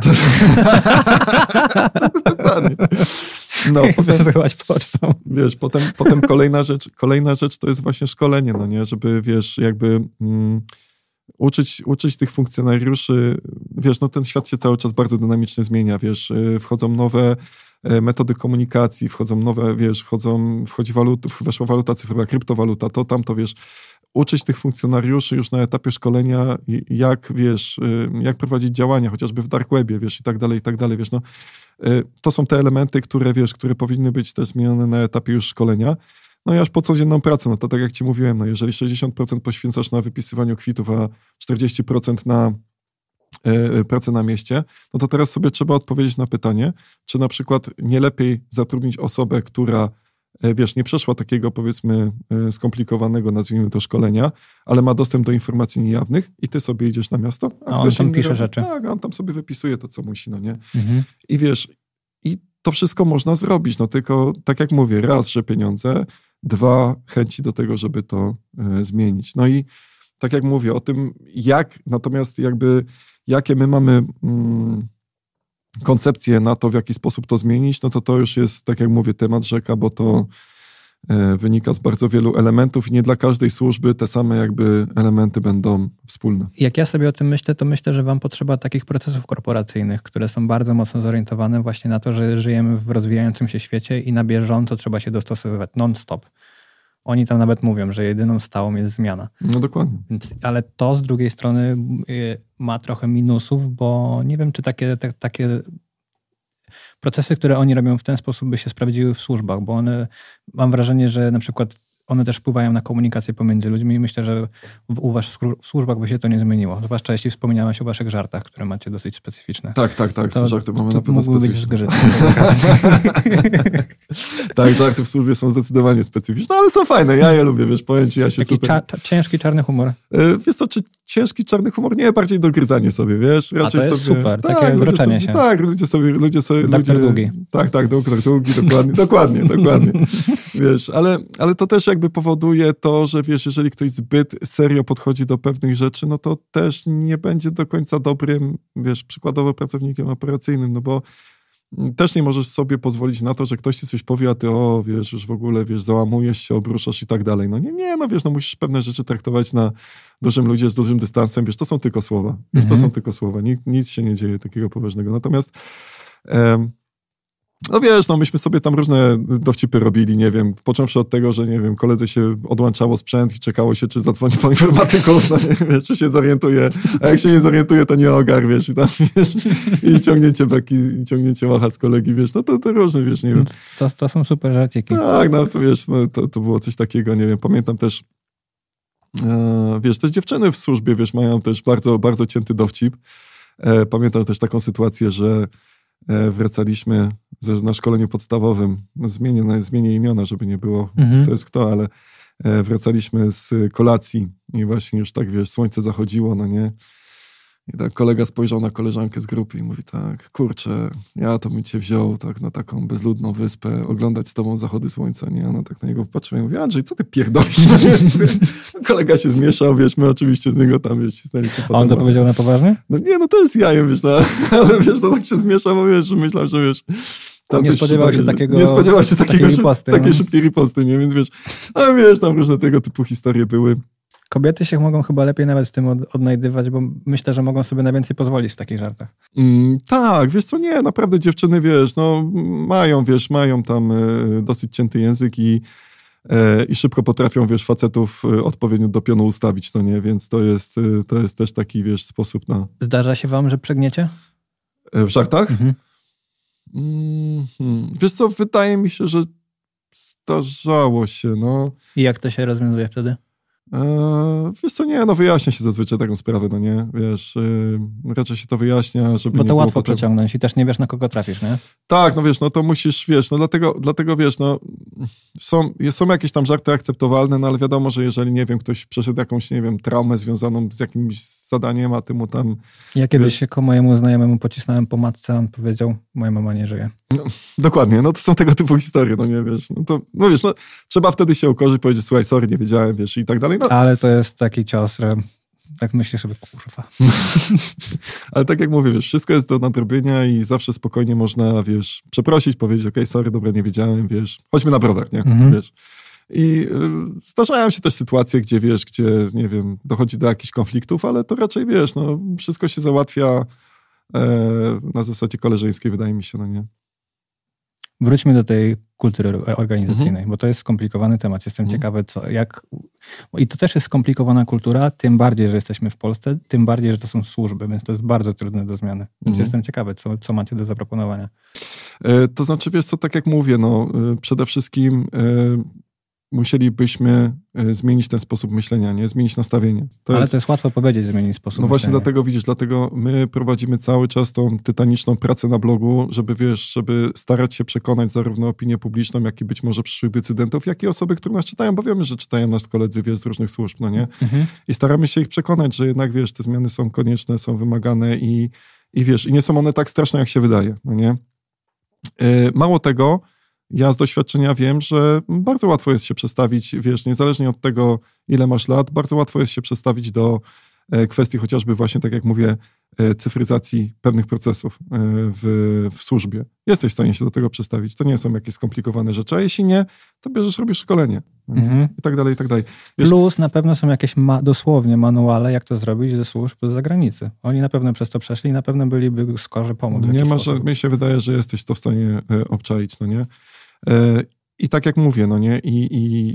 Dokładnie. No, wysyłać pocztą. Wiesz, potem, potem kolejna rzecz, kolejna rzecz to jest właśnie szkolenie, no nie, żeby, wiesz, jakby mm, uczyć, uczyć tych funkcjonariuszy, wiesz, no ten świat się cały czas bardzo dynamicznie zmienia, wiesz, wchodzą nowe metody komunikacji, wchodzą nowe, wiesz, wchodzą, wchodzi walut, weszła waluta cyfrowa, kryptowaluta, to tamto, wiesz, uczyć tych funkcjonariuszy już na etapie szkolenia, jak, wiesz, jak prowadzić działania, chociażby w dark webie, wiesz, i tak dalej, i tak dalej, wiesz, no. To są te elementy, które, wiesz, które powinny być też zmienione na etapie już szkolenia. No i aż po codzienną pracę, no to tak jak ci mówiłem, no jeżeli sześćdziesiąt procent poświęcasz na wypisywaniu kwitów, a czterdzieści procent na y, pracę na mieście, no to teraz sobie trzeba odpowiedzieć na pytanie, czy na przykład nie lepiej zatrudnić osobę, która, y, wiesz, nie przeszła takiego, powiedzmy, y, skomplikowanego, nazwijmy to, szkolenia, ale ma dostęp do informacji niejawnych i ty sobie idziesz na miasto, a, a on tam pisze robi, rzeczy. Tak, a on tam sobie wypisuje to, co musi, no nie? Mhm. I wiesz, i to wszystko można zrobić, no tylko, tak jak mówię, raz, że pieniądze, dwa, chęci do tego, żeby to y, zmienić. No i tak jak mówię o tym, jak, natomiast jakby, jakie my mamy mm, koncepcje na to, w jaki sposób to zmienić, no to to już jest, tak jak mówię, temat rzeka, bo to y, wynika z bardzo wielu elementów i nie dla każdej służby te same jakby elementy będą wspólne. Jak ja sobie o tym myślę, to myślę, że wam potrzeba takich procesów korporacyjnych, które są bardzo mocno zorientowane właśnie na to, że żyjemy w rozwijającym się świecie i na bieżąco trzeba się dostosowywać non-stop. Oni tam nawet mówią, że jedyną stałą jest zmiana. No dokładnie. Więc, ale to z drugiej strony ma trochę minusów, bo nie wiem, czy takie, te, takie procesy, które oni robią w ten sposób by się sprawdziły w służbach, bo one, mam wrażenie, że na przykład one też wpływają na komunikację pomiędzy ludźmi i myślę, że w, u was w służbach by się to nie zmieniło. Zwłaszcza jeśli wspominałeś o waszych żartach, które macie dosyć specyficzne. Tak, tak, tak. To, żarty mamy to na pewno specyficzne. Tak, żarty w służbie są zdecydowanie specyficzne, ale są fajne. Ja je lubię, wiesz, powiem ci, ja się Taki super... Cza, ciężki, czarny humor. Wiesz co, czy ciężki, czarny humor? Nie, bardziej dogryzanie sobie, wiesz? Raczej A to jest sobie... super, tak, takie wroczenie sobie, się. Tak, ludzie sobie... Ludzie sobie doktor ludzie... Długi. Tak, tak, doktor Długi, dokładnie, dokładnie, dokładnie. Wiesz, ale, ale to też jakby powoduje to, że wiesz, jeżeli ktoś zbyt serio podchodzi do pewnych rzeczy, no to też nie będzie do końca dobrym, wiesz, przykładowo pracownikiem operacyjnym, no bo też nie możesz sobie pozwolić na to, że ktoś ci coś powie, a ty o, wiesz, już w ogóle, wiesz, załamujesz się, obruszasz i tak dalej. No nie, nie, no wiesz, no musisz pewne rzeczy traktować na dużym ludzie z dużym dystansem, wiesz, to są tylko słowa, wiesz, mhm. to są tylko słowa, nic, nic się nie dzieje takiego poważnego. Natomiast em, no wiesz, no myśmy sobie tam różne dowcipy robili, nie wiem, począwszy od tego, że nie wiem, koledze się odłączało sprzęt i czekało się, czy zadzwoni po informatyków, no nie wiem, czy się zorientuje, a jak się nie zorientuje, to nie ogar, wiesz, i tam, wiesz, i ciągnięcie beki, i ciągnięcie łacha z kolegi, wiesz, no to, to różne, wiesz, nie wiem. To, to są super żarciki. Tak, no to wiesz, no, to, to było coś takiego, nie wiem, pamiętam też, e, wiesz, też dziewczyny w służbie, wiesz, mają też bardzo, bardzo cięty dowcip. E, pamiętam też taką sytuację, że wracaliśmy na szkoleniu podstawowym, no zmienię, no zmienię imiona, żeby nie było mhm. kto jest kto, ale wracaliśmy z kolacji i właśnie już tak, wiesz, słońce zachodziło, no nie, I tak kolega spojrzał na koleżankę z grupy i mówi tak, kurczę, ja to bym cię wziął tak na taką bezludną wyspę, oglądać z tobą zachody słońca, nie? Ona tak na niego popatrzyła i mówi, Andrzej, co ty pierdolisz? Kolega się zmieszał, wiesz, my oczywiście z niego tam, wiesz, cisnęliśmy. A on to powiedział na poważnie? No nie, no to jest jajem, wiesz, no, ale wiesz, to tak się zmieszał, bo wiesz, myślałem, że wiesz... Nie spodziewał się takiego... Nie spodziewał się takiego, takiej riposty, takiej no. szybkiej riposty, nie? Więc wiesz, a wiesz, tam różne tego typu historie były. Kobiety się mogą chyba lepiej nawet w tym od, odnajdywać, bo myślę, że mogą sobie najwięcej pozwolić w takich żartach. Mm, tak, wiesz co, nie, naprawdę dziewczyny, wiesz, no mają, wiesz, mają tam y, dosyć cięty język i, y, i szybko potrafią, wiesz, facetów y, odpowiednio do pionu ustawić, no nie, więc to jest, y, to jest też taki, wiesz, sposób na... Zdarza się wam, że przegniecie? Y, w żartach? Mhm. Mm, hmm. Wiesz co, wydaje mi się, że zdarzało się, no. I jak to się rozwiązuje wtedy? Eee, wiesz co, nie, no wyjaśnia się zazwyczaj taką sprawę, no nie, wiesz, yy, raczej się to wyjaśnia, żeby Bo nie to było łatwo potem... przeciągnąć i też nie wiesz, na kogo trafisz, nie? Tak, no wiesz, no to musisz, wiesz, no dlatego, dlatego wiesz, no są, są jakieś tam żarty akceptowalne, no ale wiadomo, że jeżeli, nie wiem, ktoś przeszedł jakąś, nie wiem, traumę związaną z jakimś zadaniem, a ty mu tam... Ja kiedyś wiesz, się ko mojemu znajomemu pocisnąłem po matce, a on powiedział, moja mama nie żyje. No, dokładnie, no to są tego typu historie, no nie, wiesz, no to, no wiesz, no trzeba wtedy się ukorzyć, powiedzieć, słuchaj, sorry, nie wiedziałem, wiesz, i tak dalej, no. Ale to jest taki cios, że tak myślisz sobie, kurwa. Ale tak jak mówię, wiesz, wszystko jest do nadrobienia i zawsze spokojnie można, wiesz, przeprosić, powiedzieć, okej, okay, sorry, dobra, nie wiedziałem, wiesz, chodźmy na browar, nie, mhm. wiesz. I y, zdarzają się też sytuacje, gdzie, wiesz, gdzie, nie wiem, dochodzi do jakichś konfliktów, ale to raczej, wiesz, no, wszystko się załatwia e, na zasadzie koleżeńskiej, wydaje mi się, no nie. Wróćmy do tej kultury organizacyjnej, mhm. bo to jest skomplikowany temat. Jestem mhm. ciekawy, co, jak... I to też jest skomplikowana kultura, tym bardziej, że jesteśmy w Polsce, tym bardziej, że to są służby, więc to jest bardzo trudne do zmiany. Więc mhm. jestem ciekawy, co, co macie do zaproponowania. E, to znaczy, wiesz co, tak jak mówię, no, e, przede wszystkim e, musielibyśmy zmienić ten sposób myślenia, nie? Zmienić nastawienie. To Ale jest, to jest łatwo powiedzieć, zmienić sposób no myślenia. właśnie dlatego widzisz, dlatego my prowadzimy cały czas tą tytaniczną pracę na blogu, żeby wiesz, żeby starać się przekonać zarówno opinię publiczną, jak i być może przyszłych decydentów, jak i osoby, które nas czytają, bo wiemy, że czytają nas koledzy, wiesz, z różnych służb, no nie? Mhm. I staramy się ich przekonać, że jednak, wiesz, te zmiany są konieczne, są wymagane i, i wiesz, i nie są one tak straszne, jak się wydaje, no nie? Yy, mało tego, ja z doświadczenia wiem, że bardzo łatwo jest się przestawić, wiesz, niezależnie od tego, ile masz lat, bardzo łatwo jest się przestawić do kwestii chociażby właśnie, tak jak mówię, cyfryzacji pewnych procesów w, w służbie. Jesteś w stanie się do tego przestawić. To nie są jakieś skomplikowane rzeczy, a jeśli nie, to bierzesz, robisz szkolenie mhm. i tak dalej, i tak dalej. Wiesz, plus na pewno są jakieś ma- dosłownie manuale, jak to zrobić ze służb z zagranicy. Oni na pewno przez to przeszli i na pewno byliby skorzy pomóc. Nie ma, że mi się wydaje, że jesteś to w stanie obczaić, no nie? I tak jak mówię, no nie, i, i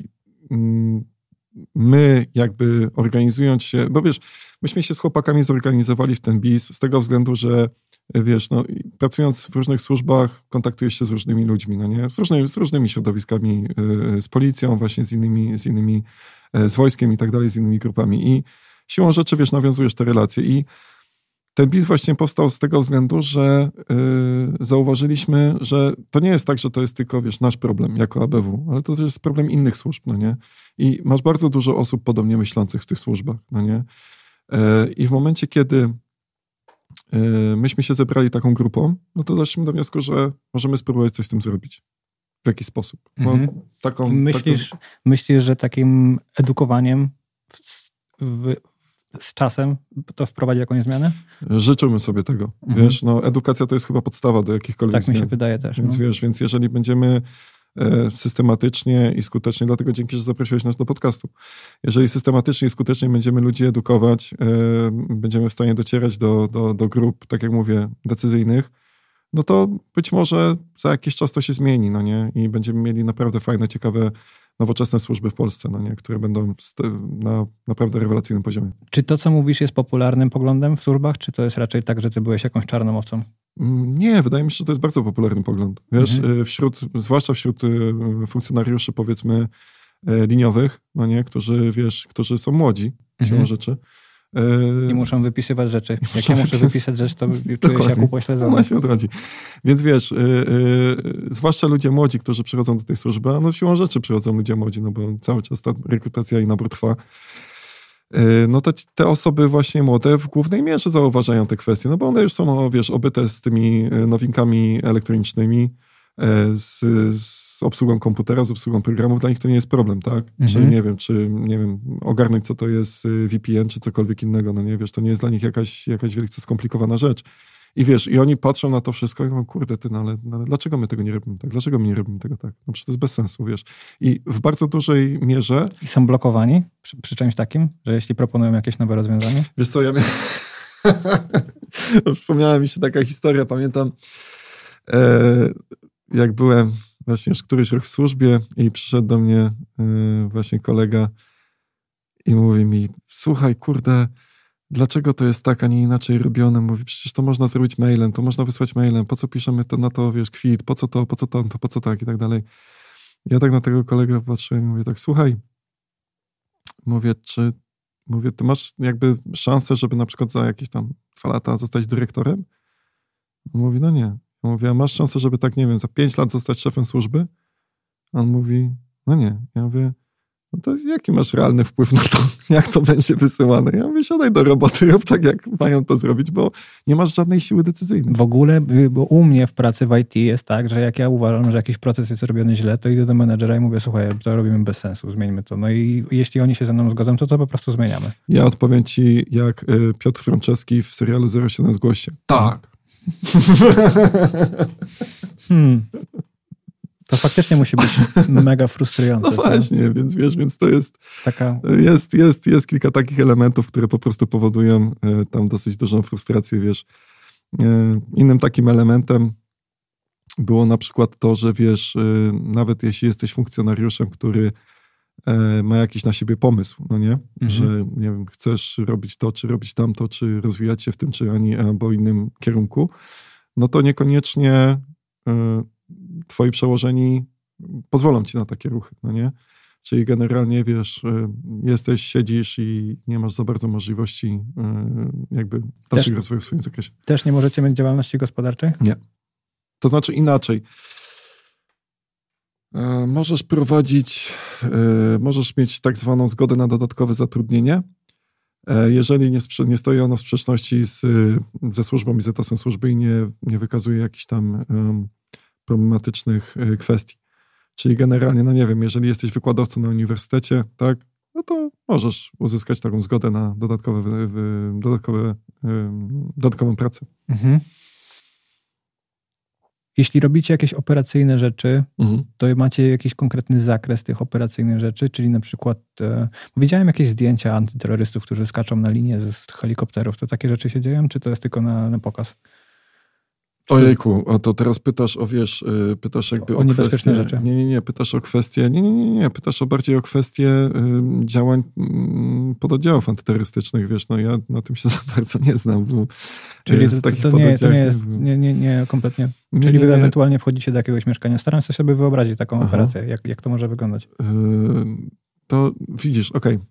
my jakby organizując się, bo wiesz, myśmy się z chłopakami zorganizowali w ten biz z tego względu, że wiesz, no pracując w różnych służbach kontaktujesz się z różnymi ludźmi, no nie, z, różnymi, z różnymi środowiskami, z policją, właśnie z innymi, z innymi, z wojskiem i tak dalej, z innymi grupami i siłą rzeczy, wiesz, nawiązujesz te relacje i ten biz właśnie powstał z tego względu, że yy, zauważyliśmy, że to nie jest tak, że to jest tylko, wiesz, nasz problem jako A B W, ale to też jest problem innych służb, no nie? I masz bardzo dużo osób podobnie myślących w tych służbach, no nie? Yy, I w momencie, kiedy yy, myśmy się zebrali taką grupą, no to doszliśmy do wniosku, że możemy spróbować coś z tym zrobić. W jakiś sposób. Mhm. Taką, myślisz, taką... myślisz, że takim edukowaniem w, w, z czasem to wprowadzi jakąś zmianę? Życzyłbym sobie tego. Mhm. Wiesz, no edukacja to jest chyba podstawa do jakichkolwiek tak zmian. Tak mi się wydaje też. Więc no. wiesz, więc jeżeli będziemy e, systematycznie i skutecznie, dlatego dzięki, że zaprosiłeś nas do podcastu. Jeżeli systematycznie i skutecznie będziemy ludzi edukować, e, będziemy w stanie docierać do, do, do grup, tak jak mówię, decyzyjnych, no to być może za jakiś czas to się zmieni, no nie? I będziemy mieli naprawdę fajne, ciekawe, nowoczesne służby w Polsce, no nie? Które będą na naprawdę rewelacyjnym poziomie. Czy to, co mówisz, jest popularnym poglądem w służbach, czy to jest raczej tak, że ty byłeś jakąś czarną owcą? Nie, wydaje mi się, że to jest bardzo popularny pogląd. Wiesz, mhm. wśród, zwłaszcza wśród funkcjonariuszy, powiedzmy, liniowych, no nie? Którzy, wiesz, którzy są młodzi, mhm. siłą rzeczy. I muszą wypisywać rzeczy. Jak ja muszę wypisać rzecz, to czuję się jak upośledzony. No właśnie o to chodzi. Więc wiesz, yy, yy, zwłaszcza ludzie młodzi, którzy przychodzą do tej służby, a no siłą rzeczy przychodzą ludzie młodzi, no bo cały czas ta rekrutacja i nabór trwa. no to te osoby właśnie młode w głównej mierze zauważają te kwestie, no bo one już są, no, wiesz, obyte z tymi nowinkami elektronicznymi, z, z obsługą komputera, z obsługą programów, dla nich to nie jest problem, tak? Mhm. Czy nie wiem, czy nie wiem, ogarnąć co to jest V P N, czy cokolwiek innego, no nie, wiesz, to nie jest dla nich jakaś, jakaś wielce skomplikowana rzecz. I wiesz, i oni patrzą na to wszystko i mówią, kurde, ty, no ale, no ale dlaczego my tego nie robimy tak? Dlaczego my nie robimy tego tak? No przecież to jest bez sensu, wiesz. I w bardzo dużej mierze... I są blokowani przy, przy czymś takim, że jeśli proponują jakieś nowe rozwiązanie? Wiesz co, ja miałem... Przypomniała mi się taka historia, pamiętam, e, jak byłem właśnie już któryś rok w służbie i przyszedł do mnie e, właśnie kolega i mówi mi, słuchaj, kurde, dlaczego to jest tak, a nie inaczej robione? Mówi, przecież to można zrobić mailem, to można wysłać mailem, po co piszemy to na to, wiesz, kwit, po co to, po co to, to po co tak i tak dalej. Ja tak na tego kolegę patrzyłem i mówię tak, słuchaj, mówię, czy, mówię, ty masz jakby szansę, żeby na przykład za jakieś tam dwa lata zostać dyrektorem? On mówi, no nie. Ja mówię, a masz szansę, żeby tak, nie wiem, za pięć lat zostać szefem służby? On mówi, no nie. Ja mówię, no to jaki masz realny wpływ na to, jak to będzie wysyłane? Ja mówię, siadaj do roboty, rób tak, jak mają to zrobić, bo nie masz żadnej siły decyzyjnej. W ogóle, bo u mnie w pracy w I T jest tak, że jak ja uważam, że jakiś proces jest robiony źle, to idę do menedżera i mówię, słuchaj, to robimy bez sensu, zmieńmy to. No i jeśli oni się ze mną zgodzą, to to po prostu zmieniamy. Ja odpowiem ci, jak Piotr Franceski w serialu zero siedem zgłoś się. Tak. hmm. To faktycznie musi być mega frustrujące. No właśnie, co? więc wiesz, więc to jest, Taka... jest, jest, jest kilka takich elementów, które po prostu powodują y, tam dosyć dużą frustrację, wiesz. Y, innym takim elementem było na przykład to, że wiesz, y, nawet jeśli jesteś funkcjonariuszem, który y, ma jakiś na siebie pomysł, no nie? Mhm. Że nie wiem, chcesz robić to, czy robić tamto, czy rozwijać się w tym, czy ani albo innym kierunku, no to niekoniecznie y, twoi przełożeni pozwolą ci na takie ruchy, no nie? Czyli generalnie, wiesz, jesteś, siedzisz i nie masz za bardzo możliwości jakby dalszego rozwoju w swoim zakresie. Też nie możecie mieć działalności gospodarczej? Nie. To znaczy inaczej. Możesz prowadzić, możesz mieć tak zwaną zgodę na dodatkowe zatrudnienie, jeżeli nie, nie stoi ono w sprzeczności z, ze służbą i z etosem służby i nie, nie wykazuje jakichś tam um, problematycznych kwestii. Czyli generalnie, no nie wiem, jeżeli jesteś wykładowcą na uniwersytecie, tak, no to możesz uzyskać taką zgodę na dodatkowe, w, w, dodatkowe, um, dodatkową pracę. Mhm. Jeśli robicie jakieś operacyjne rzeczy, mhm. to macie jakiś konkretny zakres tych operacyjnych rzeczy, czyli na przykład, e, widziałem jakieś zdjęcia antyterrorystów, którzy skaczą na linię z, z helikopterów. To takie rzeczy się dzieją, czy to jest tylko na, na pokaz? Ojejku, o to teraz pytasz o, wiesz, pytasz jakby o, o, o kwestie... rzeczy. Nie, nie, nie, pytasz o kwestie... Nie, nie, nie, nie, pytasz o bardziej o kwestie y, działań y, pododdziałów antyterrorystycznych, wiesz, no ja na tym się za bardzo nie znam. Bo, Czyli to, to, to, nie, to nie jest, nie, nie, nie, kompletnie. Nie, Czyli wy nie, ewentualnie wchodzicie do jakiegoś mieszkania. Staram się sobie wyobrazić taką Aha. operację, jak, jak to może wyglądać. Y, to widzisz, okej. Okay.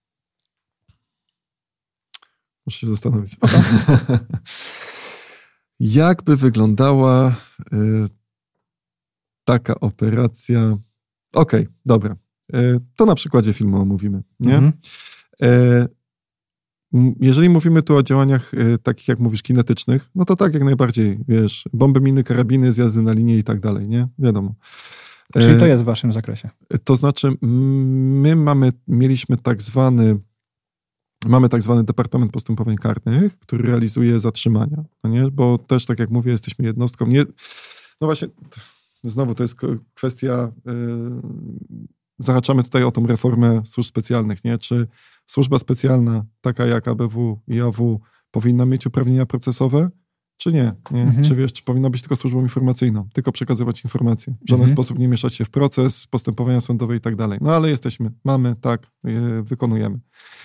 Muszę się zastanowić. Okay. Jak wyglądała y, taka operacja? Okej, okay, dobra. Y, to na przykładzie filmu omówimy. Nie? Mhm. Y, jeżeli mówimy tu o działaniach y, takich, jak mówisz, kinetycznych, no to tak jak najbardziej, wiesz, bomby, miny, karabiny, zjazdy na linię i tak dalej, nie? Wiadomo. Czyli to jest w waszym zakresie? To znaczy, my mamy, mieliśmy tak zwany Mamy tak zwany Departament Postępowań Karnych, który realizuje zatrzymania, no nie? Bo też, tak jak mówię, jesteśmy jednostką. Nie, no właśnie, znowu to jest kwestia, yy, zahaczamy tutaj o tą reformę służb specjalnych, nie? Czy służba specjalna, taka jak A B W i A W, powinna mieć uprawnienia procesowe, czy nie? nie? Mhm. Czy wiesz, czy powinna być tylko służbą informacyjną, tylko przekazywać informacje, w żaden mhm. sposób nie mieszać się w proces, postępowania sądowe i tak dalej. No ale jesteśmy, mamy, tak, yy, wykonujemy.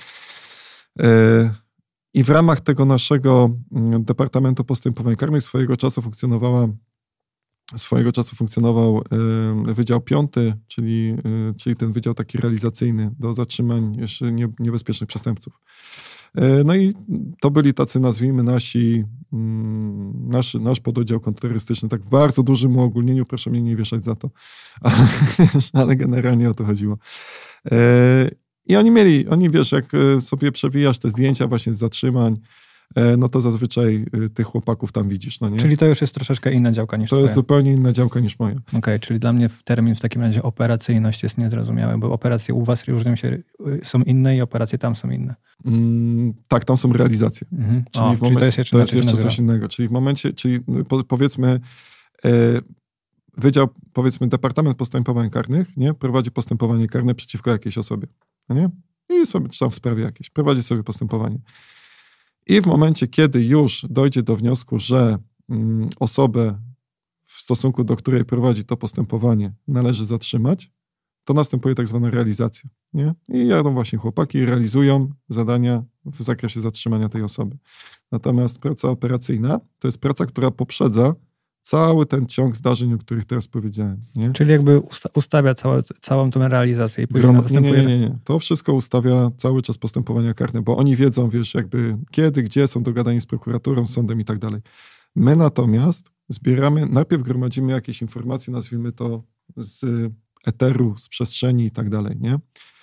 I w ramach tego naszego Departamentu Postępowań Karnych swojego czasu funkcjonowała, swojego czasu funkcjonował Wydział Piąty, czyli, czyli ten wydział taki realizacyjny do zatrzymań jeszcze niebezpiecznych przestępców. No i to byli tacy, nazwijmy, nasi, nasz, nasz pododdział kontrterrorystyczny, tak w bardzo dużym uogólnieniu, proszę mnie nie wieszać za to, ale, ale generalnie o to chodziło. I oni mieli, oni wiesz, jak sobie przewijasz te zdjęcia właśnie z zatrzymań, no to zazwyczaj tych chłopaków tam widzisz, no nie? Czyli to już jest troszeczkę inna działka niż To twoja. jest zupełnie inna działka niż moja. Okej, okay, czyli dla mnie termin w takim razie operacyjność jest niezrozumiały, bo operacje u was różnią się, są inne i operacje tam są inne. Mm, tak, tam są realizacje. Mhm. Czyli, o, w momencie, czyli to jest jeszcze, to jest jeszcze coś innego. Czyli w momencie, czyli po, powiedzmy e, wydział, powiedzmy Departament Postępowań Karnych, nie? Prowadzi postępowanie karne przeciwko jakiejś osobie, no nie? I sobie, czy tam w sprawie jakiejś, prowadzi sobie postępowanie. I w momencie, kiedy już dojdzie do wniosku, że mm, osobę, w stosunku do której prowadzi to postępowanie, należy zatrzymać, to następuje tak zwana realizacja. Nie? I jadą właśnie chłopaki i realizują zadania w zakresie zatrzymania tej osoby. Natomiast praca operacyjna to jest praca, która poprzedza cały ten ciąg zdarzeń, o których teraz powiedziałem. Nie? Czyli jakby usta- ustawia całe, całą tę realizację i później Grom- następuje... Nie, nie, nie, nie. To wszystko ustawia cały czas postępowania karne, bo oni wiedzą, wiesz, jakby kiedy, gdzie są dogadani z prokuraturą, sądem i tak dalej. My natomiast zbieramy, najpierw gromadzimy jakieś informacje, nazwijmy to z eteru, z przestrzeni i tak dalej, nie?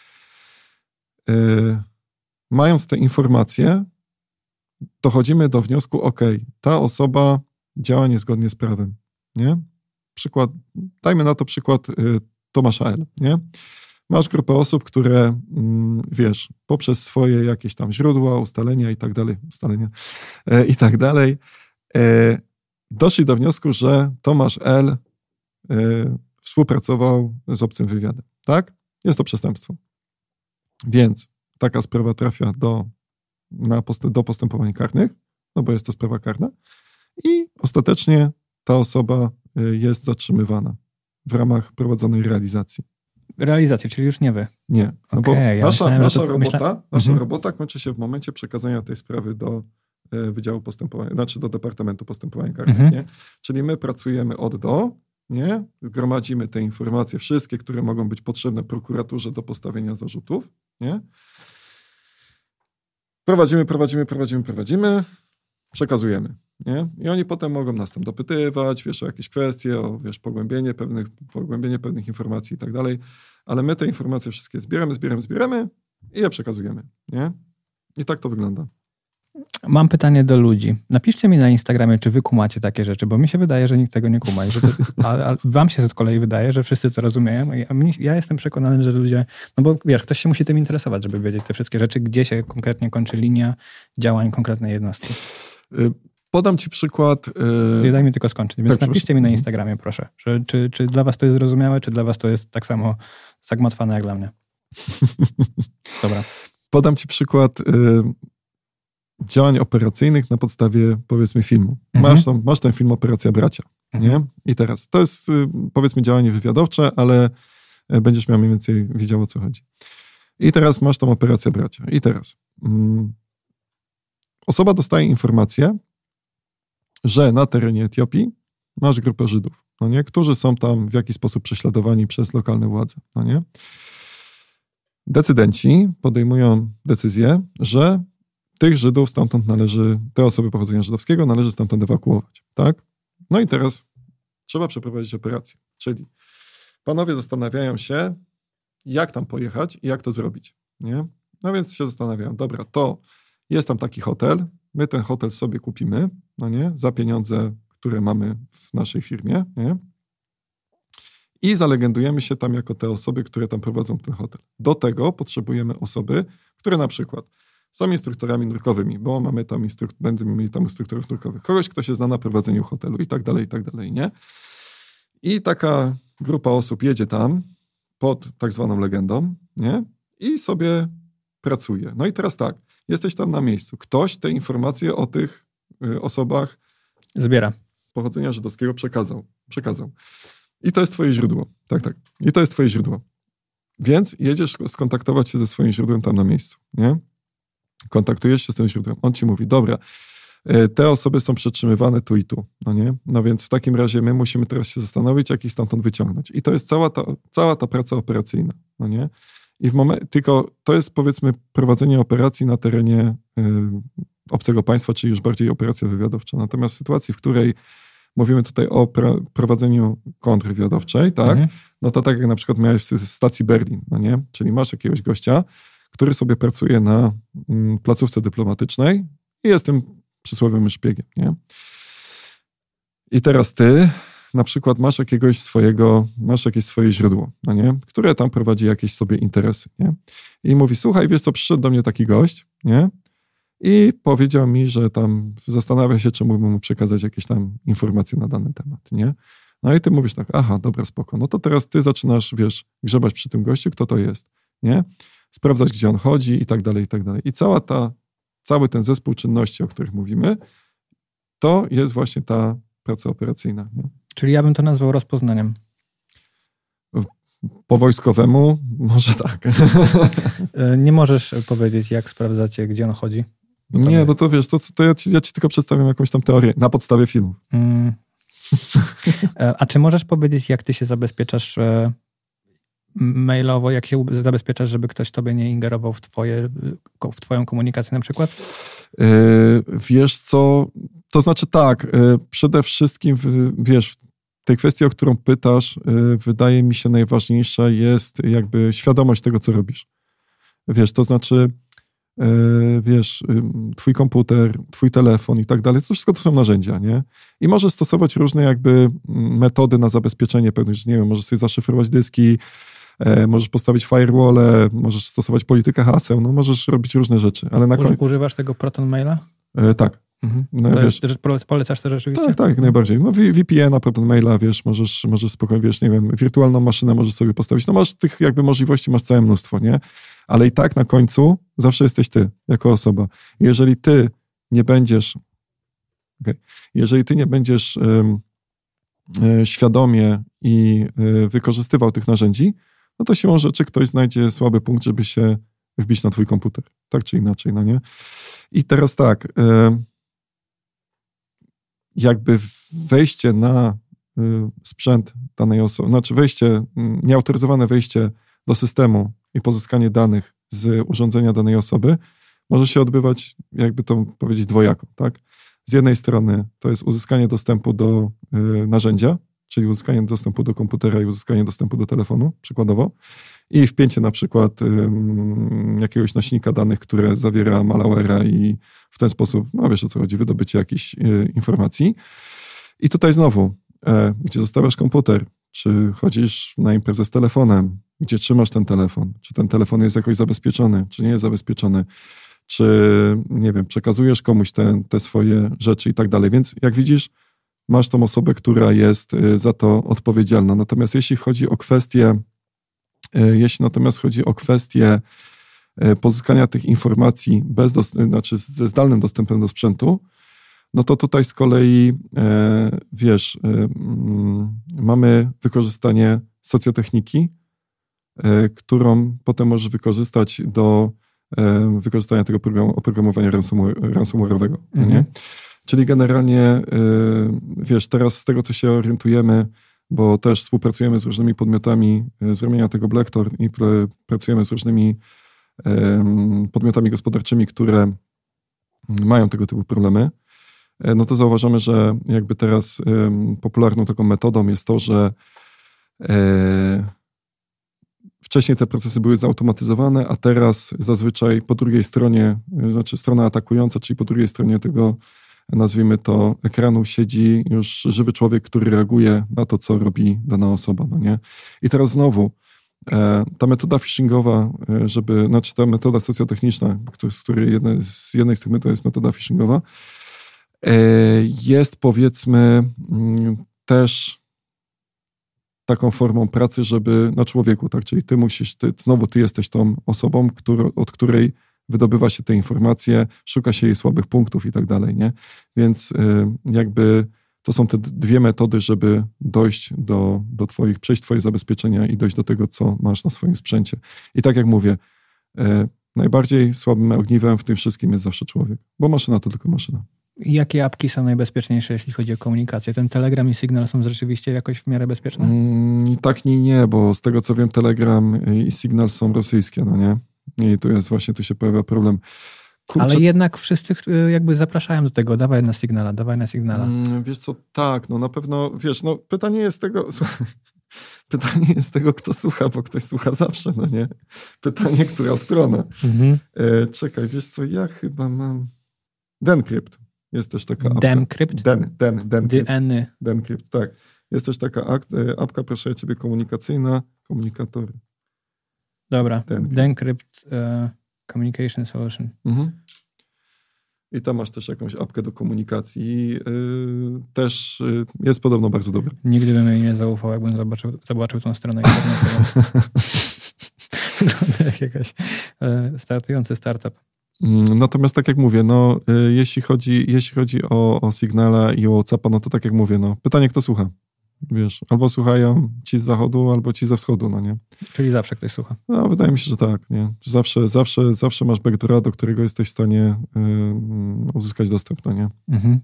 Yy, mając te informacje, dochodzimy do wniosku, ok, ta osoba działa niezgodnie z prawem, nie? Przykład, dajmy na to przykład y, Tomasza L., nie? Masz grupę osób, które, mm, wiesz, poprzez swoje jakieś tam źródła, ustalenia i tak dalej, ustalenia y, i tak dalej, y, doszli do wniosku, że Tomasz L. Y, współpracował z obcym wywiadem, tak? Jest to przestępstwo. Więc taka sprawa trafia do, na post- do postępowań karnych, no bo jest to sprawa karna i ostatecznie ta osoba jest zatrzymywana w ramach prowadzonej realizacji. Realizacji, czyli już nie wy. Nie. No okay, bo ja nasza, myślałem, nasza, to... robota, myśla... nasza mhm. robota kończy się w momencie przekazania tej sprawy do Wydziału Postępowania, znaczy do Departamentu Postępowania Karnych, mhm. nie? Czyli my pracujemy od do, nie? Gromadzimy te informacje, wszystkie, które mogą być potrzebne prokuraturze do postawienia zarzutów, nie? Prowadzimy, prowadzimy, prowadzimy, prowadzimy, przekazujemy, nie? I oni potem mogą nas tam dopytywać, wiesz, o jakieś kwestie, o, wiesz, pogłębienie pewnych, pogłębienie pewnych informacji i tak dalej, ale my te informacje wszystkie zbieramy, zbieramy, zbieramy i je przekazujemy, nie? I tak to wygląda. Mam pytanie do ludzi. Napiszcie mi na Instagramie, czy wy kumacie takie rzeczy, bo mi się wydaje, że nikt tego nie kuma. Że to, a, a wam się z kolei wydaje, że wszyscy to rozumieją. A mnie, ja jestem przekonany, że ludzie... No bo wiesz, ktoś się musi tym interesować, żeby wiedzieć te wszystkie rzeczy, gdzie się konkretnie kończy linia działań konkretnej jednostki. Podam ci przykład... Yy... Daj mi tylko skończyć. Więc tak, napiszcie proszę. mi na Instagramie, proszę. Że, czy, czy dla was to jest zrozumiałe, czy dla was to jest tak samo zagmatwane jak dla mnie. Dobra. Podam ci przykład... Yy... działań operacyjnych na podstawie, powiedzmy, filmu. Mhm. Masz, tam, masz ten film Operacja Bracia, mhm. nie? I teraz, to jest, powiedzmy, działanie wywiadowcze, ale będziesz miał mniej więcej wiedział, o co chodzi. I teraz masz tą Operację Bracia. I teraz mm, osoba dostaje informację, że na terenie Etiopii masz grupę Żydów, no nie? Którzy są tam w jakiś sposób prześladowani przez lokalne władze, no nie? Decydenci podejmują decyzję, że tych Żydów stamtąd należy, te osoby pochodzenia żydowskiego należy stamtąd ewakuować, tak? No i teraz trzeba przeprowadzić operację, czyli panowie zastanawiają się, jak tam pojechać i jak to zrobić, nie? No więc się zastanawiają, dobra, to jest tam taki hotel, my ten hotel sobie kupimy, no nie? Za pieniądze, które mamy w naszej firmie, nie? I zalegendujemy się tam jako te osoby, które tam prowadzą ten hotel. Do tego potrzebujemy osoby, które na przykład są instruktorami nurkowymi, bo mamy tam instruk- będziemy mieli tam instruktorów nurkowych. Kogoś, kto się zna na prowadzeniu hotelu i tak dalej, i tak dalej, nie? I taka grupa osób jedzie tam pod tak zwaną legendą, nie? I sobie pracuje. No i teraz tak, jesteś tam na miejscu. Ktoś te informacje o tych y, osobach zbiera. Pochodzenia żydowskiego przekazał. przekazał. I to jest twoje źródło. Tak, tak. I to jest twoje źródło. Więc jedziesz skontaktować się ze swoim źródłem tam na miejscu, nie? Kontaktujesz się z tym źródłem. On ci mówi, dobra, te osoby są przetrzymywane tu i tu, no nie? No więc w takim razie my musimy teraz się zastanowić, jak ich stamtąd wyciągnąć. I to jest cała ta, cała ta praca operacyjna, no nie? I w momencie, tylko to jest, powiedzmy, prowadzenie operacji na terenie y, obcego państwa, czyli już bardziej operacja wywiadowcza. Natomiast w sytuacji, w której mówimy tutaj o pra- prowadzeniu kontrwywiadowczej, tak? Mhm. No to tak jak na przykład miałeś w stacji Berlin, no nie? Czyli masz jakiegoś gościa, który sobie pracuje na mm, placówce dyplomatycznej i jest tym przysłowiowym szpiegiem, nie? I teraz ty na przykład masz jakiegoś swojego, masz jakieś swoje źródło, no nie? Które tam prowadzi jakieś sobie interesy, nie? I mówi, słuchaj, wiesz co, przyszedł do mnie taki gość, nie? I powiedział mi, że tam zastanawia się, czy mógłbym mu przekazać jakieś tam informacje na dany temat, nie? No i ty mówisz tak, aha, dobra, spoko. No to teraz ty zaczynasz, wiesz, grzebać przy tym gościu, kto to jest, nie? Sprawdzać, gdzie on chodzi i tak dalej, i tak dalej. I cała ta, cały ten zespół czynności, o których mówimy, to jest właśnie ta praca operacyjna, nie? Czyli ja bym to nazwał rozpoznaniem. Po wojskowemu może tak. Nie możesz powiedzieć, jak sprawdzacie, gdzie on chodzi? Nie, no to wiesz, to, to ja, ci, ja ci tylko przedstawiam jakąś tam teorię na podstawie filmów. Mm. A czy możesz powiedzieć, jak ty się zabezpieczasz mailowo, jak się zabezpieczasz, żeby ktoś tobie nie ingerował w, twoje, w twoją komunikację na przykład? Yy, wiesz co, to znaczy tak, yy, przede wszystkim w, wiesz, w tej kwestii, o którą pytasz, yy, wydaje mi się najważniejsza jest jakby świadomość tego, co robisz. Wiesz, to znaczy yy, wiesz, yy, twój komputer, twój telefon i tak dalej, to wszystko to są narzędzia, nie? I możesz stosować różne jakby metody na zabezpieczenie pewnych, nie wiem, możesz sobie zaszyfrować dyski, możesz postawić firewall, możesz stosować politykę haseł, no możesz robić różne rzeczy, ale na koniec... Używasz tego Proton Maila? E, tak. Mhm. No, to wiesz, jest, polecasz to rzeczywiście? Tak, tak, jak najbardziej. No V P N a Proton Maila, wiesz, możesz, możesz spokojnie, wiesz, nie wiem, wirtualną maszynę możesz sobie postawić, no masz tych jakby możliwości, masz całe mnóstwo, nie? Ale i tak na końcu zawsze jesteś ty, jako osoba. Jeżeli ty nie będziesz okay, jeżeli ty nie będziesz um, y, świadomie i y, wykorzystywał tych narzędzi, no to siłą rzeczy ktoś znajdzie słaby punkt, żeby się wbić na twój komputer. Tak czy inaczej, no nie? I teraz tak, jakby wejście na sprzęt danej osoby, znaczy wejście, nieautoryzowane wejście do systemu i pozyskanie danych z urządzenia danej osoby może się odbywać, jakby to powiedzieć, dwojako, tak? Z jednej strony to jest uzyskanie dostępu do narzędzia, czyli uzyskanie dostępu do komputera i uzyskanie dostępu do telefonu, przykładowo, i wpięcie na przykład um, jakiegoś nośnika danych, które zawiera malaware'a i w ten sposób, no wiesz o co chodzi, wydobycie jakichś y, informacji. I tutaj znowu, e, gdzie zostawiasz komputer, czy chodzisz na imprezę z telefonem, gdzie trzymasz ten telefon, czy ten telefon jest jakoś zabezpieczony, czy nie jest zabezpieczony, czy, nie wiem, przekazujesz komuś te, te swoje rzeczy i tak dalej. Więc jak widzisz, masz tą osobę, która jest za to odpowiedzialna. Natomiast jeśli chodzi o kwestię, jeśli natomiast chodzi o kwestię pozyskania tych informacji bez dost- znaczy ze zdalnym dostępem do sprzętu, no to tutaj z kolei, wiesz, mamy wykorzystanie socjotechniki, którą potem możesz wykorzystać do wykorzystania tego programu, oprogramowania ransomware'owego. Mhm. Nie? Czyli generalnie, wiesz, teraz z tego, co się orientujemy, bo też współpracujemy z różnymi podmiotami z ramienia tego Blackthorn i pracujemy z różnymi podmiotami gospodarczymi, które mają tego typu problemy, no to zauważamy, że jakby teraz popularną taką metodą jest to, że wcześniej te procesy były zautomatyzowane, a teraz zazwyczaj po drugiej stronie, znaczy strona atakująca, czyli po drugiej stronie tego, nazwijmy to, ekranu siedzi już żywy człowiek, który reaguje na to, co robi dana osoba, no nie? I teraz znowu, ta metoda phishingowa, żeby, znaczy ta metoda socjotechniczna, z której jedna, z jednej z tych metod jest metoda phishingowa, jest powiedzmy też taką formą pracy, żeby na człowieku, tak? Czyli ty musisz, ty, znowu ty jesteś tą osobą, który, od której wydobywa się te informacje, szuka się jej słabych punktów i tak dalej, nie? Więc jakby to są te dwie metody, żeby dojść do, do twoich, przejść twoje zabezpieczenia i dojść do tego, co masz na swoim sprzęcie. I tak jak mówię, najbardziej słabym ogniwem w tym wszystkim jest zawsze człowiek, bo maszyna to tylko maszyna. Jakie apki są najbezpieczniejsze, jeśli chodzi o komunikację? Ten Telegram i Signal są rzeczywiście jakoś w miarę bezpieczne? Mm, tak nie, nie, bo z tego co wiem, Telegram i Signal są rosyjskie, no nie? I tu jest właśnie, tu się pojawia problem. Kurczę. Ale jednak wszyscy jakby zapraszają do tego, dawaj na Signala, dawaj na Signala. Mm, wiesz co, tak, no na pewno, wiesz, no pytanie jest tego, Pytanie jest tego, kto słucha, bo ktoś słucha zawsze, no nie? Pytanie, która strona. Mhm. E, czekaj, wiesz co, ja chyba mam... Dencrypt. Jest też taka apka. Dencrypt? Den, den, Dencrypt. D-N. Dencrypt, tak. Jest też taka akt, apka, proszę ja ciebie, komunikacyjna, komunikatory. Dobra, Dencrypt, Dencrypt uh, Communication Solution. Mhm. I tam masz też jakąś apkę do komunikacji. Yy, też yy, jest podobno bardzo dobra. Nigdy bym jej nie zaufał, jakbym zobaczył, zobaczył tą stronę internetową. Wygląda jak jakaś yy, startujący startup. Natomiast tak jak mówię, no, yy, jeśli chodzi, jeśli chodzi o, o Signala i o WhatsAppa, no to tak jak mówię, no, pytanie, kto słucha. Wiesz, albo słuchają ci z zachodu, albo ci ze wschodu, no nie? Czyli zawsze ktoś słucha. No, wydaje mi się, że tak, nie? Zawsze, zawsze, zawsze masz backdoora, do którego jesteś w stanie yy, uzyskać dostęp, no nie? Mhm.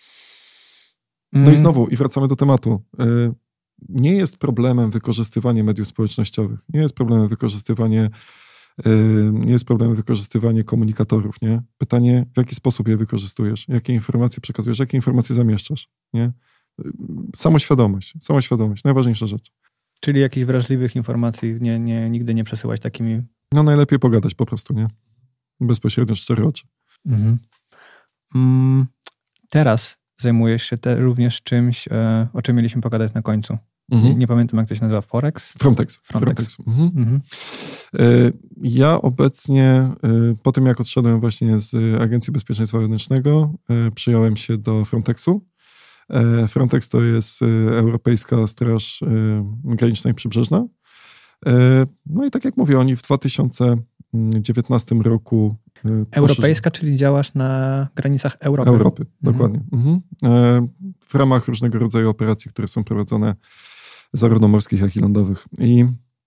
No i znowu, i wracamy do tematu. Yy, nie jest problemem wykorzystywanie mediów społecznościowych. Nie jest problemem wykorzystywanie yy, nie jest problemem wykorzystywanie komunikatorów, nie? Pytanie, w jaki sposób je wykorzystujesz? Jakie informacje przekazujesz? Jakie informacje zamieszczasz, nie? Samoświadomość. Samoświadomość. Najważniejsza rzecz. Czyli jakichś wrażliwych informacji nie, nie, nigdy nie przesyłać takimi... No najlepiej pogadać po prostu, nie? Bezpośrednio, szczery oczy. Mhm. Mm, teraz zajmujesz się te, również czymś, e, o czym mieliśmy pogadać na końcu. Mhm. Nie, nie pamiętam, jak to się nazywa. Forex? Frontex. Frontex. Frontex. Mhm. Mhm. E, ja obecnie, e, po tym jak odszedłem właśnie z Agencji Bezpieczeństwa Wewnętrznego, e, przyjąłem się do Frontexu. Frontex to jest Europejska Straż Graniczna i Przybrzeżna. No i tak jak mówię, oni w dwa tysiące dziewiętnastym roku... Europejska, poszli... czyli działasz na granicach Europy. Europy, mhm. dokładnie. Mhm. W ramach różnego rodzaju operacji, które są prowadzone zarówno morskich, jak i lądowych. I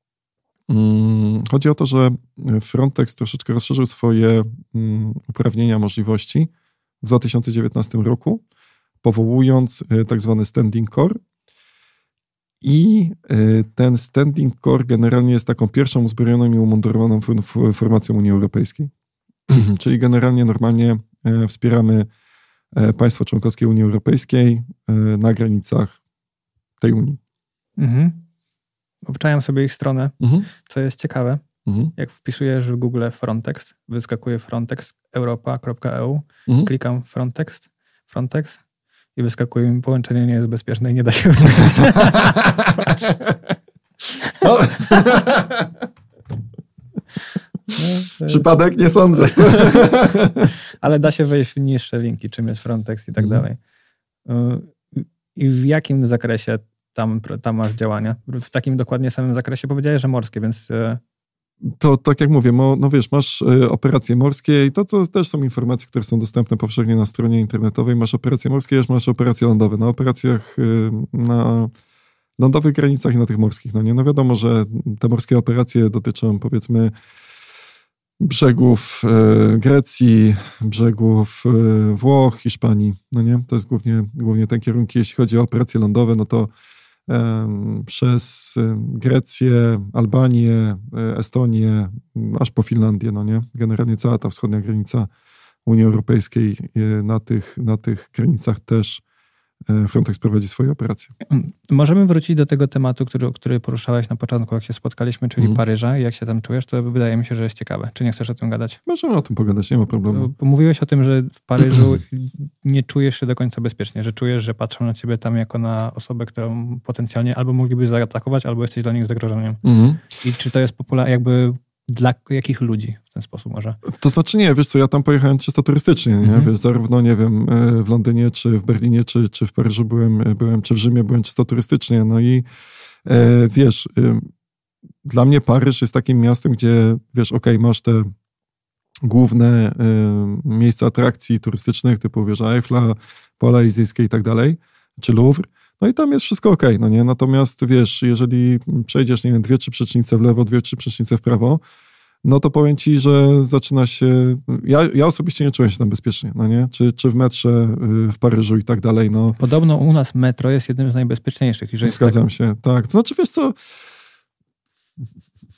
mm, chodzi o to, że Frontex troszeczkę rozszerzył swoje mm, uprawnienia, możliwości w dwa tysiące dziewiętnastym roku, powołując tak zwany standing core. I ten standing core generalnie jest taką pierwszą uzbrojoną i umundurowaną formacją Unii Europejskiej. Czyli generalnie normalnie wspieramy państwa członkowskie Unii Europejskiej na granicach tej Unii. Mhm. Obczajam sobie ich stronę, mhm. co jest ciekawe. Mhm. Jak wpisujesz w Google Frontex, wyskakuje frontex europa kropka e u, mhm. klikam Frontex, Frontex i wyskakuje mi, połączenie nie jest bezpieczne i nie da się wejść. No. No, Przypadek? Nie sądzę. Ale da się wejść w niższe linki, czym jest Frontex i tak mm. dalej. I w jakim zakresie tam, tam masz działania? W takim dokładnie samym zakresie powiedziałeś, że morskie, więc... To tak jak mówię, mo, no wiesz, masz y, operacje morskie i to co też są informacje, które są dostępne powszechnie na stronie internetowej. Masz operacje morskie, już masz operacje lądowe. Na operacjach y, na lądowych granicach i na tych morskich. No nie, no wiadomo, że te morskie operacje dotyczą powiedzmy brzegów y, Grecji, brzegów y, Włoch, Hiszpanii. No nie, to jest głównie, głównie te kierunki. Jeśli chodzi o operacje lądowe, no to przez Grecję, Albanię, Estonię, aż po Finlandię, no nie? Generalnie cała ta wschodnia granica Unii Europejskiej, na tych, na tych granicach też Frontex prowadzi swoje operacje. Możemy wrócić do tego tematu, który, który poruszałeś na początku, jak się spotkaliśmy, czyli mm. Paryża i jak się tam czujesz, to wydaje mi się, że jest ciekawe. Czy nie chcesz o tym gadać? Możemy o tym pogadać, nie ma problemu. Mówiłeś o tym, że w Paryżu nie czujesz się do końca bezpiecznie, że czujesz, że patrzą na ciebie tam jako na osobę, którą potencjalnie albo mogliby zaatakować, albo jesteś dla nich zagrożeniem. Mm. I czy to jest popularne, jakby dla jakich ludzi w ten sposób może? To znaczy nie, wiesz co, ja tam pojechałem czysto turystycznie, nie? Mhm. Wiesz, zarówno, nie wiem, w Londynie, czy w Berlinie, czy, czy w Paryżu byłem, byłem, czy w Rzymie byłem czysto turystycznie, no i e, wiesz, e, dla mnie Paryż jest takim miastem, gdzie, wiesz, okej, okay, masz te główne e, miejsca atrakcji turystycznych, typu wieża Eiffla, Pola Elizejskie i tak dalej, czy Louvre, no i tam jest wszystko okej, okay, no nie? Natomiast wiesz, jeżeli przejdziesz, nie wiem, dwie, trzy przecznice w lewo, dwie, trzy przecznice w prawo, no to powiem ci, że zaczyna się... Ja, ja osobiście nie czułem się tam bezpiecznie, no nie? Czy, czy w metrze w Paryżu i tak dalej, no. Podobno u nas metro jest jednym z najbezpieczniejszych. Że Zgadzam tak... się, tak. To znaczy, wiesz co...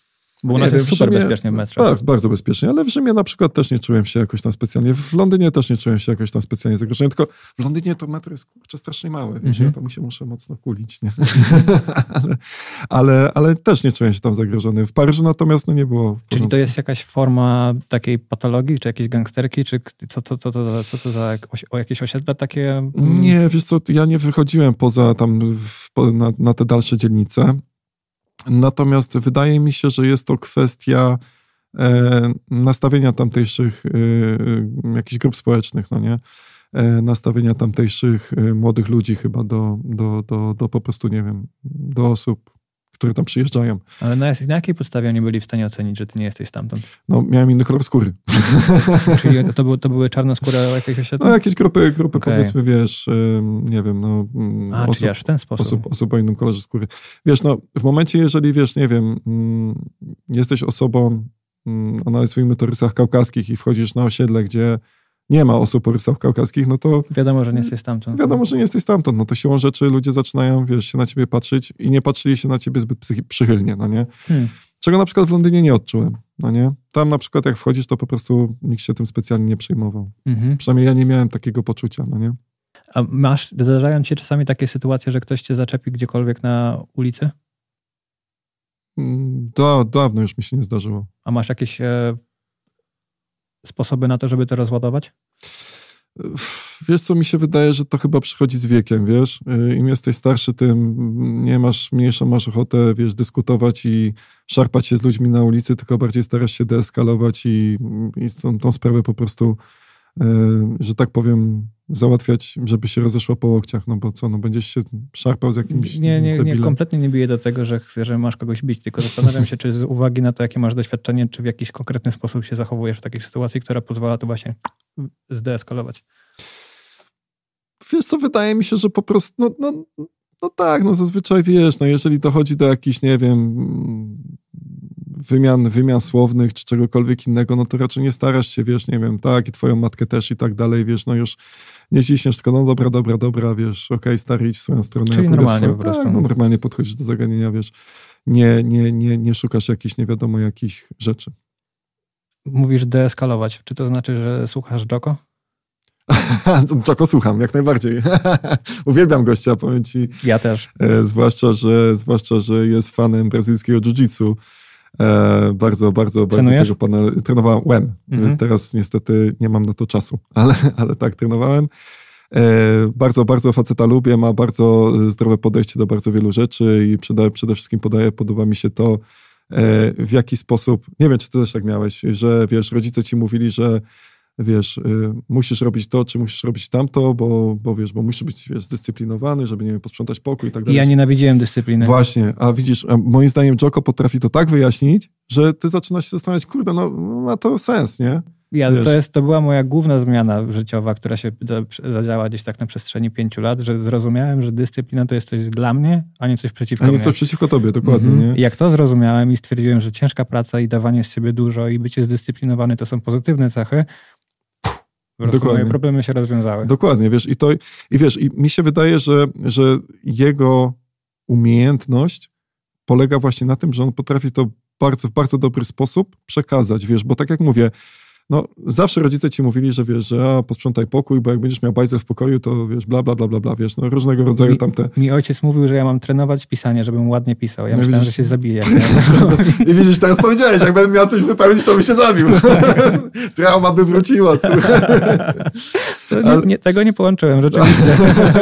Bo u nas jest super Rzymie, bezpiecznie w metrze. Tak, bardzo bezpiecznie, ale w Rzymie na przykład też nie czułem się jakoś tam specjalnie. W Londynie też nie czułem się jakoś tam specjalnie zagrożony, tylko w Londynie to metro jest kurczę strasznie małe, wiesz, mm-hmm. ja tam się muszę mocno kulić, nie? ale, ale, ale też nie czułem się tam zagrożony. W Paryżu natomiast no nie było. Czyli to jest jakaś forma takiej patologii, czy jakiejś gangsterki, czy co to, to, to, co to za o jakieś osiedle takie? Nie, wiesz co, ja nie wychodziłem poza tam w, na, na te dalsze dzielnice. Natomiast wydaje mi się, że jest to kwestia e, nastawienia tamtejszych e, jakichś grup społecznych, no nie? E, nastawienia tamtejszych e, młodych ludzi chyba do, do, do, do po prostu, nie wiem, do osób, które tam przyjeżdżają. Ale na, na jakiej podstawie oni byli w stanie ocenić, że ty nie jesteś stamtąd? No, miałem inny kolor skóry. Czyli to, był, to były czarnoskóre jakieś osiedle? No, jakieś grupy, grupy okay. powiedzmy, wiesz, nie wiem, no... A, osób, czyli aż w ten sposób. Osób, osób o innym kolorze skóry. Wiesz, no, w momencie, jeżeli, wiesz, nie wiem, jesteś osobą o, nazwijmy to, rysach kaukaskich i wchodzisz na osiedle, gdzie nie ma osób o rysach kaukaskich, no to... Wiadomo, że nie jesteś stamtąd. Wiadomo, że nie jesteś stamtąd. No to siłą rzeczy ludzie zaczynają, wiesz, się na ciebie patrzeć i nie patrzyli się na ciebie zbyt psychi- przychylnie, no nie? Hmm. Czego na przykład w Londynie nie odczułem, no nie? Tam na przykład jak wchodzisz, to po prostu nikt się tym specjalnie nie przejmował. Mhm. Przynajmniej ja nie miałem takiego poczucia, no nie? A masz, zdarzają ci się czasami takie sytuacje, że ktoś cię zaczepi gdziekolwiek na ulicy? Da, dawno już mi się nie zdarzyło. A masz jakieś e, sposoby na to, żeby to rozładować? Wiesz co, mi się wydaje, że to chyba przychodzi z wiekiem, wiesz? Im jesteś starszy, tym nie masz, mniejszą masz ochotę, wiesz, dyskutować i szarpać się z ludźmi na ulicy, tylko bardziej starasz się deeskalować i, i tą, tą sprawę po prostu, że tak powiem, załatwiać, żeby się rozeszła po łokciach, no bo co, no będziesz się szarpał z jakimś Nie, nie, nie kompletnie nie biję do tego, że, że masz kogoś bić, tylko zastanawiam się, czy z uwagi na to, jakie masz doświadczenie, czy w jakiś konkretny sposób się zachowujesz w takiej sytuacji, która pozwala to właśnie zdeeskalować. Wiesz co, wydaje mi się, że po prostu, no, no, no tak, no zazwyczaj wiesz, no jeżeli dochodzi do jakichś, nie wiem, wymian, wymian słownych czy czegokolwiek innego, no to raczej nie starasz się, wiesz, nie wiem, tak, i twoją matkę też i tak dalej, wiesz, no już nie ciśniesz, tylko no dobra, dobra, dobra, wiesz, okej, okay, stary, idź w swoją stronę. Czyli ja normalnie swoją, po prostu. Tak, no normalnie podchodzisz do zagadnienia, wiesz, nie, nie, nie, nie szukasz jakichś nie wiadomo jakich rzeczy. Mówisz deeskalować, czy to znaczy, że słuchasz Joko? Joko słucham, jak najbardziej. Uwielbiam gościa, powiem ci. Ja też. E, zwłaszcza, że, zwłaszcza, że jest fanem brazylijskiego jiu-jitsu. E, bardzo, bardzo, bardzo tego pana trenowałem. Mhm. Teraz niestety nie mam na to czasu, ale, ale tak, trenowałem. E, bardzo, bardzo faceta lubię, ma bardzo zdrowe podejście do bardzo wielu rzeczy i przede, przede wszystkim podaje, podoba mi się to, e, w jaki sposób, nie wiem, czy ty też tak miałeś, że wiesz, rodzice ci mówili, że wiesz, y, musisz robić to, czy musisz robić tamto, bo, bo wiesz, bo musisz być, wiesz, zdyscyplinowany, żeby, nie wiem, posprzątać pokój i tak dalej. Ja nienawidziłem dyscypliny. Właśnie, a widzisz, a moim zdaniem Joko potrafi to tak wyjaśnić, że ty zaczynasz się zastanawiać, kurde, no ma to sens, nie? Ja, to, jest, to była moja główna zmiana życiowa, która się zadziała gdzieś tak na przestrzeni pięciu lat, że zrozumiałem, że dyscyplina to jest coś dla mnie, a nie coś przeciwko mnie. A nie coś przeciwko tobie, dokładnie. Mhm. Nie? Jak to zrozumiałem i stwierdziłem, że ciężka praca i dawanie z siebie dużo i bycie zdyscyplinowany to są pozytywne cechy, moje problemy się rozwiązały. Dokładnie, wiesz, i to, i wiesz, i mi się wydaje, że, że jego umiejętność polega właśnie na tym, że on potrafi to bardzo, w bardzo dobry sposób przekazać, wiesz, bo tak jak mówię, no zawsze rodzice ci mówili, że wiesz, że a, posprzątaj pokój, bo jak będziesz miał bajzel w pokoju, to wiesz, bla, bla, bla, bla, bla, wiesz, no różnego rodzaju mi, tamte... Mi ojciec mówił, że ja mam trenować pisanie, żebym ładnie pisał. Ja no myślałem, widzisz... że się zabiję. I widzisz, teraz powiedziałeś, jak będę miał coś wypełnić, to by się zabił. Trauma by wróciła. Ale... Nie, nie, tego nie połączyłem, rzeczywiście.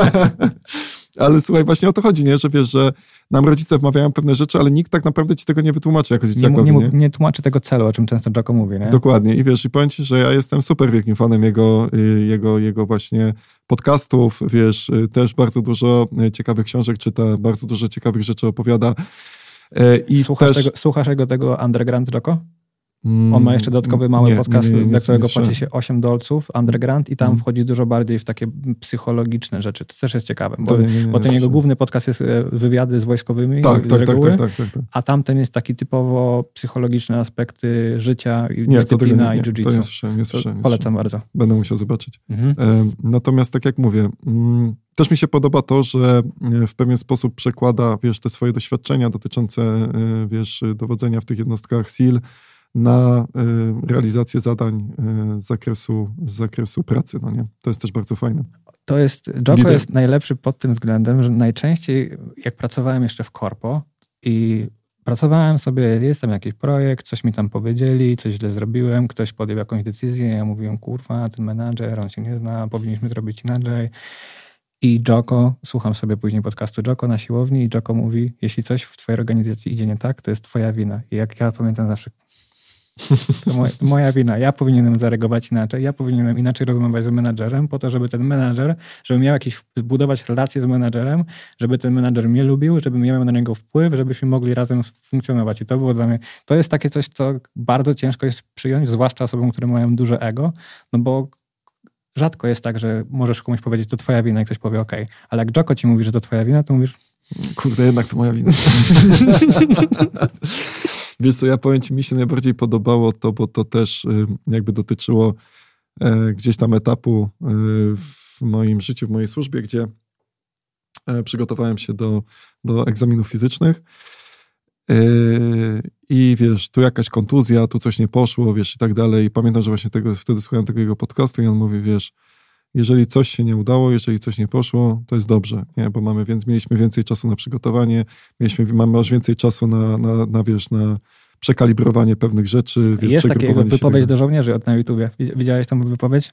Ale słuchaj, właśnie o to chodzi, nie? Że wiesz, że nam rodzice wmawiają pewne rzeczy, ale nikt tak naprawdę ci tego nie wytłumaczy jako dzieciakowi, nie, nie? nie tłumaczy tego celu, o czym często Joko mówi, nie? Dokładnie. I wiesz, i powiem ci, że ja jestem super wielkim fanem jego, jego, jego właśnie podcastów, wiesz, też bardzo dużo ciekawych książek czyta, bardzo dużo ciekawych rzeczy opowiada. I słuchasz, też... tego, słuchasz jego tego Underground Joko? On ma jeszcze dodatkowy mały nie, podcast, nie, nie, nie, dla którego nie, płaci się osiem dolców, underground i tam mm. wchodzi dużo bardziej w takie psychologiczne rzeczy. To też jest ciekawe, bo, nie, nie, nie, bo ten nie, jego nie. główny podcast jest wywiady z wojskowymi tak, z tak, reguły, tak, tak, tak, tak. a tamten jest taki typowo psychologiczne aspekty życia, i nie, dyscyplina nie, i nie, jiu-jitsu. to nie słyszałem, nie słyszałem. Polecam bardzo. Będę musiał zobaczyć. Mhm. Natomiast tak jak mówię, też mi się podoba to, że w pewien sposób przekłada, wiesz, te swoje doświadczenia dotyczące, wiesz, dowodzenia w tych jednostkach S E A L na realizację zadań z zakresu, z zakresu pracy, no nie? To jest też bardzo fajne. To jest, Jocko Lider. jest najlepszy pod tym względem, że najczęściej jak pracowałem jeszcze w korpo i pracowałem sobie, jest tam jakiś projekt, coś mi tam powiedzieli, coś źle zrobiłem, ktoś podjął jakąś decyzję, ja mówiłem, kurwa, ten menadżer, on się nie zna, powinniśmy zrobić inaczej. I Jocko, słucham sobie później podcastu Jocko na siłowni i Jocko mówi, jeśli coś w twojej organizacji idzie nie tak, to jest twoja wina. I jak ja pamiętam zawsze, to, moja, to moja wina, ja powinienem zareagować inaczej, ja powinienem inaczej rozmawiać z menadżerem po to, żeby ten menadżer, żeby miał jakieś, zbudować relacje z menadżerem, żeby ten menadżer mnie lubił, żeby miał na niego wpływ, żebyśmy mogli razem funkcjonować. I to było dla mnie, to jest takie coś, co bardzo ciężko jest przyjąć, zwłaszcza osobom, które mają duże ego, no bo rzadko jest tak, że możesz komuś powiedzieć, to twoja wina i ktoś powie okej. Okay. Ale jak Jocko ci mówi, że to twoja wina, to mówisz... Kurde, jednak to moja wina. Wiesz co, ja powiem ci, mi się najbardziej podobało to, bo to też jakby dotyczyło gdzieś tam etapu w moim życiu, w mojej służbie, gdzie przygotowałem się do, do egzaminów fizycznych i wiesz, tu jakaś kontuzja, tu coś nie poszło, wiesz, i tak dalej. I pamiętam, że właśnie tego, wtedy słuchałem tego jego podcastu i on mówi, wiesz, jeżeli coś się nie udało, jeżeli coś nie poszło, to jest dobrze, nie? Bo mamy, więc mieliśmy więcej czasu na przygotowanie, mieliśmy, mamy aż więcej czasu na, na, na wiesz, na przekalibrowanie pewnych rzeczy. Wiesz, jest taka wypowiedź do żołnierzy od na YouTubie. Widziałeś tą wypowiedź?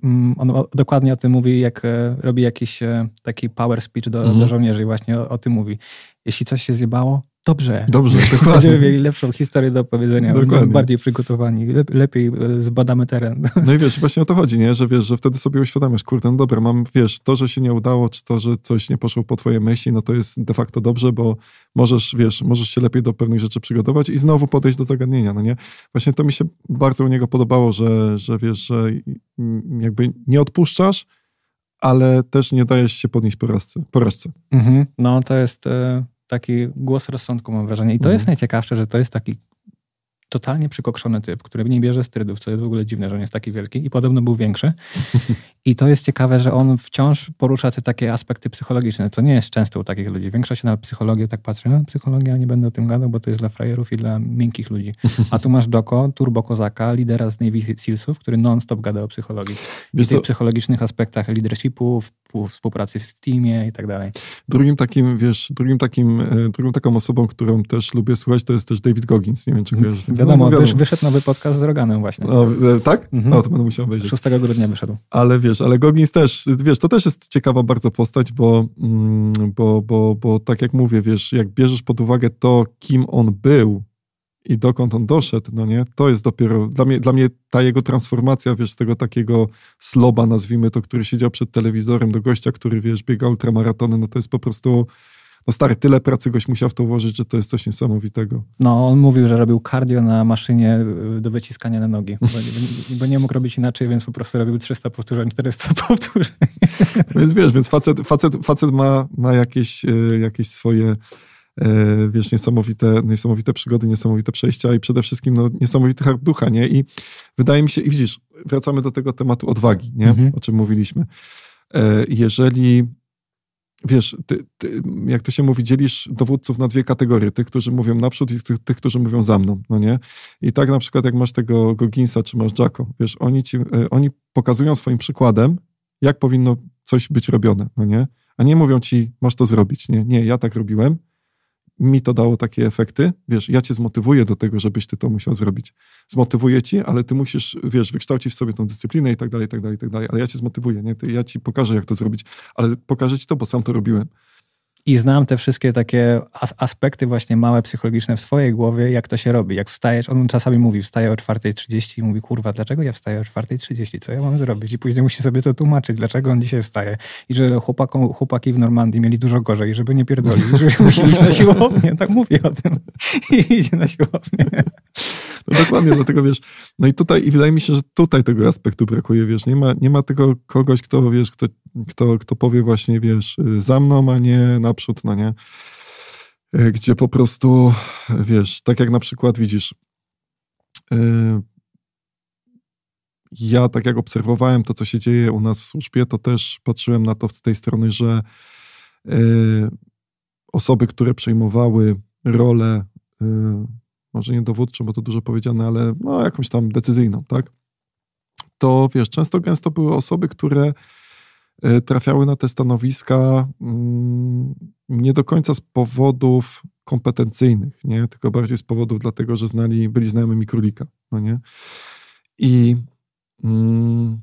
On dokładnie o tym mówi, jak robi jakiś taki power speech do, mhm. do żołnierzy i właśnie o, o tym mówi. Jeśli coś się zjebało, dobrze. Dobrze, dokładnie. Będziemy mieli lepszą historię do opowiedzenia, będziemy bardziej przygotowani, lepiej zbadamy teren. No i wiesz, właśnie o to chodzi, nie? Że wiesz, że wtedy sobie uświadamiasz, kurde, no dobra, mam, wiesz, to, że się nie udało, czy to, że coś nie poszło po twojej myśli, no to jest de facto dobrze, bo możesz, wiesz, możesz się lepiej do pewnych rzeczy przygotować i znowu podejść do zagadnienia, no nie? Właśnie to mi się bardzo u niego podobało, że, że wiesz, że jakby nie odpuszczasz, ale też nie dajesz się podnieść porażce. porażce. Mhm. No to jest... Y- taki głos rozsądku, mam wrażenie. I to mm. jest najciekawsze, że to jest taki totalnie przykokszony typ, który nie bierze sterydów, co jest w ogóle dziwne, że on jest taki wielki i podobno był większy. I to jest ciekawe, że on wciąż porusza te takie aspekty psychologiczne, co nie jest często u takich ludzi. Większość na psychologię tak patrzy, no psychologia, nie będę o tym gadał, bo to jest dla frajerów i dla miękkich ludzi. A tu masz Jocko, turbo kozaka, lidera z Navy Sealsów, który non-stop gada o psychologii. I tych psychologicznych aspektach leadershipu, współpracy w teamie i tak dalej. Drugim takim, wiesz, drugim takim, drugą taką osobą, którą też lubię słuchać, to jest też David Goggins. Nie wiem, czy kojarzysz. Wiadomo, no, wysz, wyszedł nowy podcast z Roganem właśnie. O, tak? Mhm. No, to będę musiał obejrzeć. szóstego grudnia wyszedł. Ale wiesz, ale Goggins też, wiesz, to też jest ciekawa bardzo postać, bo, bo, bo, bo tak jak mówię, wiesz, jak bierzesz pod uwagę to, kim on był i dokąd on doszedł, no nie, to jest dopiero, dla mnie, dla mnie ta jego transformacja, wiesz, z tego takiego sloba, nazwijmy to, który siedział przed telewizorem, do gościa, który, wiesz, biega ultramaratony, no to jest po prostu, no stary, tyle pracy goś musiał w to włożyć, że to jest coś niesamowitego. No, on mówił, że robił cardio na maszynie do wyciskania na nogi, bo, bo nie mógł robić inaczej, więc po prostu robił trzysta powtórzeń, czterysta powtórzeń. Więc wiesz, więc facet, facet, facet ma, ma jakieś, jakieś swoje, wiesz, niesamowite, niesamowite przygody, niesamowite przejścia i przede wszystkim no, niesamowity hard ducha, nie? I wydaje mi się, i widzisz, wracamy do tego tematu odwagi, nie? Mhm. O czym mówiliśmy. Jeżeli, wiesz, ty, ty, jak to się mówi, dzielisz dowódców na dwie kategorie, tych, którzy mówią naprzód i tych, tych, którzy mówią za mną, no nie? I tak na przykład jak masz tego Gogginsa, czy masz Jocko, wiesz, oni ci, oni pokazują swoim przykładem, jak powinno coś być robione, no nie? A nie mówią ci, masz to zrobić, nie? Nie, ja tak robiłem, mi to dało takie efekty, wiesz, ja cię zmotywuję do tego, żebyś ty to musiał zrobić. Zmotywuję ci, ale ty musisz, wiesz, wykształcić w sobie tą dyscyplinę i tak dalej, i tak dalej, i tak dalej, ale ja cię zmotywuję, nie? Ty, ja ci pokażę, jak to zrobić, ale pokażę ci to, bo sam to robiłem. I znam te wszystkie takie as- aspekty właśnie małe, psychologiczne w swojej głowie, jak to się robi. Jak wstajesz, on czasami mówi, wstaje o czwarta trzydzieści i mówi, kurwa, dlaczego ja wstaję o czwarta trzydzieści? Co ja mam zrobić? I później musi sobie to tłumaczyć, dlaczego on dzisiaj wstaje. I że chłopakom, chłopaki w Normandii mieli dużo gorzej, żeby nie pierdolić, że musi iść na siłownię. Tak mówi o tym. I idzie na siłownię. No dokładnie, dlatego wiesz, no i tutaj, i wydaje mi się, że tutaj tego aspektu brakuje, wiesz, nie ma, nie ma tego kogoś, kto, wiesz, kto, kto, kto powie właśnie, wiesz, za mną, a nie naprzód, no nie? Gdzie po prostu, wiesz, tak jak na przykład widzisz, yy, ja tak jak obserwowałem to, co się dzieje u nas w służbie, to też patrzyłem na to z tej strony, że yy, osoby, które przejmowały rolę, yy, może nie dowódczą, bo to dużo powiedziane, ale no jakąś tam decyzyjną, tak? To wiesz, często gęsto były osoby, które yy, trafiały na te stanowiska yy, nie do końca z powodów kompetencyjnych, nie? Tylko bardziej z powodów dlatego, że znali, byli znajomymi królika, no nie? I mm,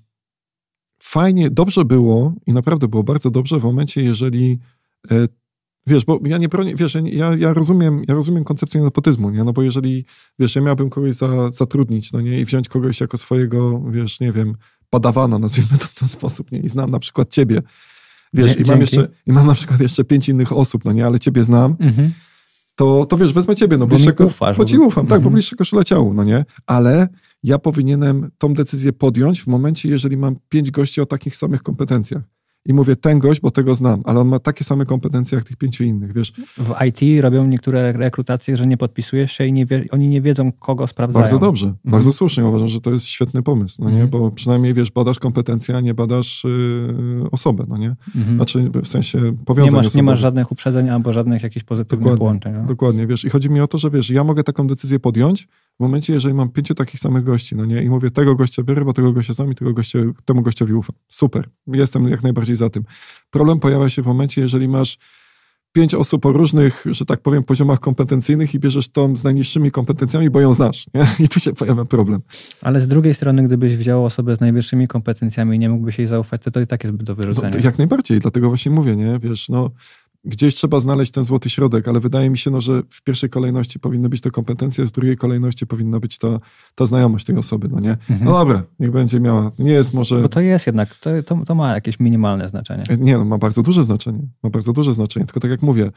fajnie, dobrze było i naprawdę było bardzo dobrze w momencie, jeżeli yy, wiesz, bo ja nie bronię, wiesz, ja, ja, rozumiem, ja rozumiem koncepcję nepotyzmu, nie? No bo jeżeli, wiesz, ja miałbym kogoś za, zatrudnić, no nie? I wziąć kogoś jako swojego, wiesz, nie wiem, padawana, nazwijmy to w ten sposób, nie? I znam na przykład ciebie, wiesz, Dzie- i mam jeszcze, i mam na przykład jeszcze pięć innych osób, no nie? Ale ciebie znam, mhm. to, to wiesz, wezmę ciebie, no bo, bo, ko- ufasz, bo ci ufam, mhm. tak, bo bliższe koszula ciału, no nie? Ale ja powinienem tą decyzję podjąć w momencie, jeżeli mam pięć gości o takich samych kompetencjach. I mówię, ten gość, bo tego znam, ale on ma takie same kompetencje jak tych pięciu innych, wiesz. W I T robią niektóre rekrutacje, że nie podpisujesz się i nie wie, oni nie wiedzą, kogo sprawdzają. Bardzo dobrze, mhm. bardzo słusznie. Uważam, że to jest świetny pomysł, no nie? Mhm. Bo przynajmniej, wiesz, badasz kompetencje, a nie badasz yy, osobę, no nie? Mhm. Znaczy, w sensie powiązań nie masz, osobowych. Nie masz żadnych uprzedzeń albo żadnych jakichś pozytywnych dokładnie, połączeń. No? Dokładnie, wiesz. I chodzi mi o to, że wiesz, ja mogę taką decyzję podjąć w momencie, jeżeli mam pięciu takich samych gości, no nie? I mówię, tego gościa biorę, bo tego gościa znam i tego gościa, temu gościowi ufam. Super. Jestem jak najbardziej za tym. Problem pojawia się w momencie, jeżeli masz pięć osób o różnych, że tak powiem, poziomach kompetencyjnych i bierzesz tą z najniższymi kompetencjami, bo ją znasz, nie? I tu się pojawia problem. Ale z drugiej strony, gdybyś wziął osobę z najwyższymi kompetencjami i nie mógłbyś jej zaufać, to to i tak jest do wyrzucenia. No, jak najbardziej, dlatego właśnie mówię, nie? Wiesz, no gdzieś trzeba znaleźć ten złoty środek, ale wydaje mi się, no, że w pierwszej kolejności powinny być to kompetencje, w drugiej kolejności powinna być ta, ta znajomość tej osoby, no nie? Mhm. No dobra, niech będzie miała. Nie jest może... Bo to jest jednak, to, to, to ma jakieś minimalne znaczenie. Nie, no ma bardzo duże znaczenie. Ma bardzo duże znaczenie, tylko tak jak mówię,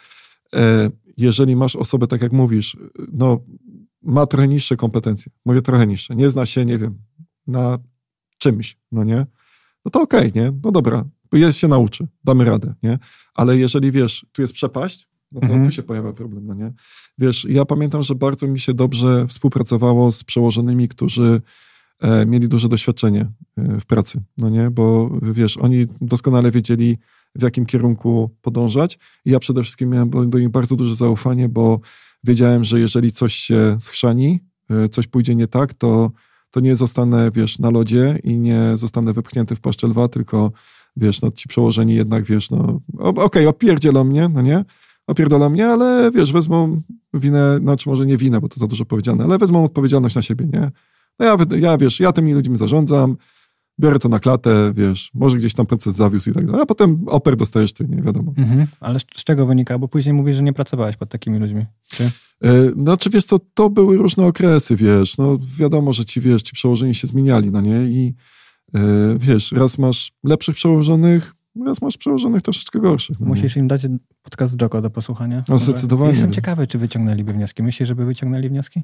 e, jeżeli masz osobę, tak jak mówisz, no ma trochę niższe kompetencje, mówię trochę niższe, nie zna się, nie wiem, na czymś, no nie? No to okej, okay, nie? No dobra, jest się nauczy, damy radę, nie? Ale jeżeli, wiesz, tu jest przepaść, no to mhm. tu się pojawia problem, no nie? Wiesz, ja pamiętam, że bardzo mi się dobrze współpracowało z przełożonymi, którzy e, mieli duże doświadczenie e, w pracy, no nie? Bo, wiesz, oni doskonale wiedzieli, w jakim kierunku podążać i ja przede wszystkim miałem do nich bardzo duże zaufanie, bo wiedziałem, że jeżeli coś się schrzani, e, coś pójdzie nie tak, to, to nie zostanę, wiesz, na lodzie i nie zostanę wypchnięty w paszczę lwa, tylko wiesz, no ci przełożeni jednak, wiesz, no okej, okay, opierdzielą mnie, no nie? Opierdolą mnie, ale wiesz, wezmą winę, znaczy może nie winę, bo to za dużo powiedziane, ale wezmą odpowiedzialność na siebie, nie? No ja, ja wiesz, ja tymi ludźmi zarządzam, biorę to na klatę, wiesz, może gdzieś tam proces zawiózł i tak dalej, a potem oper dostajesz ty, nie wiadomo. Mhm. Ale z, z czego wynika? Bo później mówisz, że nie pracowałeś pod takimi ludźmi, czy? Yy, znaczy, wiesz co, to były różne okresy, wiesz, no wiadomo, że ci, wiesz, ci przełożeni się zmieniali, no nie? I yy, wiesz, raz masz lepszych przełożonych, raz masz przełożonych troszeczkę gorszych. No musisz nie? im dać podcast Joko do posłuchania. No zdecydowanie. Jestem ciekawy, czy wyciągnęliby wnioski. Myślisz, żeby wyciągnęli wnioski?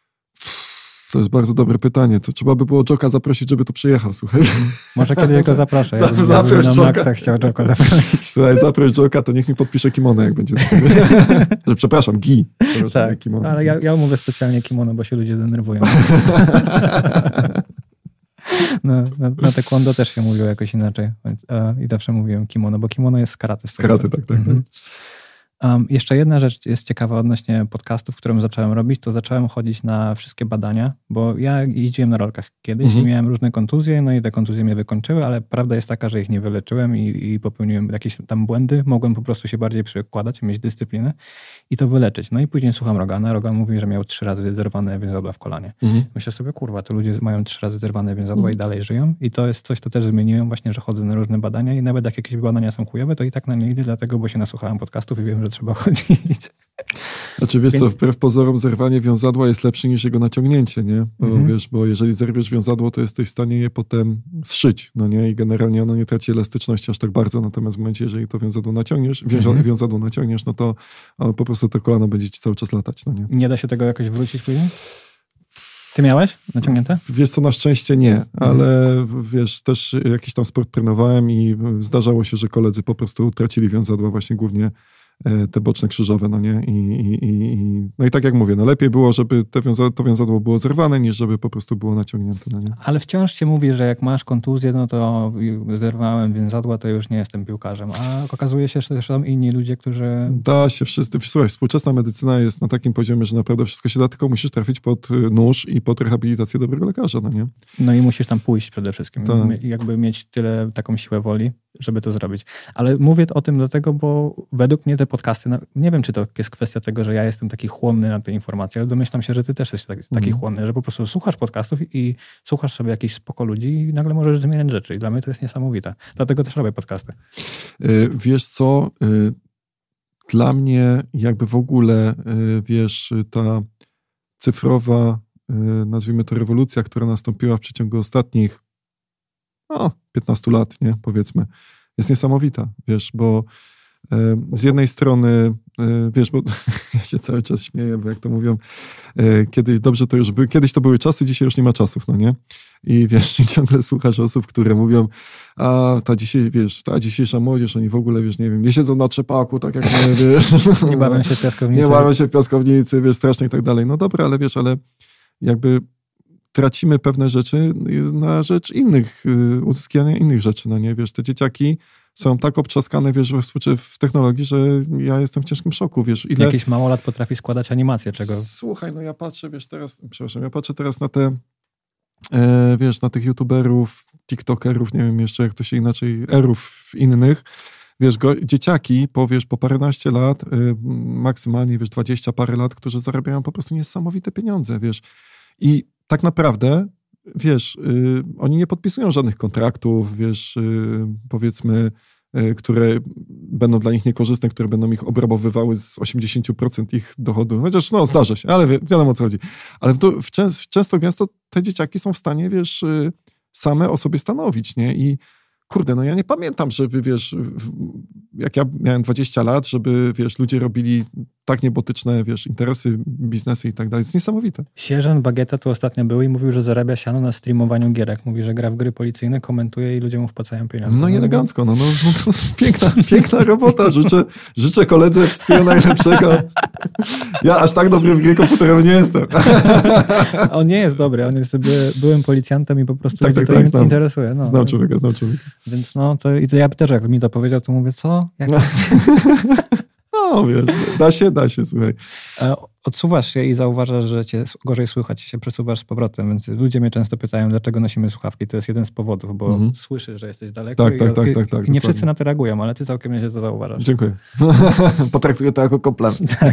To jest bardzo dobre pytanie. To trzeba by było Joka zaprosić, żeby tu przyjechał, słuchaj. Może kiedyś go zaproszę. Ja Zap, zaproś na Joka. Maxa chciał Joko zaprosić. Słuchaj, zaproś Joka, to niech mi podpisze kimono, jak będzie. Przepraszam, gi. Tak, kimono. Ale ja, ja mówię specjalnie kimono, bo się ludzie denerwują. No, na, na taekwondo też się mówiło jakoś inaczej. Więc, e, I zawsze mówiłem kimono, bo kimono jest z karate. Z karate, tak, tak, mhm. tak. Um, jeszcze jedna rzecz jest ciekawa odnośnie podcastów, którym zacząłem robić, to zacząłem chodzić na wszystkie badania, bo ja jeździłem na rolkach kiedyś mhm. i miałem różne kontuzje, no i te kontuzje mnie wykończyły, ale prawda jest taka, że ich nie wyleczyłem i, i popełniłem jakieś tam błędy, mogłem po prostu się bardziej przykładać, mieć dyscyplinę i to wyleczyć. No i później słucham Rogana, Rogan mówi, że miał trzy razy zerwane więzadła w kolanie. Mhm. Myślę sobie, kurwa, to ludzie mają trzy razy zerwane więzadła mhm. i dalej żyją i to jest coś, co też zmieniłem właśnie, że chodzę na różne badania i nawet jak jakieś badania są chujowe, to i tak na nie idę, dlatego, bo się nasłuchałem podcastów i wiem, że trzeba chodzić. Znaczy wiesz Więc... co, wbrew pozorom zerwanie wiązadła jest lepsze niż jego naciągnięcie, nie? Bo mhm. wiesz, bo jeżeli zerwiesz wiązadło, to jesteś w stanie je potem zszyć, no nie? I generalnie ono nie traci elastyczności aż tak bardzo, natomiast w momencie, jeżeli to wiązadło naciągniesz, wiąza- mhm. wiązadło naciągniesz, no to po prostu to kolano będzie ci cały czas latać, no nie? Nie da się tego jakoś wrócić później? Ty miałeś naciągnięte? Wiesz co, na szczęście nie, ale mhm. wiesz, też jakiś tam sport trenowałem i zdarzało się, że koledzy po prostu tracili wiązadła właśnie głównie te boczne krzyżowe, no nie? I, i, i, no i tak jak mówię, no lepiej było, żeby te wiąza, to wiązadło było zerwane, niż żeby po prostu było naciągnięte, no nie? Ale wciąż się mówi, że jak masz kontuzję, no to zerwałem wiązadła, to już nie jestem piłkarzem. A okazuje się, że też są inni ludzie, którzy... Da się wszyscy... Słuchaj, współczesna medycyna jest na takim poziomie, że naprawdę wszystko się da, tylko musisz trafić pod nóż i pod rehabilitację dobrego lekarza, no nie? No i musisz tam pójść przede wszystkim. Tak. Jakby mieć tyle, taką siłę woli, żeby to zrobić. Ale mówię o tym dlatego, bo według mnie te podcasty, no, nie wiem, czy to jest kwestia tego, że ja jestem taki chłonny na te informacje, ale domyślam się, że ty też jesteś taki, taki mm. chłonny, że po prostu słuchasz podcastów i słuchasz sobie jakichś spoko ludzi i nagle możesz zmieniać rzeczy. I dla mnie to jest niesamowite. Dlatego też robię podcasty. Yy, wiesz co, yy, dla mnie jakby w ogóle, yy, wiesz, ta cyfrowa, yy, nazwijmy to rewolucja, która nastąpiła w przeciągu ostatnich no, piętnastu lat, nie, powiedzmy, jest niesamowita, wiesz, bo z jednej strony, wiesz, bo ja się cały czas śmieję, bo jak to mówią, kiedyś dobrze to już były, kiedyś to były czasy, dzisiaj już nie ma czasów, no nie? I wiesz, ciągle słuchasz osób, które mówią, a ta dzisiaj, wiesz, ta dzisiejsza młodzież, oni w ogóle, wiesz, nie wiem, nie siedzą na trzepaku, tak jak my, wiesz. Nie bawią się w piaskownicy. Nie bawią się w piaskownicy, wiesz, strasznie i tak dalej. No dobra, ale wiesz, ale jakby tracimy pewne rzeczy na rzecz innych, uzyskiwania innych rzeczy, no nie? Wiesz, te dzieciaki są tak obtrzaskane, wiesz, w, w technologii, że ja jestem w ciężkim szoku, wiesz. Ile... Jakiś małolat potrafi składać animację, czego... Słuchaj, no ja patrzę, wiesz, teraz, przepraszam, ja patrzę teraz na te, e, wiesz, na tych youtuberów, tiktokerów, nie wiem jeszcze jak to się inaczej, erów innych, wiesz, go, dzieciaki po, wiesz, po paręnaście lat, y, maksymalnie, wiesz, dwadzieścia parę lat, którzy zarabiają po prostu niesamowite pieniądze, wiesz. I tak naprawdę, wiesz, y, oni nie podpisują żadnych kontraktów, wiesz, y, powiedzmy, y, które będą dla nich niekorzystne, które będą ich obrabowywały z osiemdziesiąt procent ich dochodu. Chociaż, no, zdarza się, ale wi wiadomo o co chodzi. Ale w, w, często, często, gęsto te dzieciaki są w stanie, wiesz, y, same o sobie stanowić, nie? I kurde, no ja nie pamiętam, żeby, wiesz, jak ja miałem dwadzieścia lat, żeby, wiesz, ludzie robili tak niebotyczne, wiesz, interesy, biznesy i tak dalej. Jest niesamowite. Sierżant Bagieta tu ostatnio był i mówił, że zarabia siano na streamowaniu gierek. Mówi, że gra w gry policyjne, komentuje i ludzie mu wpłacają pieniądze. No i elegancko, no, no, no piękna, piękna robota. Życzę, życzę koledze wszystkiego najlepszego. Ja aż tak dobry w gry komputerowe nie jestem. On nie jest dobry, on jest by, byłym policjantem i po prostu tak, tak, to tak, im znam, interesuje. No, znam człowieka, znam człowieka. Więc no, to, i to ja też jak mi to powiedział, to mówię, co? Jak... No wiesz, da się, da się, słuchaj. Odsuwasz się i zauważasz, że cię gorzej słychać, się przesuwasz z powrotem, więc ludzie mnie często pytają, dlaczego nosimy słuchawki. To jest jeden z powodów, bo mhm. słyszysz, że jesteś daleko tak, i, tak, tak, i, tak, tak, i nie dokładnie. Wszyscy na to reagują, ale ty całkiem nieźle to zauważasz. Dziękuję. Potraktuję to jako komplement. Tak.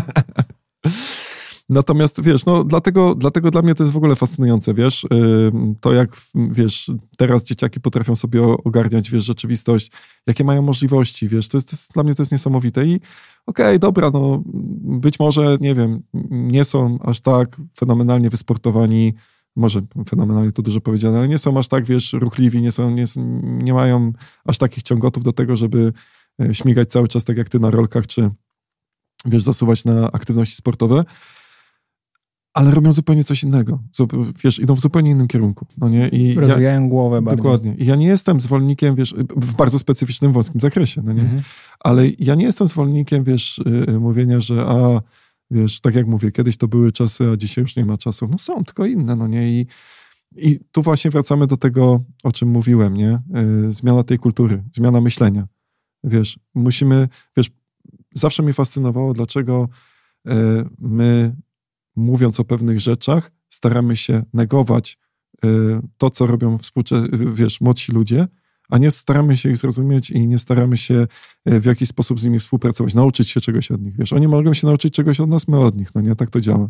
Natomiast, wiesz, no dlatego, dlatego dla mnie to jest w ogóle fascynujące, wiesz, to jak, wiesz, teraz dzieciaki potrafią sobie ogarniać, wiesz, rzeczywistość, jakie mają możliwości, wiesz, to jest, to jest dla mnie to jest niesamowite i okej, okay, dobra, no być może, nie wiem, nie są aż tak fenomenalnie wysportowani, może fenomenalnie to dużo powiedziane, ale nie są aż tak, wiesz, ruchliwi, nie są, nie, nie mają aż takich ciągotów do tego, żeby śmigać cały czas tak jak ty na rolkach, czy, wiesz, zasuwać na aktywności sportowe, ale robią zupełnie coś innego. Wiesz, idą w zupełnie innym kierunku. No nie? I rozwijają ja, głowę bardziej. Dokładnie. I ja nie jestem zwolennikiem, wiesz, w bardzo specyficznym, wąskim zakresie. No nie? Mhm. Ale ja nie jestem zwolennikiem, wiesz, mówienia, że a, wiesz, tak jak mówię, kiedyś to były czasy, a dzisiaj już nie ma czasów. No są, tylko inne, no nie? I, i tu właśnie wracamy do tego, o czym mówiłem, nie? Zmiana tej kultury, zmiana myślenia. Wiesz, musimy, wiesz, zawsze mnie fascynowało, dlaczego my mówiąc o pewnych rzeczach, staramy się negować y, to, co robią współczesni, wiesz, młodsi ludzie, a nie staramy się ich zrozumieć i nie staramy się y, w jakiś sposób z nimi współpracować, nauczyć się czegoś od nich. Wiesz, oni mogą się nauczyć czegoś od nas, my od nich. No nie, tak to działa.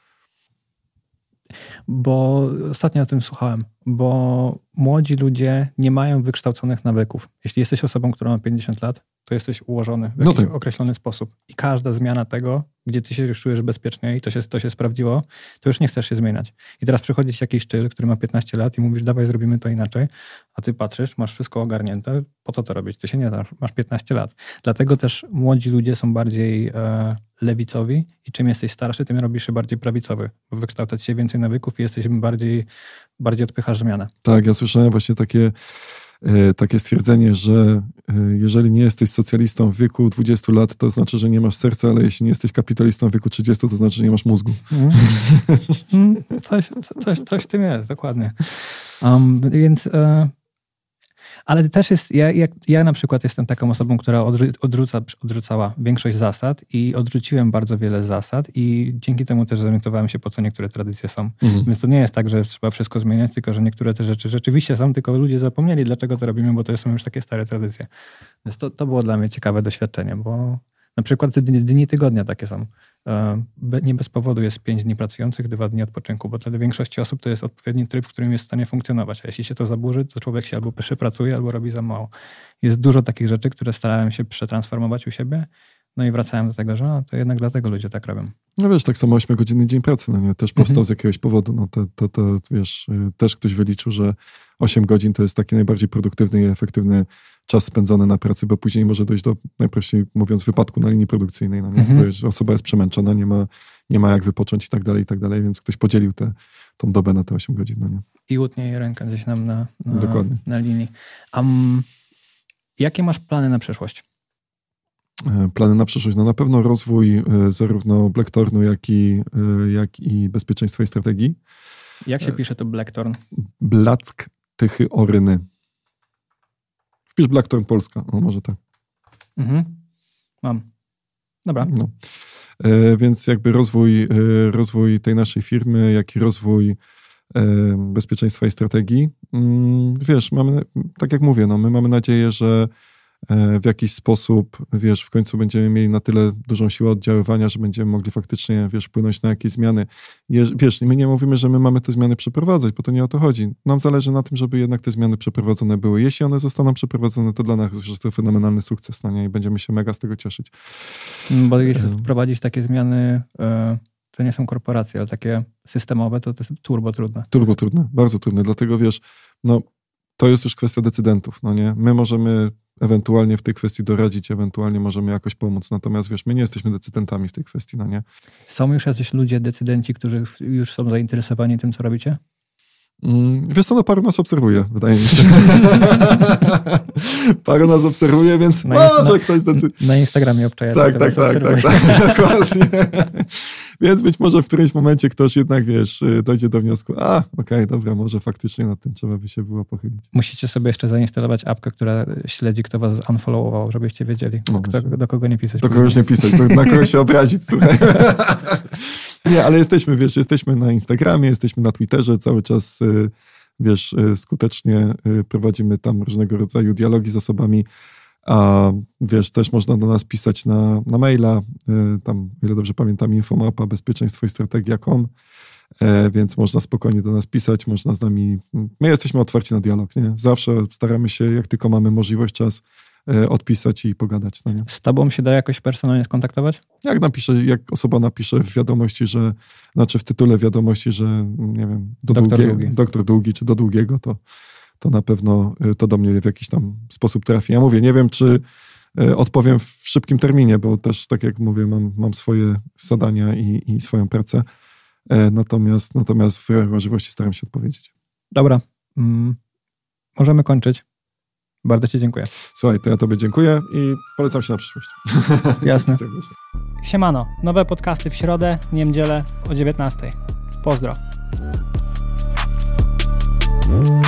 Bo ostatnio o tym słuchałem, bo młodzi ludzie nie mają wykształconych nawyków. Jeśli jesteś osobą, która ma pięćdziesiąt lat, to jesteś ułożony w jakiś no tak. określony sposób. I każda zmiana tego, gdzie ty się już czujesz bezpiecznie i to się, to się sprawdziło, to już nie chcesz się zmieniać. I teraz przychodzi ci jakiś szczyl, który ma piętnaście lat i mówisz, dawaj, zrobimy to inaczej, a ty patrzysz, masz wszystko ogarnięte, po co to robić? Ty się nie znasz, masz piętnaście lat. Dlatego też młodzi ludzie są bardziej e, lewicowi i czym jesteś starszy, tym robisz się bardziej prawicowy, bo wykształcać się więcej nawyków i jesteś bardziej, bardziej odpychasz zmianę. Tak, ja słyszałem właśnie takie, e, takie stwierdzenie, że e, jeżeli nie jesteś socjalistą w wieku dwudziestu lat, to znaczy, że nie masz serca, ale jeśli nie jesteś kapitalistą w wieku trzydziestu, to znaczy, że nie masz mózgu. Mm. Mm, coś, coś, coś w tym jest, dokładnie. Um, więc... E, Ale też jest, ja, ja, ja na przykład jestem taką osobą, która odrzuca, odrzucała większość zasad i odrzuciłem bardzo wiele zasad i dzięki temu też zorientowałem się, po co niektóre tradycje są. Mhm. Więc to nie jest tak, że trzeba wszystko zmieniać, tylko że niektóre te rzeczy rzeczywiście są, tylko ludzie zapomnieli, dlaczego to robimy, bo to są już takie stare tradycje. Więc to, to było dla mnie ciekawe doświadczenie, bo na przykład dni, dni tygodnia takie są. Nie bez powodu jest pięć dni pracujących, dwa dni odpoczynku, bo dla większości osób to jest odpowiedni tryb, w którym jest w stanie funkcjonować. A jeśli się to zaburzy, to człowiek się albo przepracuje, albo robi za mało. Jest dużo takich rzeczy, które starałem się przetransformować u siebie, no i wracałem do tego, że no, to jednak dlatego ludzie tak robią. No wiesz, tak samo ośmiogodzinny dzień pracy, no nie? Też powstał mhm. z jakiegoś powodu. No to, to, to wiesz, też ktoś wyliczył, że osiem godzin to jest taki najbardziej produktywny i efektywny czas spędzony na pracy, bo później może dojść do, najprościej mówiąc, wypadku na linii produkcyjnej. No nie? Mhm. Bo już osoba jest przemęczona, nie ma, nie ma jak wypocząć i tak dalej, i tak dalej, więc ktoś podzielił tę tą dobę na te osiem godzin. No nie? I utnie jej rękę gdzieś nam na, na, na linii. Um, jakie masz plany na przyszłość? Plany na przyszłość? No na pewno rozwój zarówno Blackthornu, jak i, jak i bezpieczeństwa i strategii. Jak się pisze to Blackthorn? Black Tychy Oryny. Wpisz Blackthorn Polska. O, może tak. Mhm. Mam. Dobra. No. E, więc jakby rozwój, e, rozwój tej naszej firmy, jak i rozwój e, bezpieczeństwa i strategii. Mm, wiesz, mamy, tak jak mówię, no, my mamy nadzieję, że w jakiś sposób, wiesz, w końcu będziemy mieli na tyle dużą siłę oddziaływania, że będziemy mogli faktycznie, wiesz, wpłynąć na jakieś zmiany. Wiesz, my nie mówimy, że my mamy te zmiany przeprowadzać, bo to nie o to chodzi. Nam zależy na tym, żeby jednak te zmiany przeprowadzone były. Jeśli one zostaną przeprowadzone, to dla nas jest to fenomenalny sukces, no nie? I będziemy się mega z tego cieszyć. Bo jeśli wprowadzić takie zmiany, to nie są korporacje, ale takie systemowe, to to jest turbo trudne. Turbo trudne, bardzo trudne, dlatego wiesz, no to jest już kwestia decydentów, no nie? My możemy ewentualnie w tej kwestii doradzić, ewentualnie możemy jakoś pomóc. Natomiast wiesz, my nie jesteśmy decydentami w tej kwestii, no nie? Są już jacyś ludzie, decydenci, którzy już są zainteresowani tym, co robicie? Mm, wiesz co, no paru nas obserwuje, wydaje mi się. Paru nas obserwuje, więc na może na, ktoś zdecyduje. Na Instagramie obczaja. Tak, tak, tak, tak, tak, dokładnie. Więc być może w którymś momencie ktoś jednak, wiesz, dojdzie do wniosku, a, okej, okay, dobra, może faktycznie nad tym trzeba by się było pochylić. Musicie sobie jeszcze zainstalować apkę, która śledzi, kto was unfollowował, żebyście wiedzieli, no, kto, do kogo nie pisać. Do kogoś nie pisać, do, na kogo się obrazić, słuchaj. Nie, ale jesteśmy, wiesz, jesteśmy na Instagramie, jesteśmy na Twitterze, cały czas, wiesz, skutecznie prowadzimy tam różnego rodzaju dialogi z osobami, a wiesz, też można do nas pisać na, na maila, tam, o ile dobrze pamiętam, infomapa bezpieczeństwo i strategia kropka com, więc można spokojnie do nas pisać, można z nami, my jesteśmy otwarci na dialog, nie? Zawsze staramy się, jak tylko mamy możliwość, czas, odpisać i pogadać. No nie? Z tobą się da jakoś personalnie skontaktować? Jak napisze, jak osoba napisze w wiadomości, że, znaczy w tytule wiadomości, że nie wiem, do doktor długiego, Długi. doktor Długi, czy do Długiego, to, to na pewno to do mnie w jakiś tam sposób trafi. Ja mówię, nie wiem, czy odpowiem w szybkim terminie, bo też, tak jak mówię, mam, mam swoje zadania i, i swoją pracę. Natomiast, natomiast w możliwości staram się odpowiedzieć. Dobra. Mm, możemy kończyć. Bardzo ci dziękuję. Słuchaj, to ja tobie dziękuję i polecam się na przyszłość. Jasne. Siemano. Nowe podcasty w środę, nie niedzielę o dziewiętnastej. Pozdro.